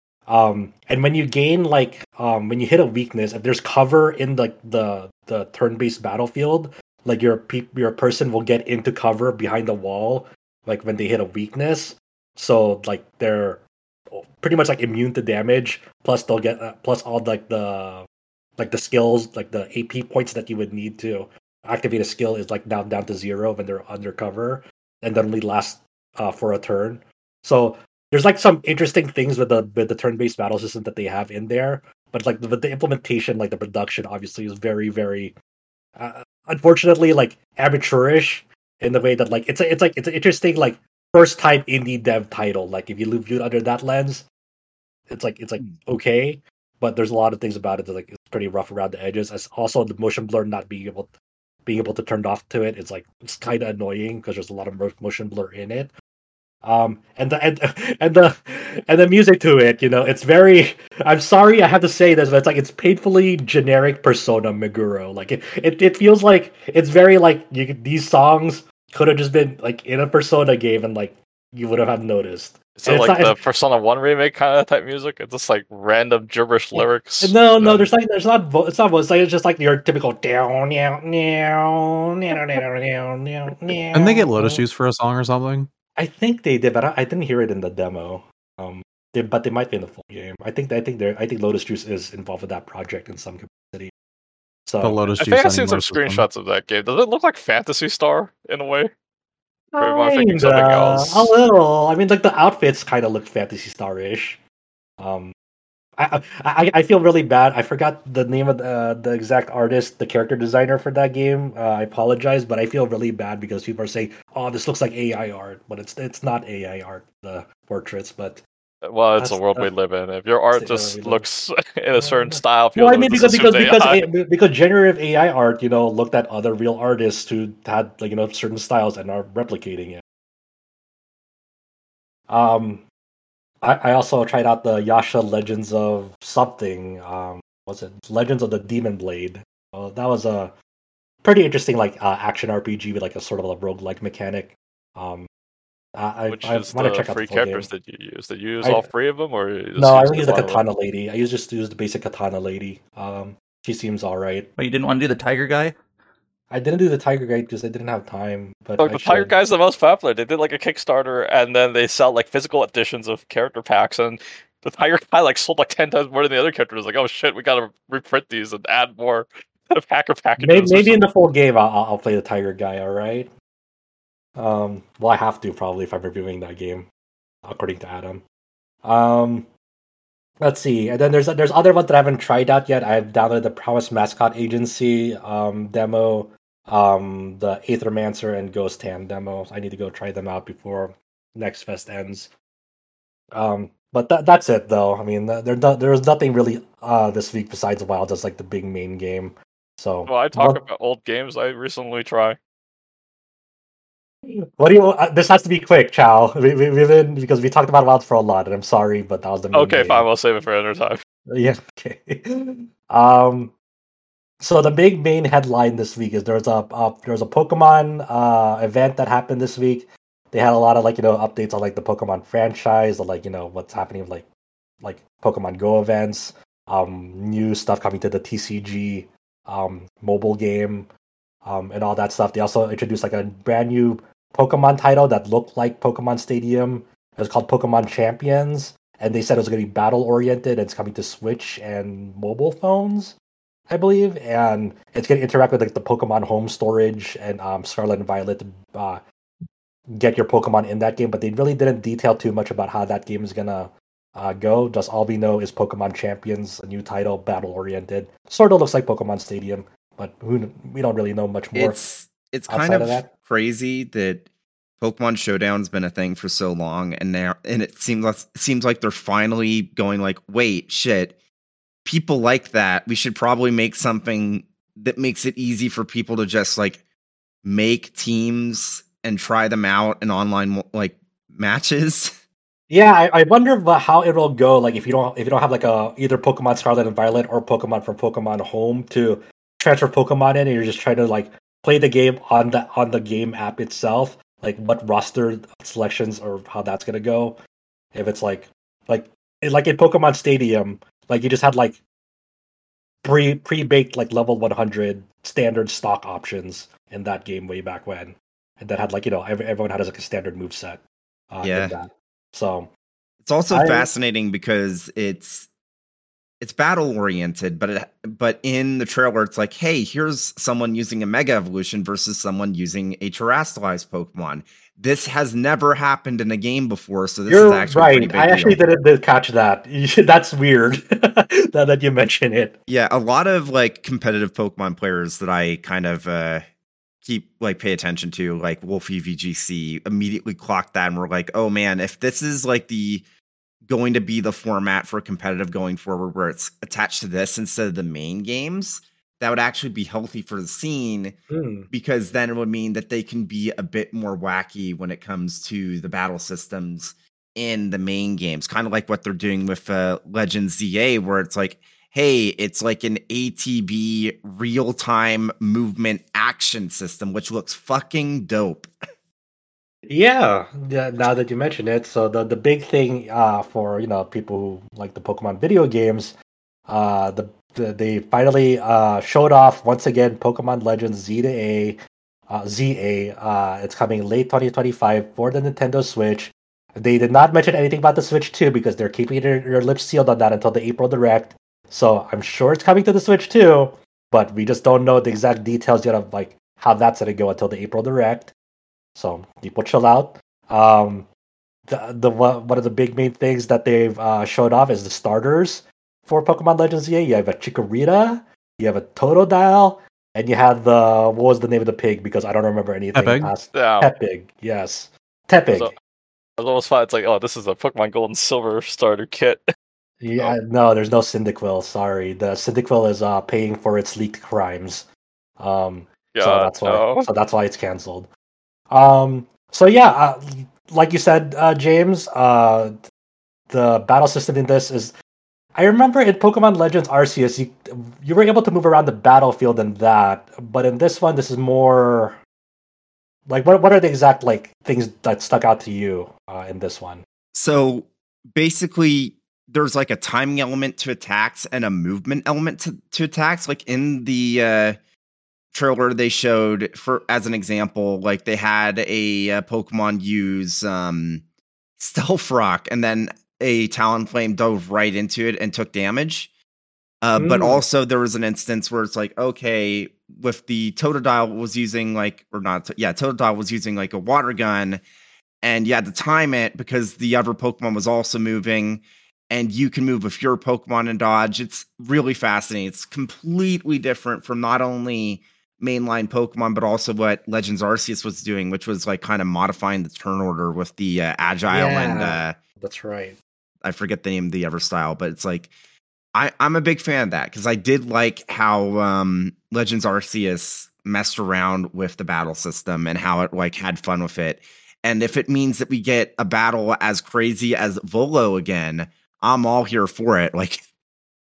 Um, and when you gain like um, when you hit a weakness, if there's cover in like the the turn-based battlefield, like your pe- your person will get into cover behind the wall. Like when they hit a weakness, so like they're pretty much like immune to damage. Plus they'll get uh, plus all like the like the skills, like the A P points that you would need to activate a skill is like down down to zero when they're undercover, and that only lasts uh, for a turn. So there's like some interesting things with the with the turn-based battle system that they have in there, but like the, the implementation, like the production, obviously is very very uh, unfortunately like amateurish. In the way that like it's a, it's like it's an interesting like first time indie dev title. Like if you view it under that lens, it's like it's like okay, but there's a lot of things about it that like it's pretty rough around the edges. As also the motion blur not being able to, being able to turn off to it, it's like it's kind of annoying because there's a lot of motion blur in it. Um and the and, and the and the music to it, you know, it's very. I'm sorry I have to say this, but it's like it's painfully generic Persona Meguro. Like it, it, it feels like it's very like you, these songs could have just been like in a Persona game and like you would have noticed. Is it And it's like not- the Persona one remake kind of type music? It's just like random gibberish lyrics. No, no, and- there's like there's not vo- it's not it's like it's just like your typical down down down down down down. And they get Lotus Juice for a song or something. I think they did, but I, I didn't hear it in the demo. Um, they, but they might be in the full game. I think I think they I think Lotus Juice is involved with that project in some capacity. So The Lotus I Juice. think I've seen some anymore system. screenshots of that game. Does it look like Phantasy Star in a way? Or am I thinking something Kinda, else? A little. I mean, like the outfits kind of look Fantasy Star-ish. Um, I, I I feel really bad. I forgot the name of the the exact artist, the character designer for that game. Uh, I apologize, but I feel really bad because people are saying, "Oh, this looks like A I art," but it's it's not A I art. The portraits, but Well, it's That's- a world we that's- live in. If your art the world just we live in. looks in a certain style, people well, I mean, just because because assume because A I. A- because generative A I art, you know, looked at other real artists who had like you know certain styles and are replicating it. Um, I, I also tried out the Yasha Legends of something. Um, what's it? Legends of the Demon Blade. Uh, that was a pretty interesting like uh, action R P G with like a sort of a roguelike mechanic. Um, I, Which I, is I want to the check out free the full game. characters that you use? Did you use I- all three of them, or you just No, I used only used the one of them? Katana Lady. I used just used the basic Katana Lady. Um, she seems all right. Oh, you didn't want to do the tiger guy? I didn't do the Tiger Guide because I didn't have time. But Look, I the Tiger should. Guy's the most popular. They did like a Kickstarter, and then they sell like physical editions of character packs, and the Tiger Guy like sold like ten times more than the other characters. Like, oh shit, we gotta reprint these and add more hacker packages. Maybe, or maybe in something. the full game I'll, I'll play the Tiger Guy. All right. Um. Well, I have to probably if I'm reviewing that game, according to Adam. Um. Let's see, and then there's there's other ones that I haven't tried out yet. I've downloaded the Promise Mascot Agency um, demo, um, the Aethermancer and Ghost Hand demo. I need to go try them out before next fest ends. Um, but that that's it though. I mean, there no, there was nothing really uh, this week besides Wild as like the big main game. So Well, I talk what, about old games I recently try. what do you? Uh, this has to be quick, Chow. We, we, we've been because we talked about Wild for a lot, and I'm sorry, but that was the main Okay, game. fine. We'll save it for another time. Yeah. Okay. Um. So the big main headline this week is there's a uh, there's a Pokemon uh event that happened this week. They had a lot of like you know updates on like the Pokemon franchise, or like you know what's happening with like like Pokemon Go events, um, new stuff coming to the T C G um mobile game, um, and all that stuff. They also introduced like a brand new Pokemon title that looked like Pokemon Stadium. It was called Pokemon Champions, and they said it was going to be battle oriented. It's coming to Switch and mobile phones, I believe, and it's going to interact with like the Pokemon home storage and um, Scarlet and Violet to uh, get your Pokemon in that game. But they really didn't detail too much about how that game is going to uh, go. Just all we know is Pokemon Champions, a new title, battle oriented. Sort of looks like Pokemon Stadium, but who, we don't really know much more. It's it's kind outside of of that. crazy that Pokemon Showdown's been a thing for so long, and now and it seems like it seems like they're finally going like, wait, shit, people like that. We should probably make something that makes it easy for people to just like make teams and try them out in online like matches. Yeah, I, I wonder about how it'll go. Like if you don't if you don't have like a either Pokemon Scarlet and Violet or Pokemon from Pokemon Home to transfer Pokemon in, and you're just trying to like play the game on the on the game app itself. Like what roster selections or how that's gonna go. If it's like like like in Pokemon Stadium, like you just had like pre pre baked like level one hundred standard stock options in that game way back when, and that had like you know every, everyone had like a standard move set. Uh, Yeah. in that. So It's also I- fascinating because it's it's battle oriented, but it, but in the trailer it's like, hey, here's someone using a Mega Evolution versus someone using a terrestrialized Pokemon. This has never happened in a game before, so this you're is actually a pretty right. big I actually deal. didn't, didn't catch that. You should- That's weird. that, that you mention it. Yeah, a lot of like competitive Pokemon players that I kind of uh keep like pay attention to, like Wolfie V G C, immediately clocked that and were like, oh man, if this is like the going to be the format for competitive going forward where it's attached to this instead of the main games, that would actually be healthy for the scene, Hmm. because then it would mean that they can be a bit more wacky when it comes to the battle systems in the main games, kind of like what they're doing with uh, Legends Z A, where it's like, hey, it's like an A T B real-time movement action system, which looks fucking dope. Yeah, yeah. Now that you mention it, so the the big thing uh, for you know people who like the Pokemon video games, uh, the, the they finally uh, showed off once again Pokemon Legends Z to A, uh, Z A. Uh, it's coming late twenty twenty-five for the Nintendo Switch. They did not mention anything about the Switch two because they're keeping their, their lips sealed on that until the April Direct. So I'm sure it's coming to the Switch too, but we just don't know the exact details yet of like how that's gonna go until the April Direct. So people chill out. Um, the the one one of the big main things that they've uh, showed off is the starters for Pokemon Legends Z A. You have a Chikorita, you have a Totodile, and you have the what was the name of the pig? Because I don't remember anything Tepig? past Yeah, Tepig. Yes, Tepig. So- I was almost fine. It's like, oh, this is a Pokemon Gold and Silver starter kit. Yeah, no, there's no Cyndaquil. Sorry, the Cyndaquil is uh, paying for its leaked crimes. Um, so Yeah, that's why. no. So that's why it's canceled. Um, so yeah, uh, like you said, uh, James, uh, the battle system in this is. I remember in Pokemon Legends Arceus, you you were able to move around the battlefield in that, but in this one, this is more. Like, what what are the exact like things that stuck out to you uh, in this one? So basically, there's like a timing element to attacks and a movement element to, to attacks. Like in the uh, trailer, they showed, for as an example, like they had a, uh Pokemon use um, Stealth Rock, and then a Talonflame dove right into it and took damage. Uh, But Mm. also there was an instance where it's like, okay, with the Totodile was using like, or not, yeah, Totodile was using like a water gun, and you had to time it because the other Pokemon was also moving, and you can move with your Pokemon and dodge. It's really fascinating. It's completely different from not only mainline Pokemon, but also what Legends Arceus was doing, which was like kind of modifying the turn order with the uh, Agile and Yeah. uh, That's right. I forget the name of the other style, but it's like, I, I'm a big fan of that because I did like how um, Legends Arceus messed around with the battle system and how it like had fun with it. And if it means that we get a battle as crazy as Volo again, I'm all here for it. Like,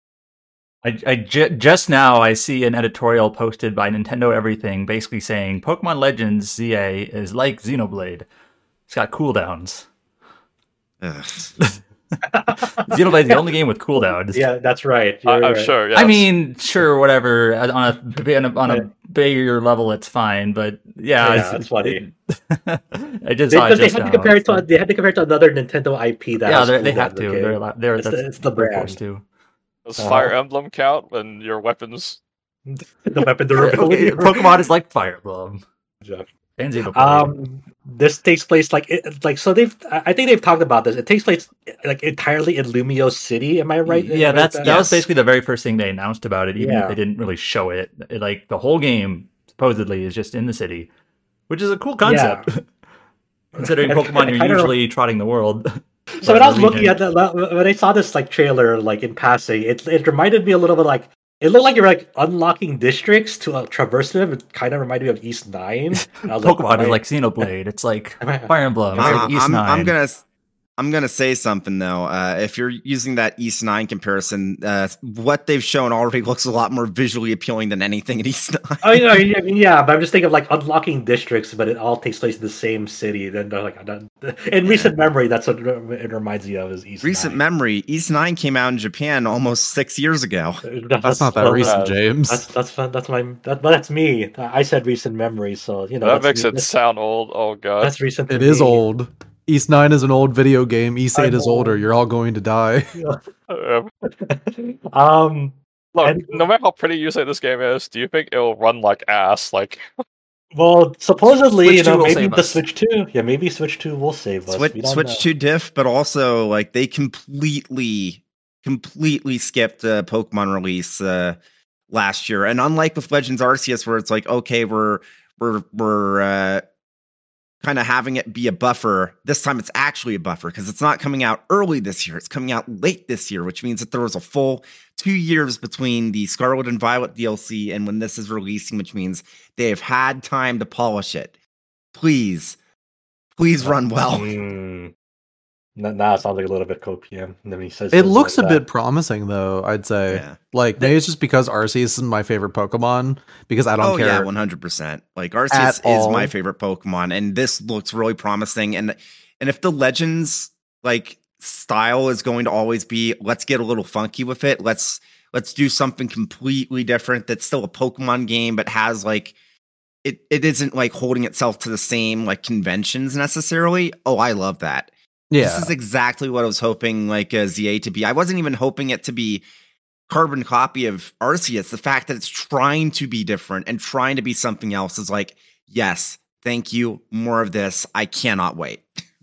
I, I j- just now I see an editorial posted by Nintendo Everything basically saying Pokemon Legends Z A is like Xenoblade. It's got cooldowns. Ugh. Xenoblade's the only game with cooldowns. Yeah, that's right. I, You're I'm right. sure. Yes. I mean, sure, whatever. On a on a, on a bigger level, it's fine. But yeah, Yeah, that's funny. It, I just They, saw it because they just had to now. compare it to they had to compare it to another Nintendo I P that yeah, has they're- they cooldowns, have to. okay? They're allo- they're It's the- that's- it's the they're brand. forced to. Does Uh-huh. Fire Emblem count when your weapons? The weapon durability. Okay, Pokemon is like Fire Emblem. Yeah. And Xenoblade. Um, this takes place like it, like so they've I I think they've talked about this. It takes place like entirely in Lumio City. Am I right? Am I yeah, right that's with that was Yes. basically the very first thing they announced about it, even Yeah. if they didn't really show it. It- Like the whole game supposedly is just in the city, which is a cool concept. Considering And- Pokemon, and you're kinda- usually trotting the world. So or when I the was looking region. at that, when I saw this like trailer, like in passing, it it reminded me a little bit like it looked like you're like unlocking districts to uh, traverse them. It kind of reminded me of East Nine. And I was Pokemon am is I- like Xenoblade. It's like am I- Fire Emblem. Am I- It's Uh, like East I'm, Nine. I'm gonna I'm gonna say something though. Uh, if you're using that East Nine comparison, uh, what they've shown already looks a lot more visually appealing than anything in East Nine. Oh, you know, I mean, yeah, but I'm just thinking of like unlocking districts, but it all takes place in the same city. Then they're like, I don't- in recent memory, that's what it reminds me of is East. Recent Nine. memory, East Nine came out in Japan almost six years ago. That's not that well, recent, uh, James. That's that's fun. That's my that, but that's me. I said recent memory, so you know that that's, makes it that's, sound old. Oh god. that's recent. It to is me. old. East Nine is an old video game. East I Eight is know. older. You're all going to die. Uh, um. Look, And- no matter how pretty you say this game is, do you think it'll run like ass? Like, Well, supposedly, Switch you two know, will maybe save the us. Switch Two. Yeah, maybe Switch Two will save us. Switch We don't Switch know. two diff, but also like they completely, completely skipped uh, Pokemon release uh, last year. And unlike with Legends Arceus, where it's like, okay, we're we're we're uh, kind of having it be a buffer. This time it's actually a buffer because it's not coming out early this year. It's coming out late this year, which means that there was a full two years between the Scarlet and Violet D L C and when this is releasing, which means they have had time to polish it. Please, please run well. Mm. N- Now it sounds like a little bit copium. And then he says It things looks like a that. bit promising, though. I'd say. Yeah. Like maybe it's just because Arceus is my favorite Pokemon because I don't Oh care. yeah, one hundred percent. Like Arceus At is all. my favorite Pokemon, and this looks really promising. And and if the Legends like style is going to always be, let's get a little funky with it. Let's let's do something completely different. That's still a Pokemon game, but has like it. It isn't like holding itself to the same like conventions necessarily. Oh, I love that. Yeah, This is exactly what I was hoping like a Z A to be. I wasn't even hoping it to be carbon copy of Arceus. The fact that it's trying to be different and trying to be something else is like, yes, thank you. More of this. I cannot wait.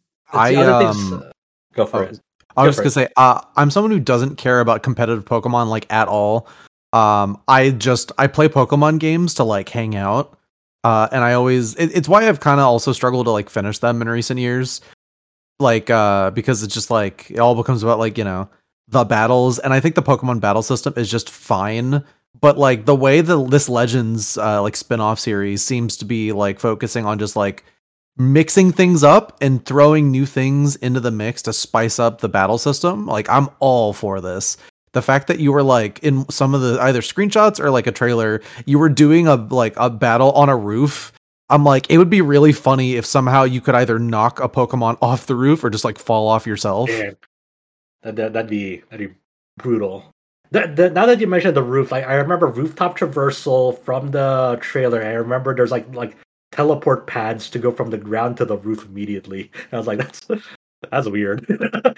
I The other things- um. Go for oh, it. I Go was for gonna say, uh, I'm someone who doesn't care about competitive Pokemon like at all. Um, I just I play Pokemon games to like hang out, uh, and I always it, it's why I've kind of also struggled to like finish them in recent years, like uh, because it's just like it all becomes about like you know the battles, and I think the Pokemon battle system is just fine. But like the way the this Legends uh, like spin-off series seems to be like focusing on just like mixing things up and throwing new things into the mix to spice up the battle system. Like I'm all for this. The fact that you were like in some of the either screenshots or like a trailer, you were doing a like a battle on a roof. I'm like, it would be really funny if somehow you could either knock a Pokemon off the roof or just like fall off yourself. Yeah. That, that, that'd be that'd be brutal. That, that, now that you mentioned the roof, like I remember rooftop traversal from the trailer. I remember there's like like teleport pads to go from the ground to the roof immediately. And I was like, that's that's weird.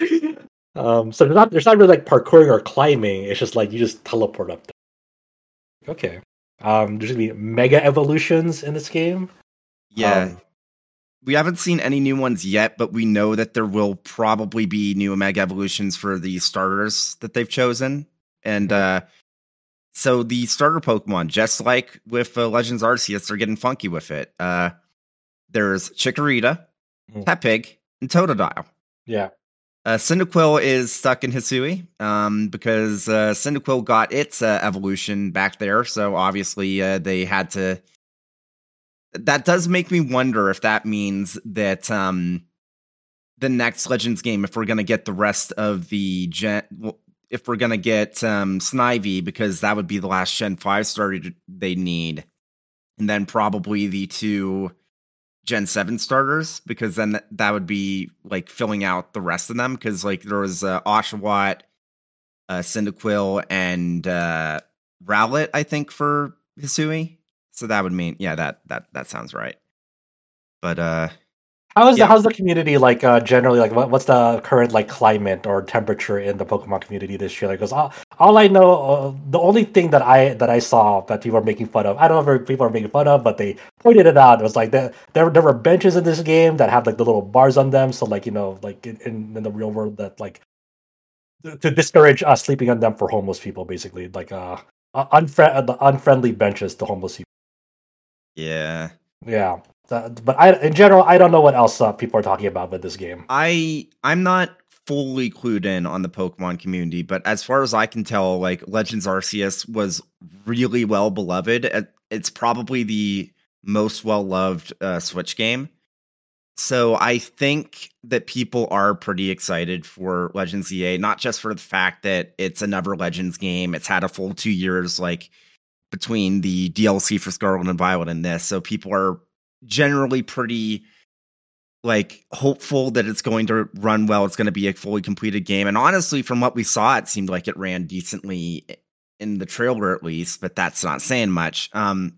um, so there's not there's not really like parkouring or climbing. It's just like you just teleport up there. Okay. Um, there's gonna be mega evolutions in this game. Yeah. Um, We haven't seen any new ones yet, but we know that there will probably be new Mega Evolutions for the starters that they've chosen. And uh, so the starter Pokemon, just like with uh, Legends Arceus, they're getting funky with it. Uh, there's Chikorita, Mhm. Tepig, and Totodile. yeah. Uh, Cyndaquil is stuck in Hisui um, because uh, Cyndaquil got its uh, evolution back there. So obviously uh, they had to. That does make me wonder if that means that um, the next Legends game, if we're going to get the rest of the gen, well, if we're gonna get um, Snivy, because that would be the last Gen five starter they need, and then probably the two Gen seven starters, because then th- that would be like filling out the rest of them. Because like there was uh, Oshawott, uh, Cyndaquil, and uh, Rowlet, I think, for Hisui. So that would mean, yeah, that that that sounds right. But uh, How is yeah. the how's the community like uh, generally like what, what's the current like climate or temperature in the Pokemon community this year? Like, because all, all I know, uh, the only thing that I that I saw that people are making fun of, I don't know if people are making fun of, but they pointed it out. It was like the, there there were benches in this game that have like the little bars on them, so like you know like in, in, in the real world that like to discourage us sleeping on them for homeless people, basically like uh unfriend uh, the unfriendly benches to homeless people. yeah. Yeah. Uh, but I, in general, I don't know what else uh, people are talking about with this game. I I'm not fully clued in on the Pokemon community, but as far as I can tell, like Legends Arceus was really well beloved. It's probably the most well loved uh, Switch game. So I think that people are pretty excited for Legends Z A, not just for the fact that it's another Legends game. It's had a full two years like between the D L C for Scarlet and Violet and this, so people are generally pretty like hopeful that it's going to run well. It's going to be a fully completed game. And honestly, from what we saw, it seemed like it ran decently in the trailer at least, but that's not saying much. Um,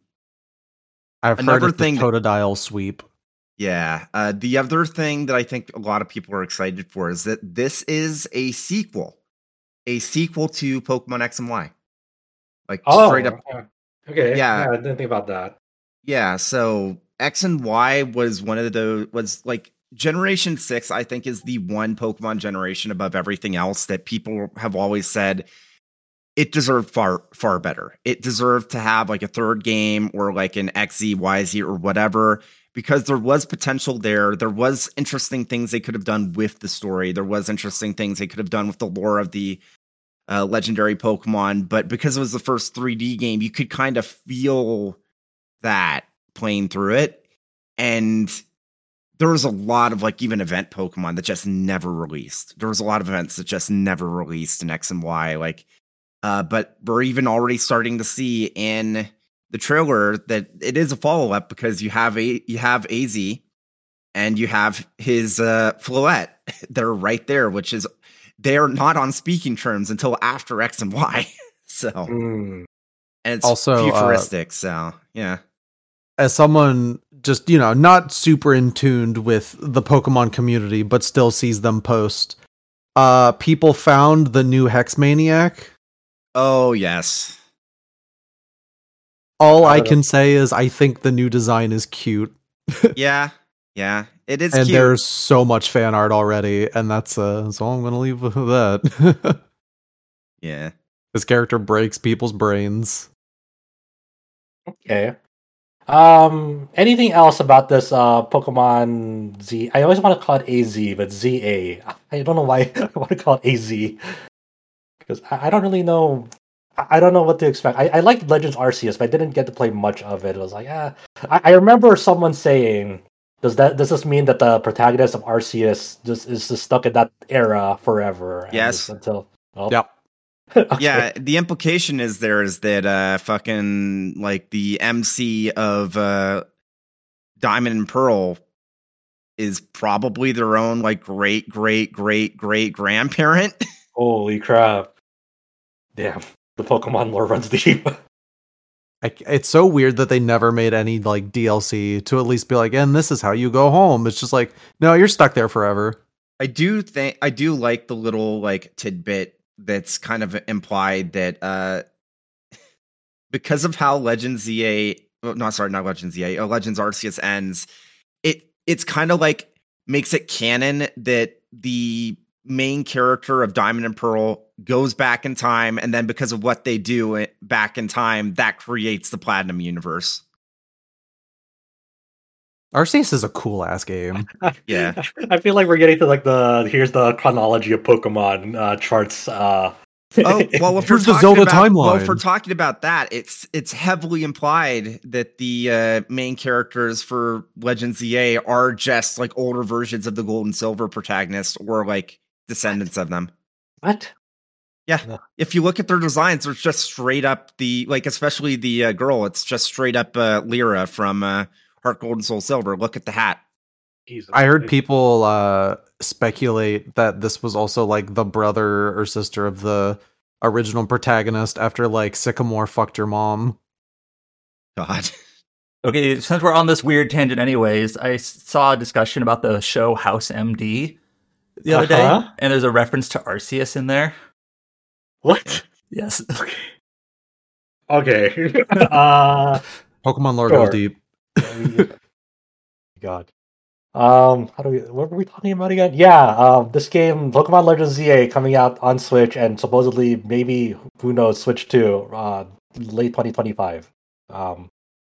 I've another heard it's thing the that- Totodile sweep. Yeah. Uh, the other thing that I think a lot of people are excited for is that this is a sequel, a sequel to Pokemon X and Y. Like Oh, straight up. okay. Yeah. Yeah, I didn't think about that. Yeah. So X and Y was one of the, was like Generation six, I think, is the one Pokemon generation above everything else that people have always said it deserved far, far better. It deserved to have like a third game or like an X Z, Y Z or whatever, because there was potential there. There was interesting things they could have done with the story. There was interesting things they could have done with the lore of the uh, legendary Pokemon. But because it was the first three D game, you could kind of feel that playing through it. And there was a lot of like even event Pokemon that just never released. There was a lot of events that just never released in X and Y. Like, uh, but we're even already starting to see in the trailer that it is a follow up, because you have a you have A Z and you have his uh, Floette. They're right there, which is they're not on speaking terms until after X and Y. So, Mm. and it's Also, uh, futuristic. so, yeah. As someone just, you know, not super in tuned with the Pokemon community, but still sees them post, uh, people found the new Hex Maniac. Oh yes. All I I don't can say is I think the new design is cute. Yeah. Yeah. It is and cute. there's so much fan art already, and that's uh that's all I'm gonna leave with that. Yeah. This character breaks people's brains. Okay. Um. Anything else about this uh Pokemon Z? I always want to call it A Z, but Z A. I don't know why I want to call it A Z, because I, I don't really know. I I don't know what to expect. I, I liked Legends Arceus, but I didn't get to play much of it. It was like, ah. I, I remember someone saying, "Does that does this mean that the protagonist of Arceus just is just stuck in that era forever?" and Yes. just until oh. Yep. Okay. Yeah, the implication is there is that uh fucking like the M C of uh Diamond and Pearl is probably their own like great great great great grandparent. Holy crap! Damn, the Pokemon lore runs deep. I, it's so weird that they never made any like D L C to at least be like, and this is how you go home. It's just like, no, you're stuck there forever. I do think I do like the little like tidbit that's kind of implied that uh because of how Legends Z A, oh, no, sorry, not Legends Z A, oh, Legends Arceus ends, it it's kind of like makes it canon that the main character of Diamond and Pearl goes back in time, and then because of what they do back in time, that creates the Platinum universe. Arceus is a cool ass game. Yeah. I feel like we're getting to like the here's the chronology of Pokemon uh, charts. Uh, Oh well, if we're Here's the talking Zelda about, well, if timeline. we're talking about that, it's it's heavily implied that the uh, main characters for Legends Z A are just like older versions of the Gold and Silver protagonists, or like descendants of them. what? Yeah. No. If you look at their designs, they're just straight up the, like, especially the uh, girl, it's just straight up uh, Lyra from uh, Heart Gold and Soul Silver. Look at the hat. Jesus. I heard people uh, speculate that this was also like the brother or sister of the original protagonist after like Sycamore fucked her mom. God. Okay, since we're on this weird tangent anyways, I s- saw a discussion about the show House M D the other Uh-huh. day, and there's a reference to Arceus in there. What? Yes. Okay. uh, Pokemon lore Sure. goes deep. God. Um, how do we? What were we talking about again? Yeah. Um, this game, Pokemon Legends Z A, coming out on Switch and supposedly maybe who knows Switch two, uh, late twenty twenty-five. Um,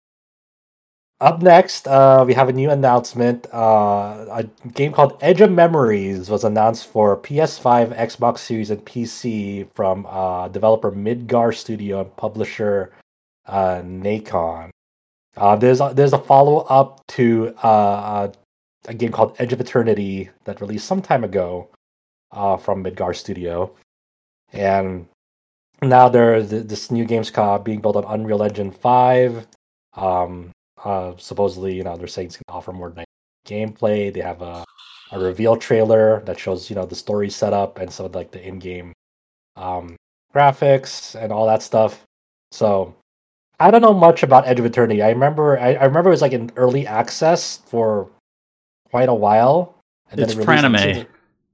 up next, uh, we have a new announcement. Uh, a game called Edge of Memories was announced for P S five, Xbox Series, and P C from uh, developer Midgar Studio and publisher uh, Nacon. Uh, there's a, there's a follow up to uh, a game called Edge of Eternity that released some time ago uh, from Midgar Studio, and now there's this new game's called being built on Unreal Engine five. Um, uh, supposedly, you know, they're saying it's going to offer more dynamic gameplay. They have a, a reveal trailer that shows, you know, the story setup and some of like the in-game um, graphics and all that stuff. So I don't know much about Edge of Eternity. I remember, I, I remember it was like in early access for quite a while, and It's then it released. Franime.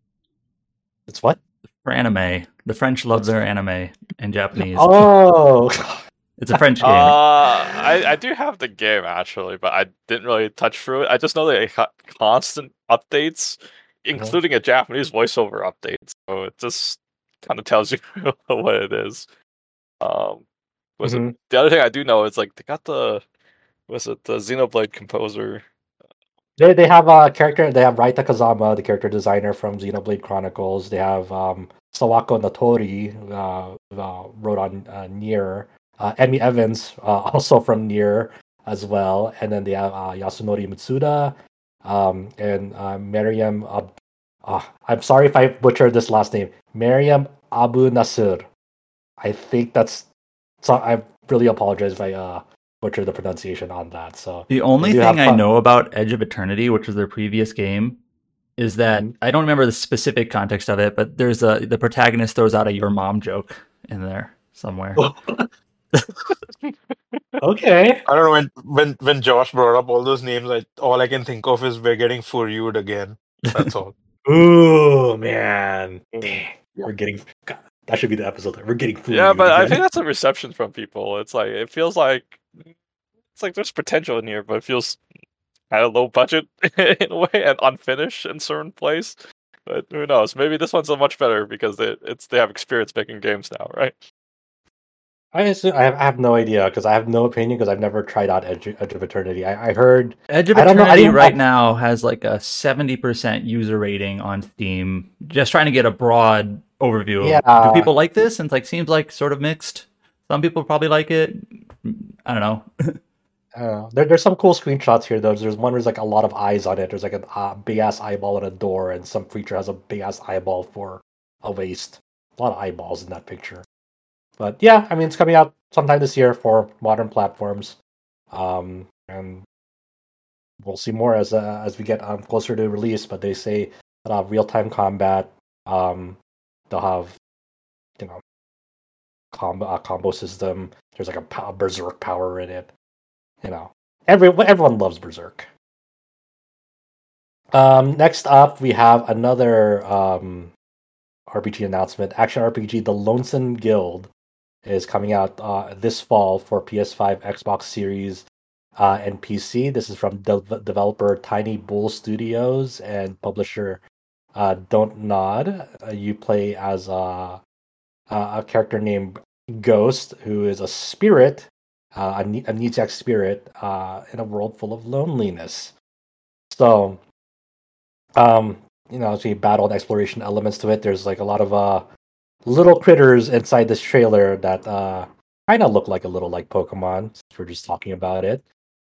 It's what? For anime. The French love their anime in Japanese. Oh, It's a French Uh, game. I, I do have the game actually, but I didn't really touch through it. I just know they got constant updates, including a Japanese voiceover update. So it just kind of tells you what it is. Um, was Mhm. it the other thing I do know is like they got the was it the Xenoblade composer? they they have a character. They have Raita Kazama, the character designer from Xenoblade Chronicles. They have um, Sawako Natori, uh, uh, wrote on uh, Nier. Uh, Emmy Evans, uh, also from Nier as well, and then they have uh, Yasunori Mitsuda, um, and uh, Mariam. Ab- uh, I'm sorry if I butchered this last name. Mariam Abu Nasir. I think that's. So I really apologize if I uh, butchered the pronunciation on that. So The only do have thing I fun- know about Edge of Eternity, which was their previous game, is that Mhm. I don't remember the specific context of it, but there's a the protagonist throws out a "your mom" joke in there somewhere. Okay. I don't know when when when Josh brought up all those names, I all I can think of is we're getting Furyu'd again. That's all. Ooh, man. Dang. We're getting. God, that should be the episode. We're getting food. Yeah, but I again. think that's a reception from people. It's like it feels like it's like there's potential in here, but it feels kind of low budget in a way and unfinished in certain place. But who knows? Maybe this one's a much better because they it's they have experience making games now, right? I assume, I have, I have no idea because I have no opinion because I've never tried out Edge, Edge of Eternity. I, I heard Edge of I don't know, I Eternity didn't- right I- now has like a seventy percent user rating on Steam. Just trying to get a broad overview. Yeah. Of, do people like this? And it's like seems like sort of mixed. Some people probably like it. I don't know. uh, there, there's some cool screenshots here though. There's one where there's like a lot of eyes on it. There's like a uh, big ass eyeball on a door, and some creature has a big ass eyeball for a waist. A lot of eyeballs in that picture. But yeah, I mean it's coming out sometime this year for modern platforms, um, and we'll see more as uh, as we get um, closer to release. But they say that have real time combat. Um, they'll have you know combo uh, combo system. There's like a, pow- berserk power in it. You know, every everyone loves berserk. Um, next up, we have another um, R P G announcement. Action R P G, The Lonesome Guild, is coming out uh, this fall for P S five, Xbox Series, uh, and P C. This is from de- developer Tiny Bull Studios and publisher uh, Don't Nod. Uh, you play as a, a character named Ghost, who is a spirit, uh, a amnesiac spirit, uh, in a world full of loneliness. So, um, you know, so you battle and exploration elements to it. There's like a lot of uh, little critters inside this trailer that uh, kind of look like a little like Pokemon. Since we're just talking about it.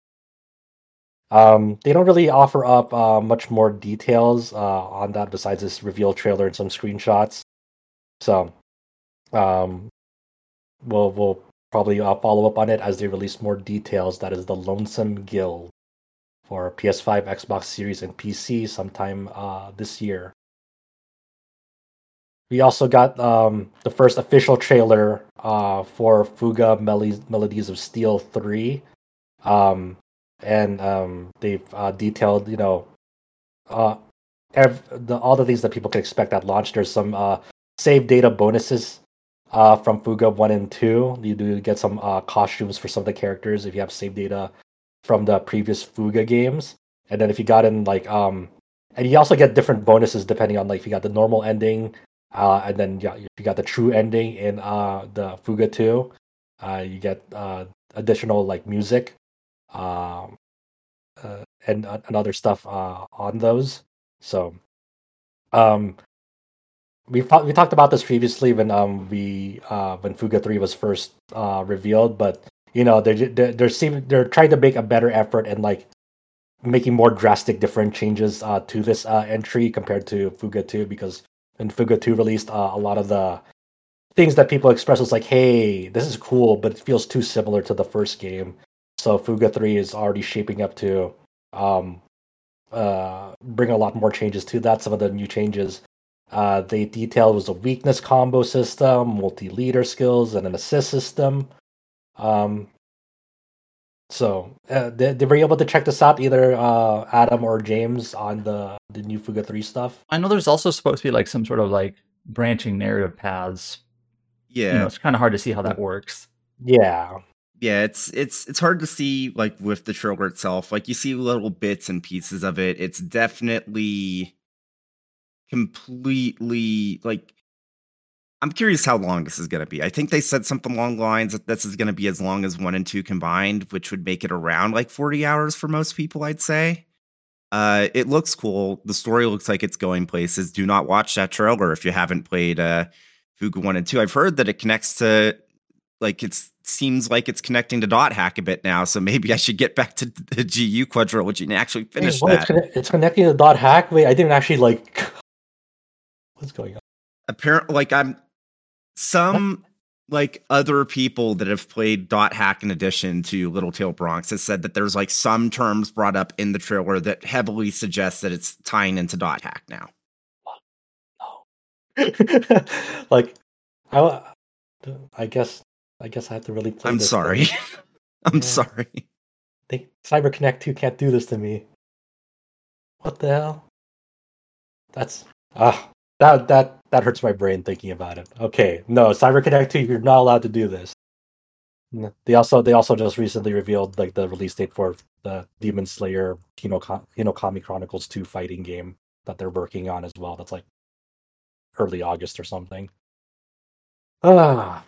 Um, they don't really offer up uh, much more details uh, on that besides this reveal trailer and some screenshots. So, Um, we'll we'll probably uh, follow up on it as they release more details. That is the Lonesome Guild for P S five, Xbox Series, and P C sometime uh, this year. We also got um, the first official trailer uh, for Fuga Mel- Melodies of Steel three. Um, and um, they've uh, detailed, you know, uh, ev- the, all the things that people can expect at launch. There's some uh, save data bonuses uh, from Fuga one and two. You do get some uh, costumes for some of the characters if you have save data from the previous Fuga games. And then if you got in, like, um, and you also get different bonuses depending on, like, if you got the normal ending. Uh, and then yeah, if you got the true ending in uh, the Fuga two, uh, you get uh, additional like music um, uh, and uh, and other stuff uh, on those. So um, we we talked about this previously when um we uh, when Fuga three was first uh, revealed, but you know they're they're they're, seem, they're trying to make a better effort and like making more drastic different changes uh, to this uh, entry compared to Fuga two because. And Fuga two released uh, a lot of the things that people express was like, hey, this is cool, but it feels too similar to the first game. So Fuga three is already shaping up to um, uh, bring a lot more changes to that. Some of the new changes uh, they detailed was a weakness combo system, multi-leader skills, and an assist system. Um, so uh, they, they were able to check this out, either uh, Adam or James, on the, the new Fuga three stuff. I know there's also supposed to be like some sort of like branching narrative paths. Yeah, you know, it's kind of hard to see how that works. Yeah, yeah, it's it's it's hard to see like with the trailer itself. Like you see little bits and pieces of it. It's definitely completely like. I'm curious how long this is going to be. I think they said something along the lines that this is going to be as long as one and two combined, which would make it around like forty hours for most people, I'd say. Uh, it looks cool. The story looks like it's going places. Do not watch that trailer if you haven't played uh, Fuga one and two. I've heard that it connects to, like, it seems like it's connecting to Dot Hack a bit now, so maybe I should get back to the G U quadrilogy and actually finish Wait, what? that. It's, conne- it's connecting to Dot Hack? Wait, I didn't actually, like... What's going on? Apparently, like, I'm... Some... What? Like other people that have played Dot Hack in addition to Little Tail Bronx has said that there's like some terms brought up in the trailer that heavily suggest that it's tying into Dot Hack now. No. Like, I, I guess, I guess I have to really play. I'm this sorry. I'm yeah. sorry. They, CyberConnect two can't do this to me. What the hell? That's ah. That that that hurts my brain thinking about it. Okay, no, CyberConnect two, you're not allowed to do this. They also they also just recently revealed like the release date for the Demon Slayer Hino, Hinokami Chronicles two fighting game that they're working on as well. That's like early August or something. Ah.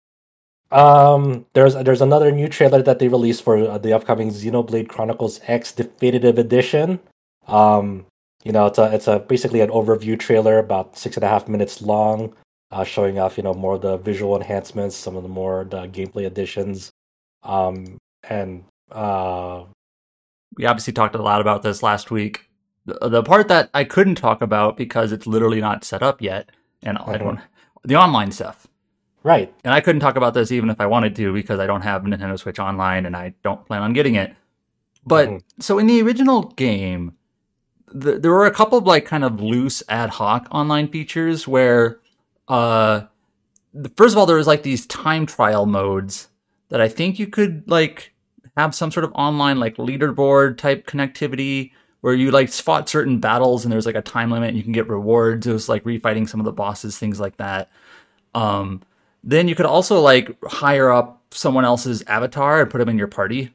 Um, there's there's another new trailer that they released for uh, the upcoming Xenoblade Chronicles X Definitive Edition. Um. You know, it's a it's a basically an overview trailer about six and a half minutes long, uh, showing off you know more of the visual enhancements, some of the more the gameplay additions, um, and uh, we obviously talked a lot about this last week. The, the part that I couldn't talk about because it's literally not set up yet, and mm-hmm. I don't the online stuff. Right. And I couldn't talk about this even if I wanted to because I don't have Nintendo Switch Online and I don't plan on getting it. But mm-hmm. so in the original game. The, there were a couple of like kind of loose ad hoc online features where, uh, the, first of all, there was like these time trial modes that I think you could like have some sort of online like leaderboard type connectivity where you like fought certain battles and there's like a time limit and you can get rewards. It was like refighting some of the bosses, things like that. Um, then you could also like hire up someone else's avatar and put them in your party.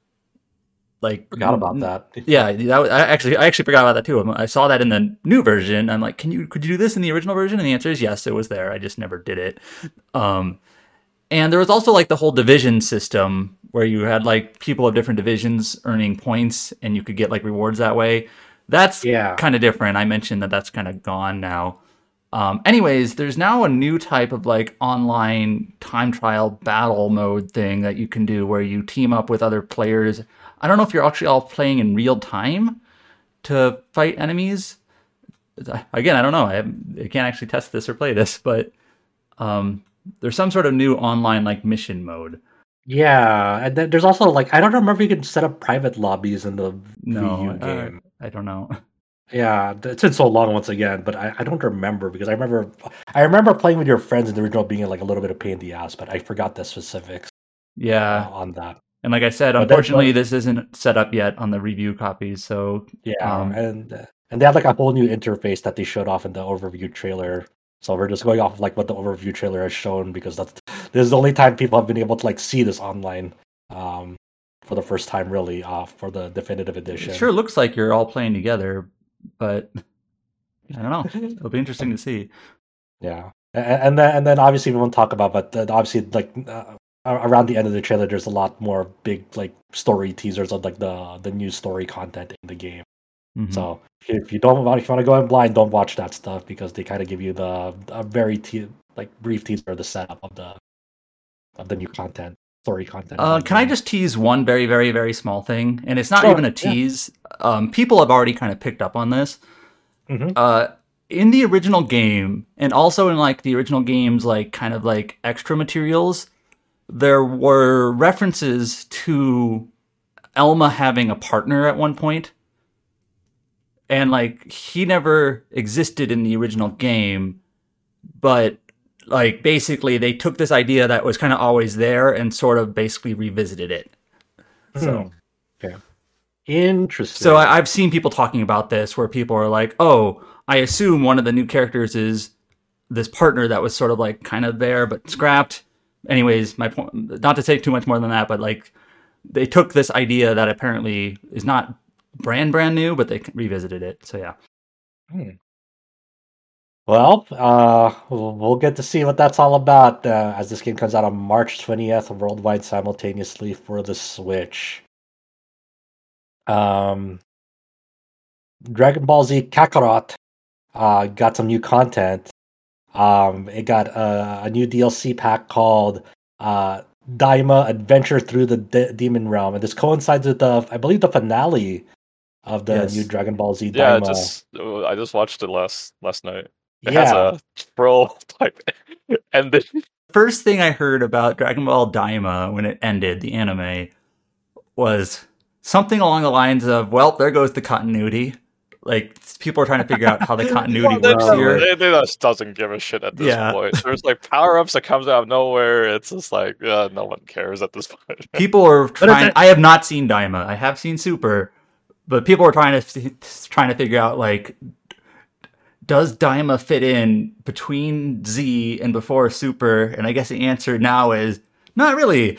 Like forgot about that. Yeah, that, I actually I actually forgot about that too. I saw that in the new version. I'm like, can you could you do this in the original version? And the answer is yes, it was there. I just never did it. Um, and there was also like the whole division system where you had like people of different divisions earning points, and you could get like rewards that way. That's yeah. kind of different. I mentioned that that's kind of gone now. Um, anyways, there's now a new type of like online time trial battle mode thing that you can do where you team up with other players. I don't know if you're actually all playing in real time to fight enemies. Again, I don't know. I, I can't actually test this or play this, but um, there's some sort of new online like mission mode. Yeah, and then there's also like I don't remember if you can set up private lobbies in the No, Wii U uh, game. I don't know. Yeah, it's been so long once again, but I, I don't remember because I remember I remember playing with your friends in the original being like a little bit of pain in the ass, but I forgot the specifics Yeah, uh, on that. and like I said, But then- unfortunately, but- this isn't set up yet on the review copies. So Yeah, Um, and and they have like a whole new interface that they showed off in the overview trailer. So we're just going off of like what the overview trailer has shown because that's this is the only time people have been able to like see this online um, for the first time really uh, for the definitive edition. it sure looks like you're all playing together, but I don't know. It'll be interesting to see. Yeah, and, and then and then obviously we won't talk about, but then obviously like uh, around the end of the trailer, there's a lot more big like story teasers of like the the new story content in the game. Mhm. So if you don't want, if you want to go in blind, don't watch that stuff because they kind of give you the a very te- like brief teaser of the setup of the of the new content, story content. Uh, can I just tease one very, very, very small thing? And it's not Sure, even a yeah. tease. Um, people have already kind of picked up on this. Mhm. Uh, in the original game, and also in like the original game's like kind of like extra materials, there were references to Elma having a partner at one point. And like he never existed in the original game, but like basically they took this idea that was kind of always there and sort of basically revisited it. So, Okay. Interesting. so I, I've seen people talking about this where people are like, "Oh, I assume one of the new characters is this partner that was sort of like kind of there but scrapped." Anyways, my point, not to say too much more than that, but like they took this idea that apparently is not brand brand new, but they revisited it. So yeah. Well, uh, we'll we'll get to see what that's all about uh, as this game comes out on March twentieth worldwide simultaneously for the Switch. Um, Dragon Ball Z Kakarot uh, got some new content. Um, it got a, a new D L C pack called uh, Daima Adventure Through the De- Demon Realm, and this coincides with the, I believe, the finale of the Yes. new Dragon Ball Z Yeah, Daima. just uh, I just watched it last last night. It yeah, has a troll type ending. First thing I heard about Dragon Ball Daima when it ended, the anime, was something along the lines of, well, there goes the continuity. Like, people are trying to figure out how the continuity Well, they, works don't- here. they, they just doesn't give a shit at this Yeah. point. There's like power ups that comes out of nowhere. It's just like uh, no one cares at this point. People are is trying. it- I have not seen Daima. I have seen Super, but people are trying to trying to figure out like, does Daima fit in between Z and before Super? And I guess the answer now is not really.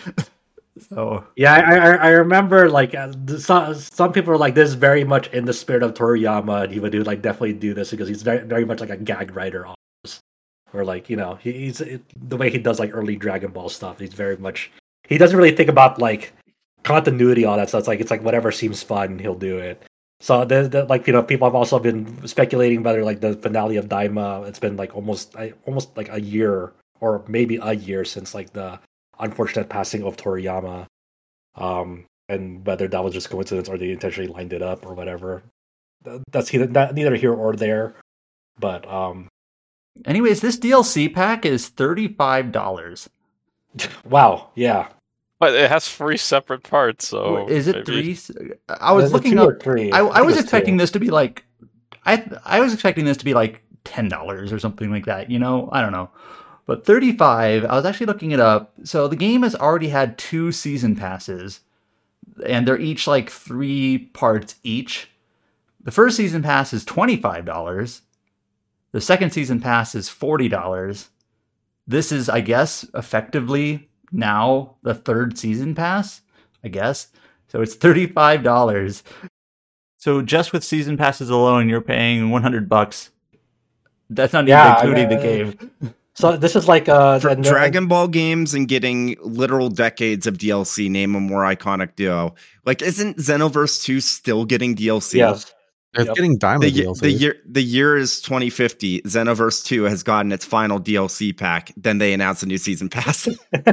So yeah. I, I I remember like uh, th- some some people are like, this is very much in the spirit of Toriyama, and he would do like definitely do this because he's very very much like a gag writer, almost. Or like, you know, he, he's it, the way he does like early Dragon Ball stuff. He's very much he doesn't really think about like continuity, all that stuff. It's like it's like whatever seems fun, he'll do it. So the, the like you know people have also been speculating whether like the finale of Daima. It's been like almost I, almost like a year or maybe a year since like the unfortunate passing of Toriyama, um, and whether that was just coincidence or they intentionally lined it up or whatever. Th- That's either, that, neither here or there. But um, anyways, this D L C pack is thirty-five dollars. wow, yeah. But it has three separate parts. So Is it maybe- three? I was Is it looking two up. or three? I, I think was it's expecting two. this to be like, I I was expecting this to be like ten dollars or something like that. You know, I don't know, but thirty-five. I was actually looking it up. So the game has already had two season passes, and they're each like three parts each. The first season pass is twenty-five dollars. The second season pass is forty dollars. This is, I guess, effectively now the third season pass, I guess. So it's thirty-five dollars. So just with season passes alone, you're paying one hundred bucks. That's not even Yeah, including I- the game. So this is like uh, Dra- and- Dragon Ball games and getting literal decades of D L C. Name a more iconic duo. Like, isn't Xenoverse two still getting D L C? Yes. It's Yep. getting Daima The, ye- D L C. the year the year is twenty fifty. Xenoverse two has gotten its final D L C pack. Then they announced a new season pass.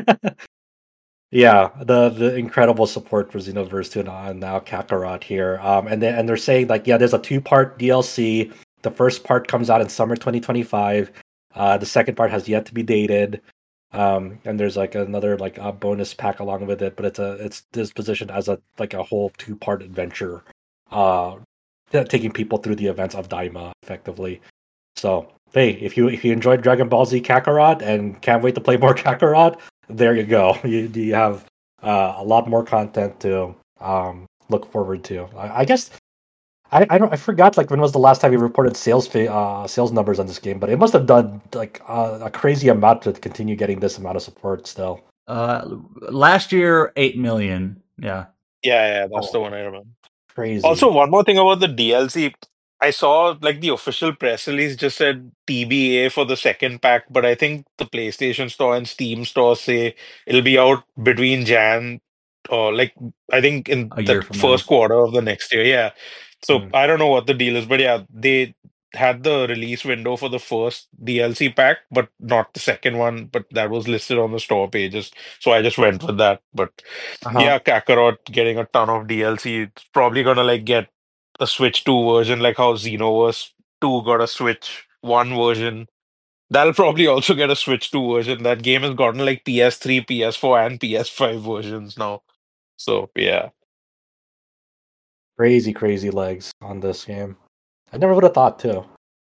Yeah, the the incredible support for Xenoverse two and now Kakarot here. Um, and they and they're saying like, yeah, there's a two part D L C. The first part comes out in summer twenty twenty-five. Uh, the second part has yet to be dated. Um, and there's like another like a bonus pack along with it, but it's a it's this positioned as a like a whole two part adventure, uh, t- taking people through the events of Daima effectively. So hey, if you if you enjoyed Dragon Ball Z Kakarot and can't wait to play more Kakarot, there you go. You you have uh, a lot more content to um, look forward to. I, I guess I, I don't I forgot like when was the last time you reported sales fa- uh, sales numbers on this game, but it must have done like uh, a crazy amount to continue getting this amount of support still. Uh, last year, eight million. Yeah. Yeah, yeah, that's the Oh, one I remember. crazy. Also, one more thing about the D L C. I saw like the official press release just said T B A for the second pack, but I think the PlayStation Store and Steam Store say it'll be out between Jan or like I think in A the year from now. first quarter of the next year. Yeah. So Mm. I don't know what the deal is, but yeah, they had the release window for the first D L C pack, but not the second one, but that was listed on the store pages. So I just went with that. But Uh-huh. yeah, Kakarot getting a ton of D L C. It's probably gonna like get a Switch two version, like how Xenoverse two got a Switch one version. That'll probably also get a Switch two version. That game has gotten like P S three, P S four, and P S five versions now. So yeah. Crazy, crazy legs on this game. I never would have thought too.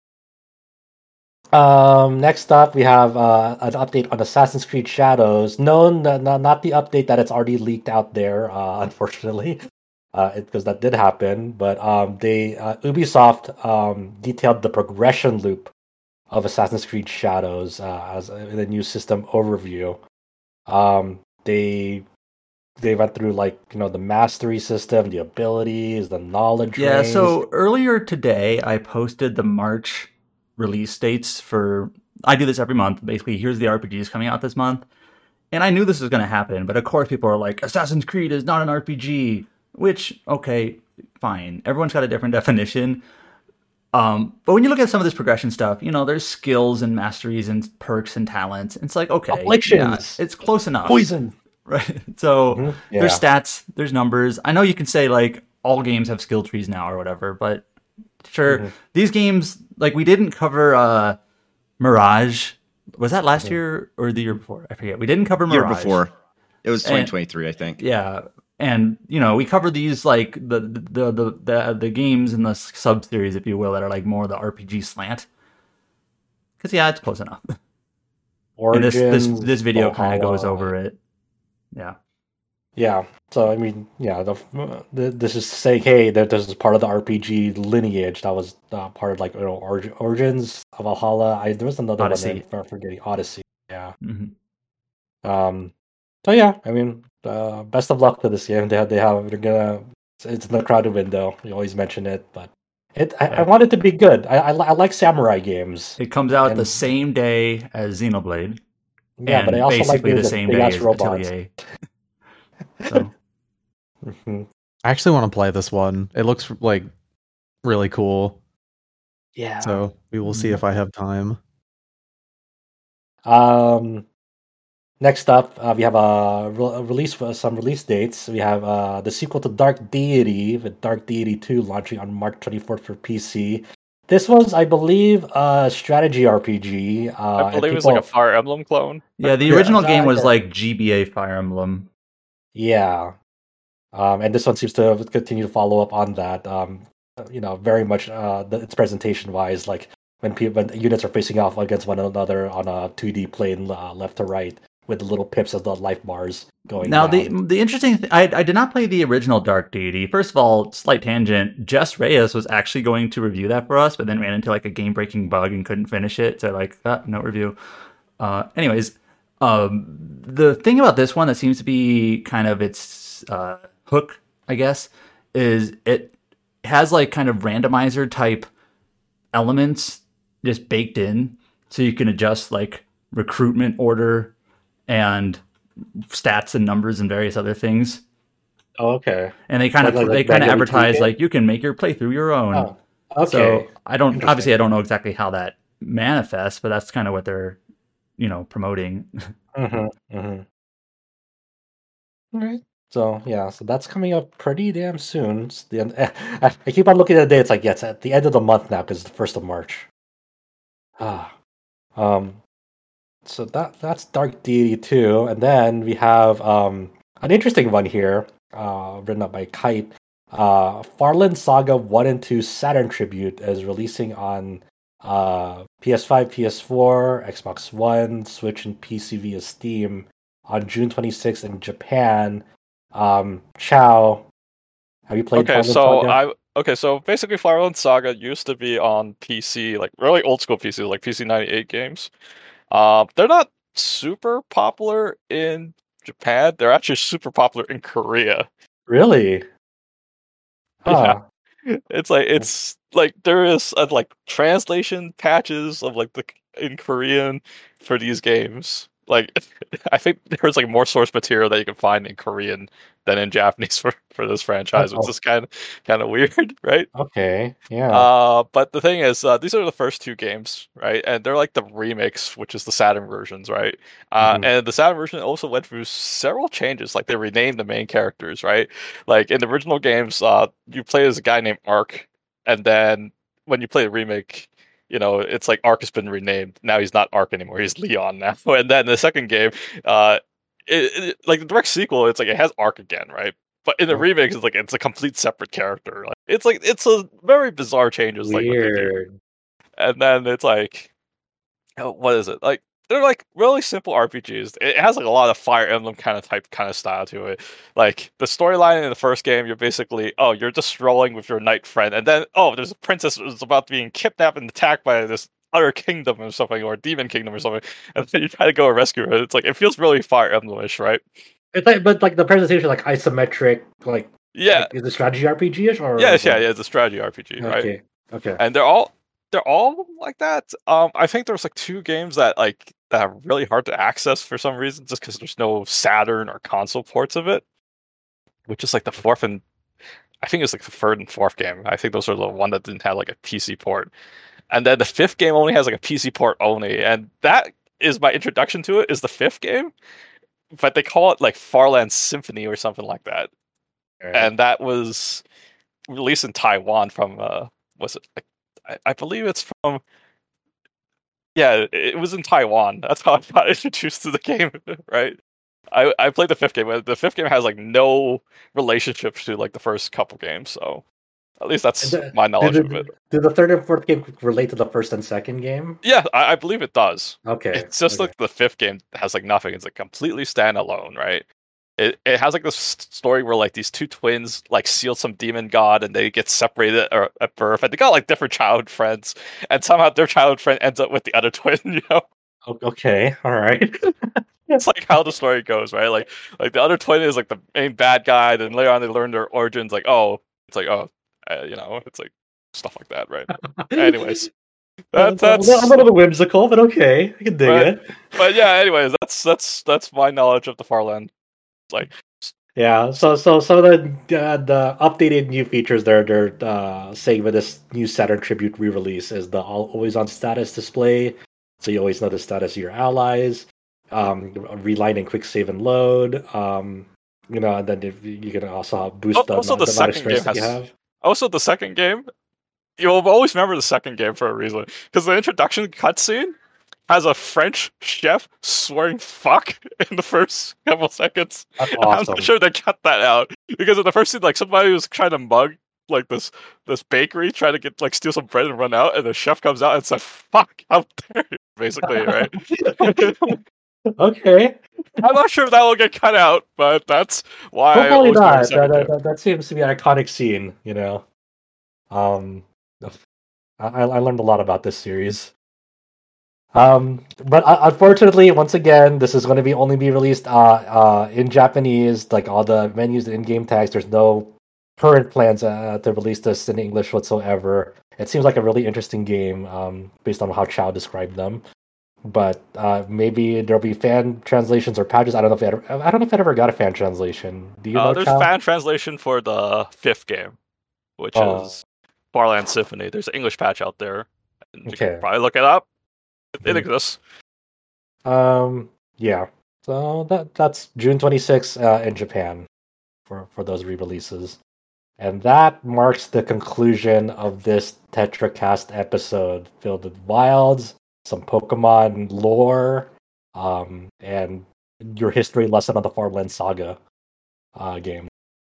Um, next up, we have uh, an update on Assassin's Creed Shadows. No, no, no, not the update that it's already leaked out there, uh, unfortunately, uh, because that did happen. But um, they uh, Ubisoft um, detailed the progression loop of Assassin's Creed Shadows uh, as in a new system overview. Um, they they went through like you know the mastery system, the abilities, the knowledge Yeah, rings. so earlier today, I posted the March release dates for. I do this every month. Basically, here's the R P Gs coming out this month. And I knew this was going to happen, but of course, people are like, Assassin's Creed is not an R P G, which, okay, fine. Everyone's got a different definition. Um, but when you look at some of this progression stuff, you know, there's skills and masteries and perks and talents. It's like, okay, yeah, Afflictions. it's close enough. Poison. Right. So Mhm, yeah. there's stats, there's numbers. I know you can say like all games have skill trees now or whatever, but sure, Mhm. these games like we didn't cover uh Mirage. Was that last year or the year before? I forget. We didn't cover Mirage. Year before. It was And- twenty twenty-three, I think. Yeah. And you know, we cover these like the the the the, the games in the sub series, if you will, that are like more the R P G slant. Because yeah, it's close enough. And this this Origins, this video kind of Valhalla. goes over it. Yeah. Yeah. So I mean, yeah, the, the this is saying, hey, that this is part of the R P G lineage that was uh, part of like you know Orig- Origins of Valhalla. I there was another Odyssey. one I'm forgetting. Odyssey. Yeah. hmm Um. So yeah, I mean, uh, best of luck to this game. They have they have they're gonna. It's, it's in the crowded window. You always mention it, but it I, I Yeah. want it to be good. I I, li- I like samurai games. It comes out the And- same day as Xenoblade. Yeah, and but I also like basically the games with same big day ass as robots. Atelier. So Mhm. I actually want to play this one. It looks like really cool. Yeah. So we will see Mhm. if I have time. Um, next up, uh, we have a, re- a release for some release dates. We have uh, the sequel to Dark Deity, with Dark Deity two launching on March twenty-fourth for P C. This was, I believe, a strategy R P G. Uh, I and believe it's like a people- Fire Emblem clone. yeah, the Yeah, original game uh, was yeah. like G B A Fire Emblem. Yeah. Um, and this one seems to continue to follow up on that. Um, you know, very much uh, the, its presentation wise, like when people when units are facing off against one another on a two D plane uh, left to right with the little pips as the life bars going Now, down. the the interesting thing, I, I did not play the original Dark Deity. First of all, slight tangent, Jess Reyes was actually going to review that for us, but then ran into like a game-breaking bug and couldn't finish it, so like, ah, no review. Uh, anyways, um, the thing about this one that seems to be kind of its uh, hook, I guess, is it has like kind of randomizer type elements just baked in, so you can adjust like recruitment order and stats and numbers and various other things. Oh, okay. And they kind Like- of like- they like kind of manually advertise tweak it? like you can make your playthrough your own. Oh, okay. So I don't Interesting. obviously I don't know exactly how that manifests, but that's kind of what they're you know promoting. Mm-hmm, mm-hmm. All right. So yeah, so that's coming up pretty damn soon. It's the end, I, I keep on looking at the day. It's like yeah, it's at the end of the month now because it's the first of March. Ah, um, so that that's Dark Deity two, and then we have um, an interesting one here, uh, written up by Kite. Uh, Farland Saga one and two Saturn Tribute is releasing on uh, P S five, P S four, Xbox One, Switch, and P C via Steam on June twenty-sixth in Japan. Um, Chow, have you played Okay, Farland so Saga? I okay, so basically Fireland Saga used to be on P C, like really old school P C, like P C ninety-eight games. Uh, they're not super popular in Japan. They're actually super popular in Korea. Really? Yeah. Huh. It's like it's like there is uh, like translation patches of like the in Korean for these games. Like I think there's like more source material that you can find in Korean than in Japanese for, for this franchise, which Oh, is kind of kind of weird, right? okay. Yeah. Uh, but the thing is, uh, these are the first two games, right? And they're like the remakes, which is the Saturn versions, right? Uh, Mhm. and the Saturn version also went through several changes. Like they renamed the main characters, right? Like in the original games, uh, you play as a guy named Ark, and then when you play the remake, you know, it's like Ark has been renamed. Now he's not Ark anymore; he's Leon now. And then the second game, uh, it, it, like the direct sequel, it's like it has Ark again, right? But in the Oh, remake, it's like it's a complete separate character. Like it's like it's a very bizarre changes, like what they do. weird. And then it's like, oh, what is it? Like they're like really simple R P Gs. It has like a lot of Fire Emblem kind of type kind of style to it. Like the storyline in the first game, you're basically oh you're just strolling with your knight friend, and then oh there's a princess who's about being kidnapped and attacked by this other kingdom or something, or demon kingdom or something, and then you try to go and rescue her. It's like it feels really Fire Emblem-ish, right? It's like, but like the presentation, like isometric, like Yeah, like is it strategy R P G-ish or yes, yeah, what? yeah. It's a strategy R P G, right? Okay, okay. And they're all they're all like that. Um, I think there's like two games that like that are really hard to access for some reason, just because there's no Saturn or console ports of it. Which is like the fourth and I think it's like the third and fourth game. I think those are the one that didn't have like a P C port, and then the fifth game only has like a P C port only, and that is my introduction to it. Is the fifth game, but they call it like Farland Symphony or something like that, Alright. and that was released in Taiwan from uh, was it like I, I believe it's from yeah, it was in Taiwan. That's how I got introduced to the game, right? I I played the fifth game. but The fifth game has like no relationship to like the first couple games, so at least And that's the, my do knowledge of it. the do the third and fourth game relate to the first and second game? Yeah, I, I believe it does. Okay, It's just okay. like the fifth game has like nothing. It's like completely standalone, right? It it has like this story where like these two twins like seal some demon god and they get separated at, at birth and they got like different childhood friends and somehow their childhood friend ends up with the other twin. You know, O- Okay, all right. it's like how the story goes, right? Like like the other twin is like the main bad guy. Then later on they learn their origins. Like oh, it's like oh, uh, you know, it's like stuff like that, right? Anyways, that That's a little, a that's little bit whimsical, but okay, I can dig but it. but yeah. Anyways, that's that's that's my knowledge of the Farland. Like Yeah, so so some of the uh, the updated new features they're they're uh, saying with this new Saturn Tribute re-release is the all, always on status display, so you always know the status of your allies. Um, reline and quick save and load. Um, you know, and then if you can also boost the, also the the amount of second game strength that you has have. also the second game. You'll always remember the second game for a reason because the introduction cutscene has a French chef swearing "fuck" in the first couple seconds. That's And I'm awesome. not sure they cut that out because in the first scene, like somebody was trying to mug like this this bakery, trying to get like steal some bread and run out, and the chef comes out and says "fuck" out there, basically, right? Okay, I'm not sure if that will get cut out, but that's why I hopefully always remember the not. That, second that game. that that seems to be an iconic scene. You know, um, I I learned a lot about this series. Um, but uh, unfortunately, once again, this is going to be only be released uh, uh, in Japanese. Like all the menus and in-game tags, there's no current plans uh, to release this in English whatsoever. It seems like a really interesting game, um, based on how Chow described them. But uh, maybe there'll be fan translations or patches. I don't know if it ever, I don't know if it ever got a fan translation. Do you Uh, know, there's Chow? fan translation for the fifth game, which Oh, is Farland Symphony. There's an English patch out there, and you can okay. probably look it up. It, it Mhm. exists. Um, yeah. So that that's June twenty-sixth uh, in Japan for for those re-releases. And that marks the conclusion of this TetraCast episode filled with wilds, some Pokemon lore, um, and your history lesson on the Farmland Saga uh, game.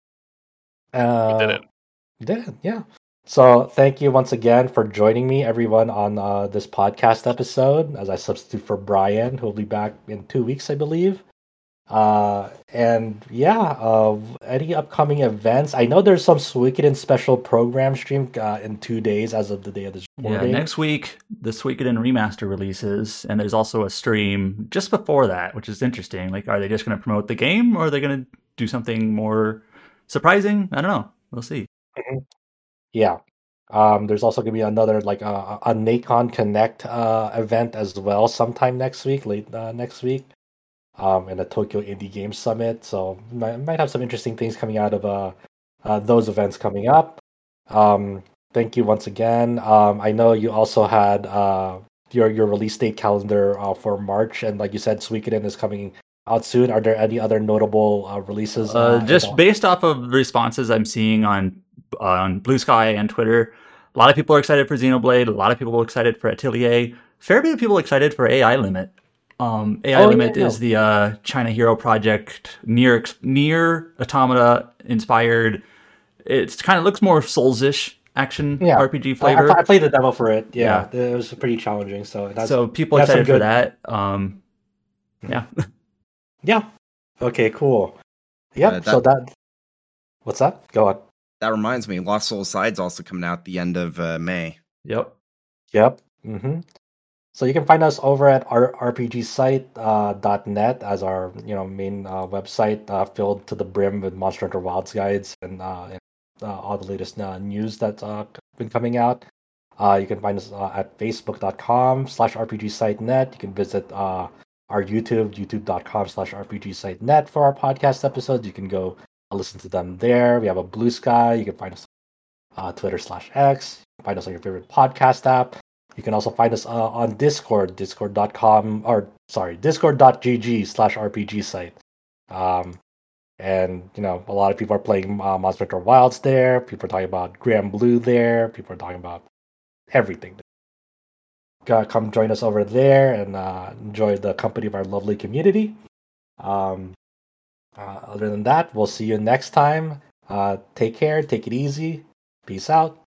Uh, We did it. You did, yeah. So thank you once again for joining me, everyone, on uh, this podcast episode as I substitute for Brian, who will be back in two weeks, I believe. Uh, and yeah, uh, any upcoming events? I know there's some Suikoden special program stream uh, in two days as of the day of this Yeah, recording. next week the Suikoden remaster releases, and there's also a stream just before that, which is interesting. Like, are they just going to promote the game, or are they going to do something more surprising? I don't know. We'll see. Mhm. Yeah. Um, there's also going to be another like uh, a Nacon Connect uh, event as well sometime next week, late uh, next week. Um, and the Tokyo Indie Game Summit. So might, might have some interesting things coming out of uh, uh, those events coming up. Um, thank you once again. Um, I know you also had uh, your your release date calendar uh, for March, and like you said, Suikoden is coming out soon. Are there any other notable uh, releases? Uh, Uh, just in the- based off of responses I'm seeing on uh, on Blue Sky and Twitter, a lot of people are excited for Xenoblade. A lot of people are excited for Atelier. Fair bit of people excited for A I Limit. Um, A I Oh, Limit yeah, is the uh, China Hero Project, near near Automata inspired. It kind of looks more Souls-ish action Yeah. R P G I, I, flavor. pl- I played the demo for it. Yeah, it was pretty challenging. So that's so people that's some excited for good- that. Um, yeah. yeah. Okay. Cool. Yep. Uh, so that. What's that? Go on. That reminds me, Lost Soul Side's also coming out the end of uh, May. Yep. Yep. Mm-hmm. So you can find us over at our rpgsite uh, dot net as our you know main uh, website uh, filled to the brim with Monster Hunter Wilds guides and, uh, and uh, all the latest uh, news that's uh, been coming out. Uh, you can find us uh, at facebook dot com slash rpgsite.net. You can visit uh, our YouTube, youtube dot com slash rpgsite.net for our podcast episodes. You can go listen to them there. We have a Blue Sky. You can find us on uh, Twitter slash X. You can find us on your favorite podcast app. You can also find us uh, on Discord, discord dot com, or sorry, discord dot g g slash R P G site. Um, and, you know, a lot of people are playing uh, Monster Hunter Wilds there. People are talking about Grand Blue there. People are talking about everything. Uh, come join us over there and uh, enjoy the company of our lovely community. Um, uh, other than that, we'll see you next time. Uh, take care. Take it easy. Peace out.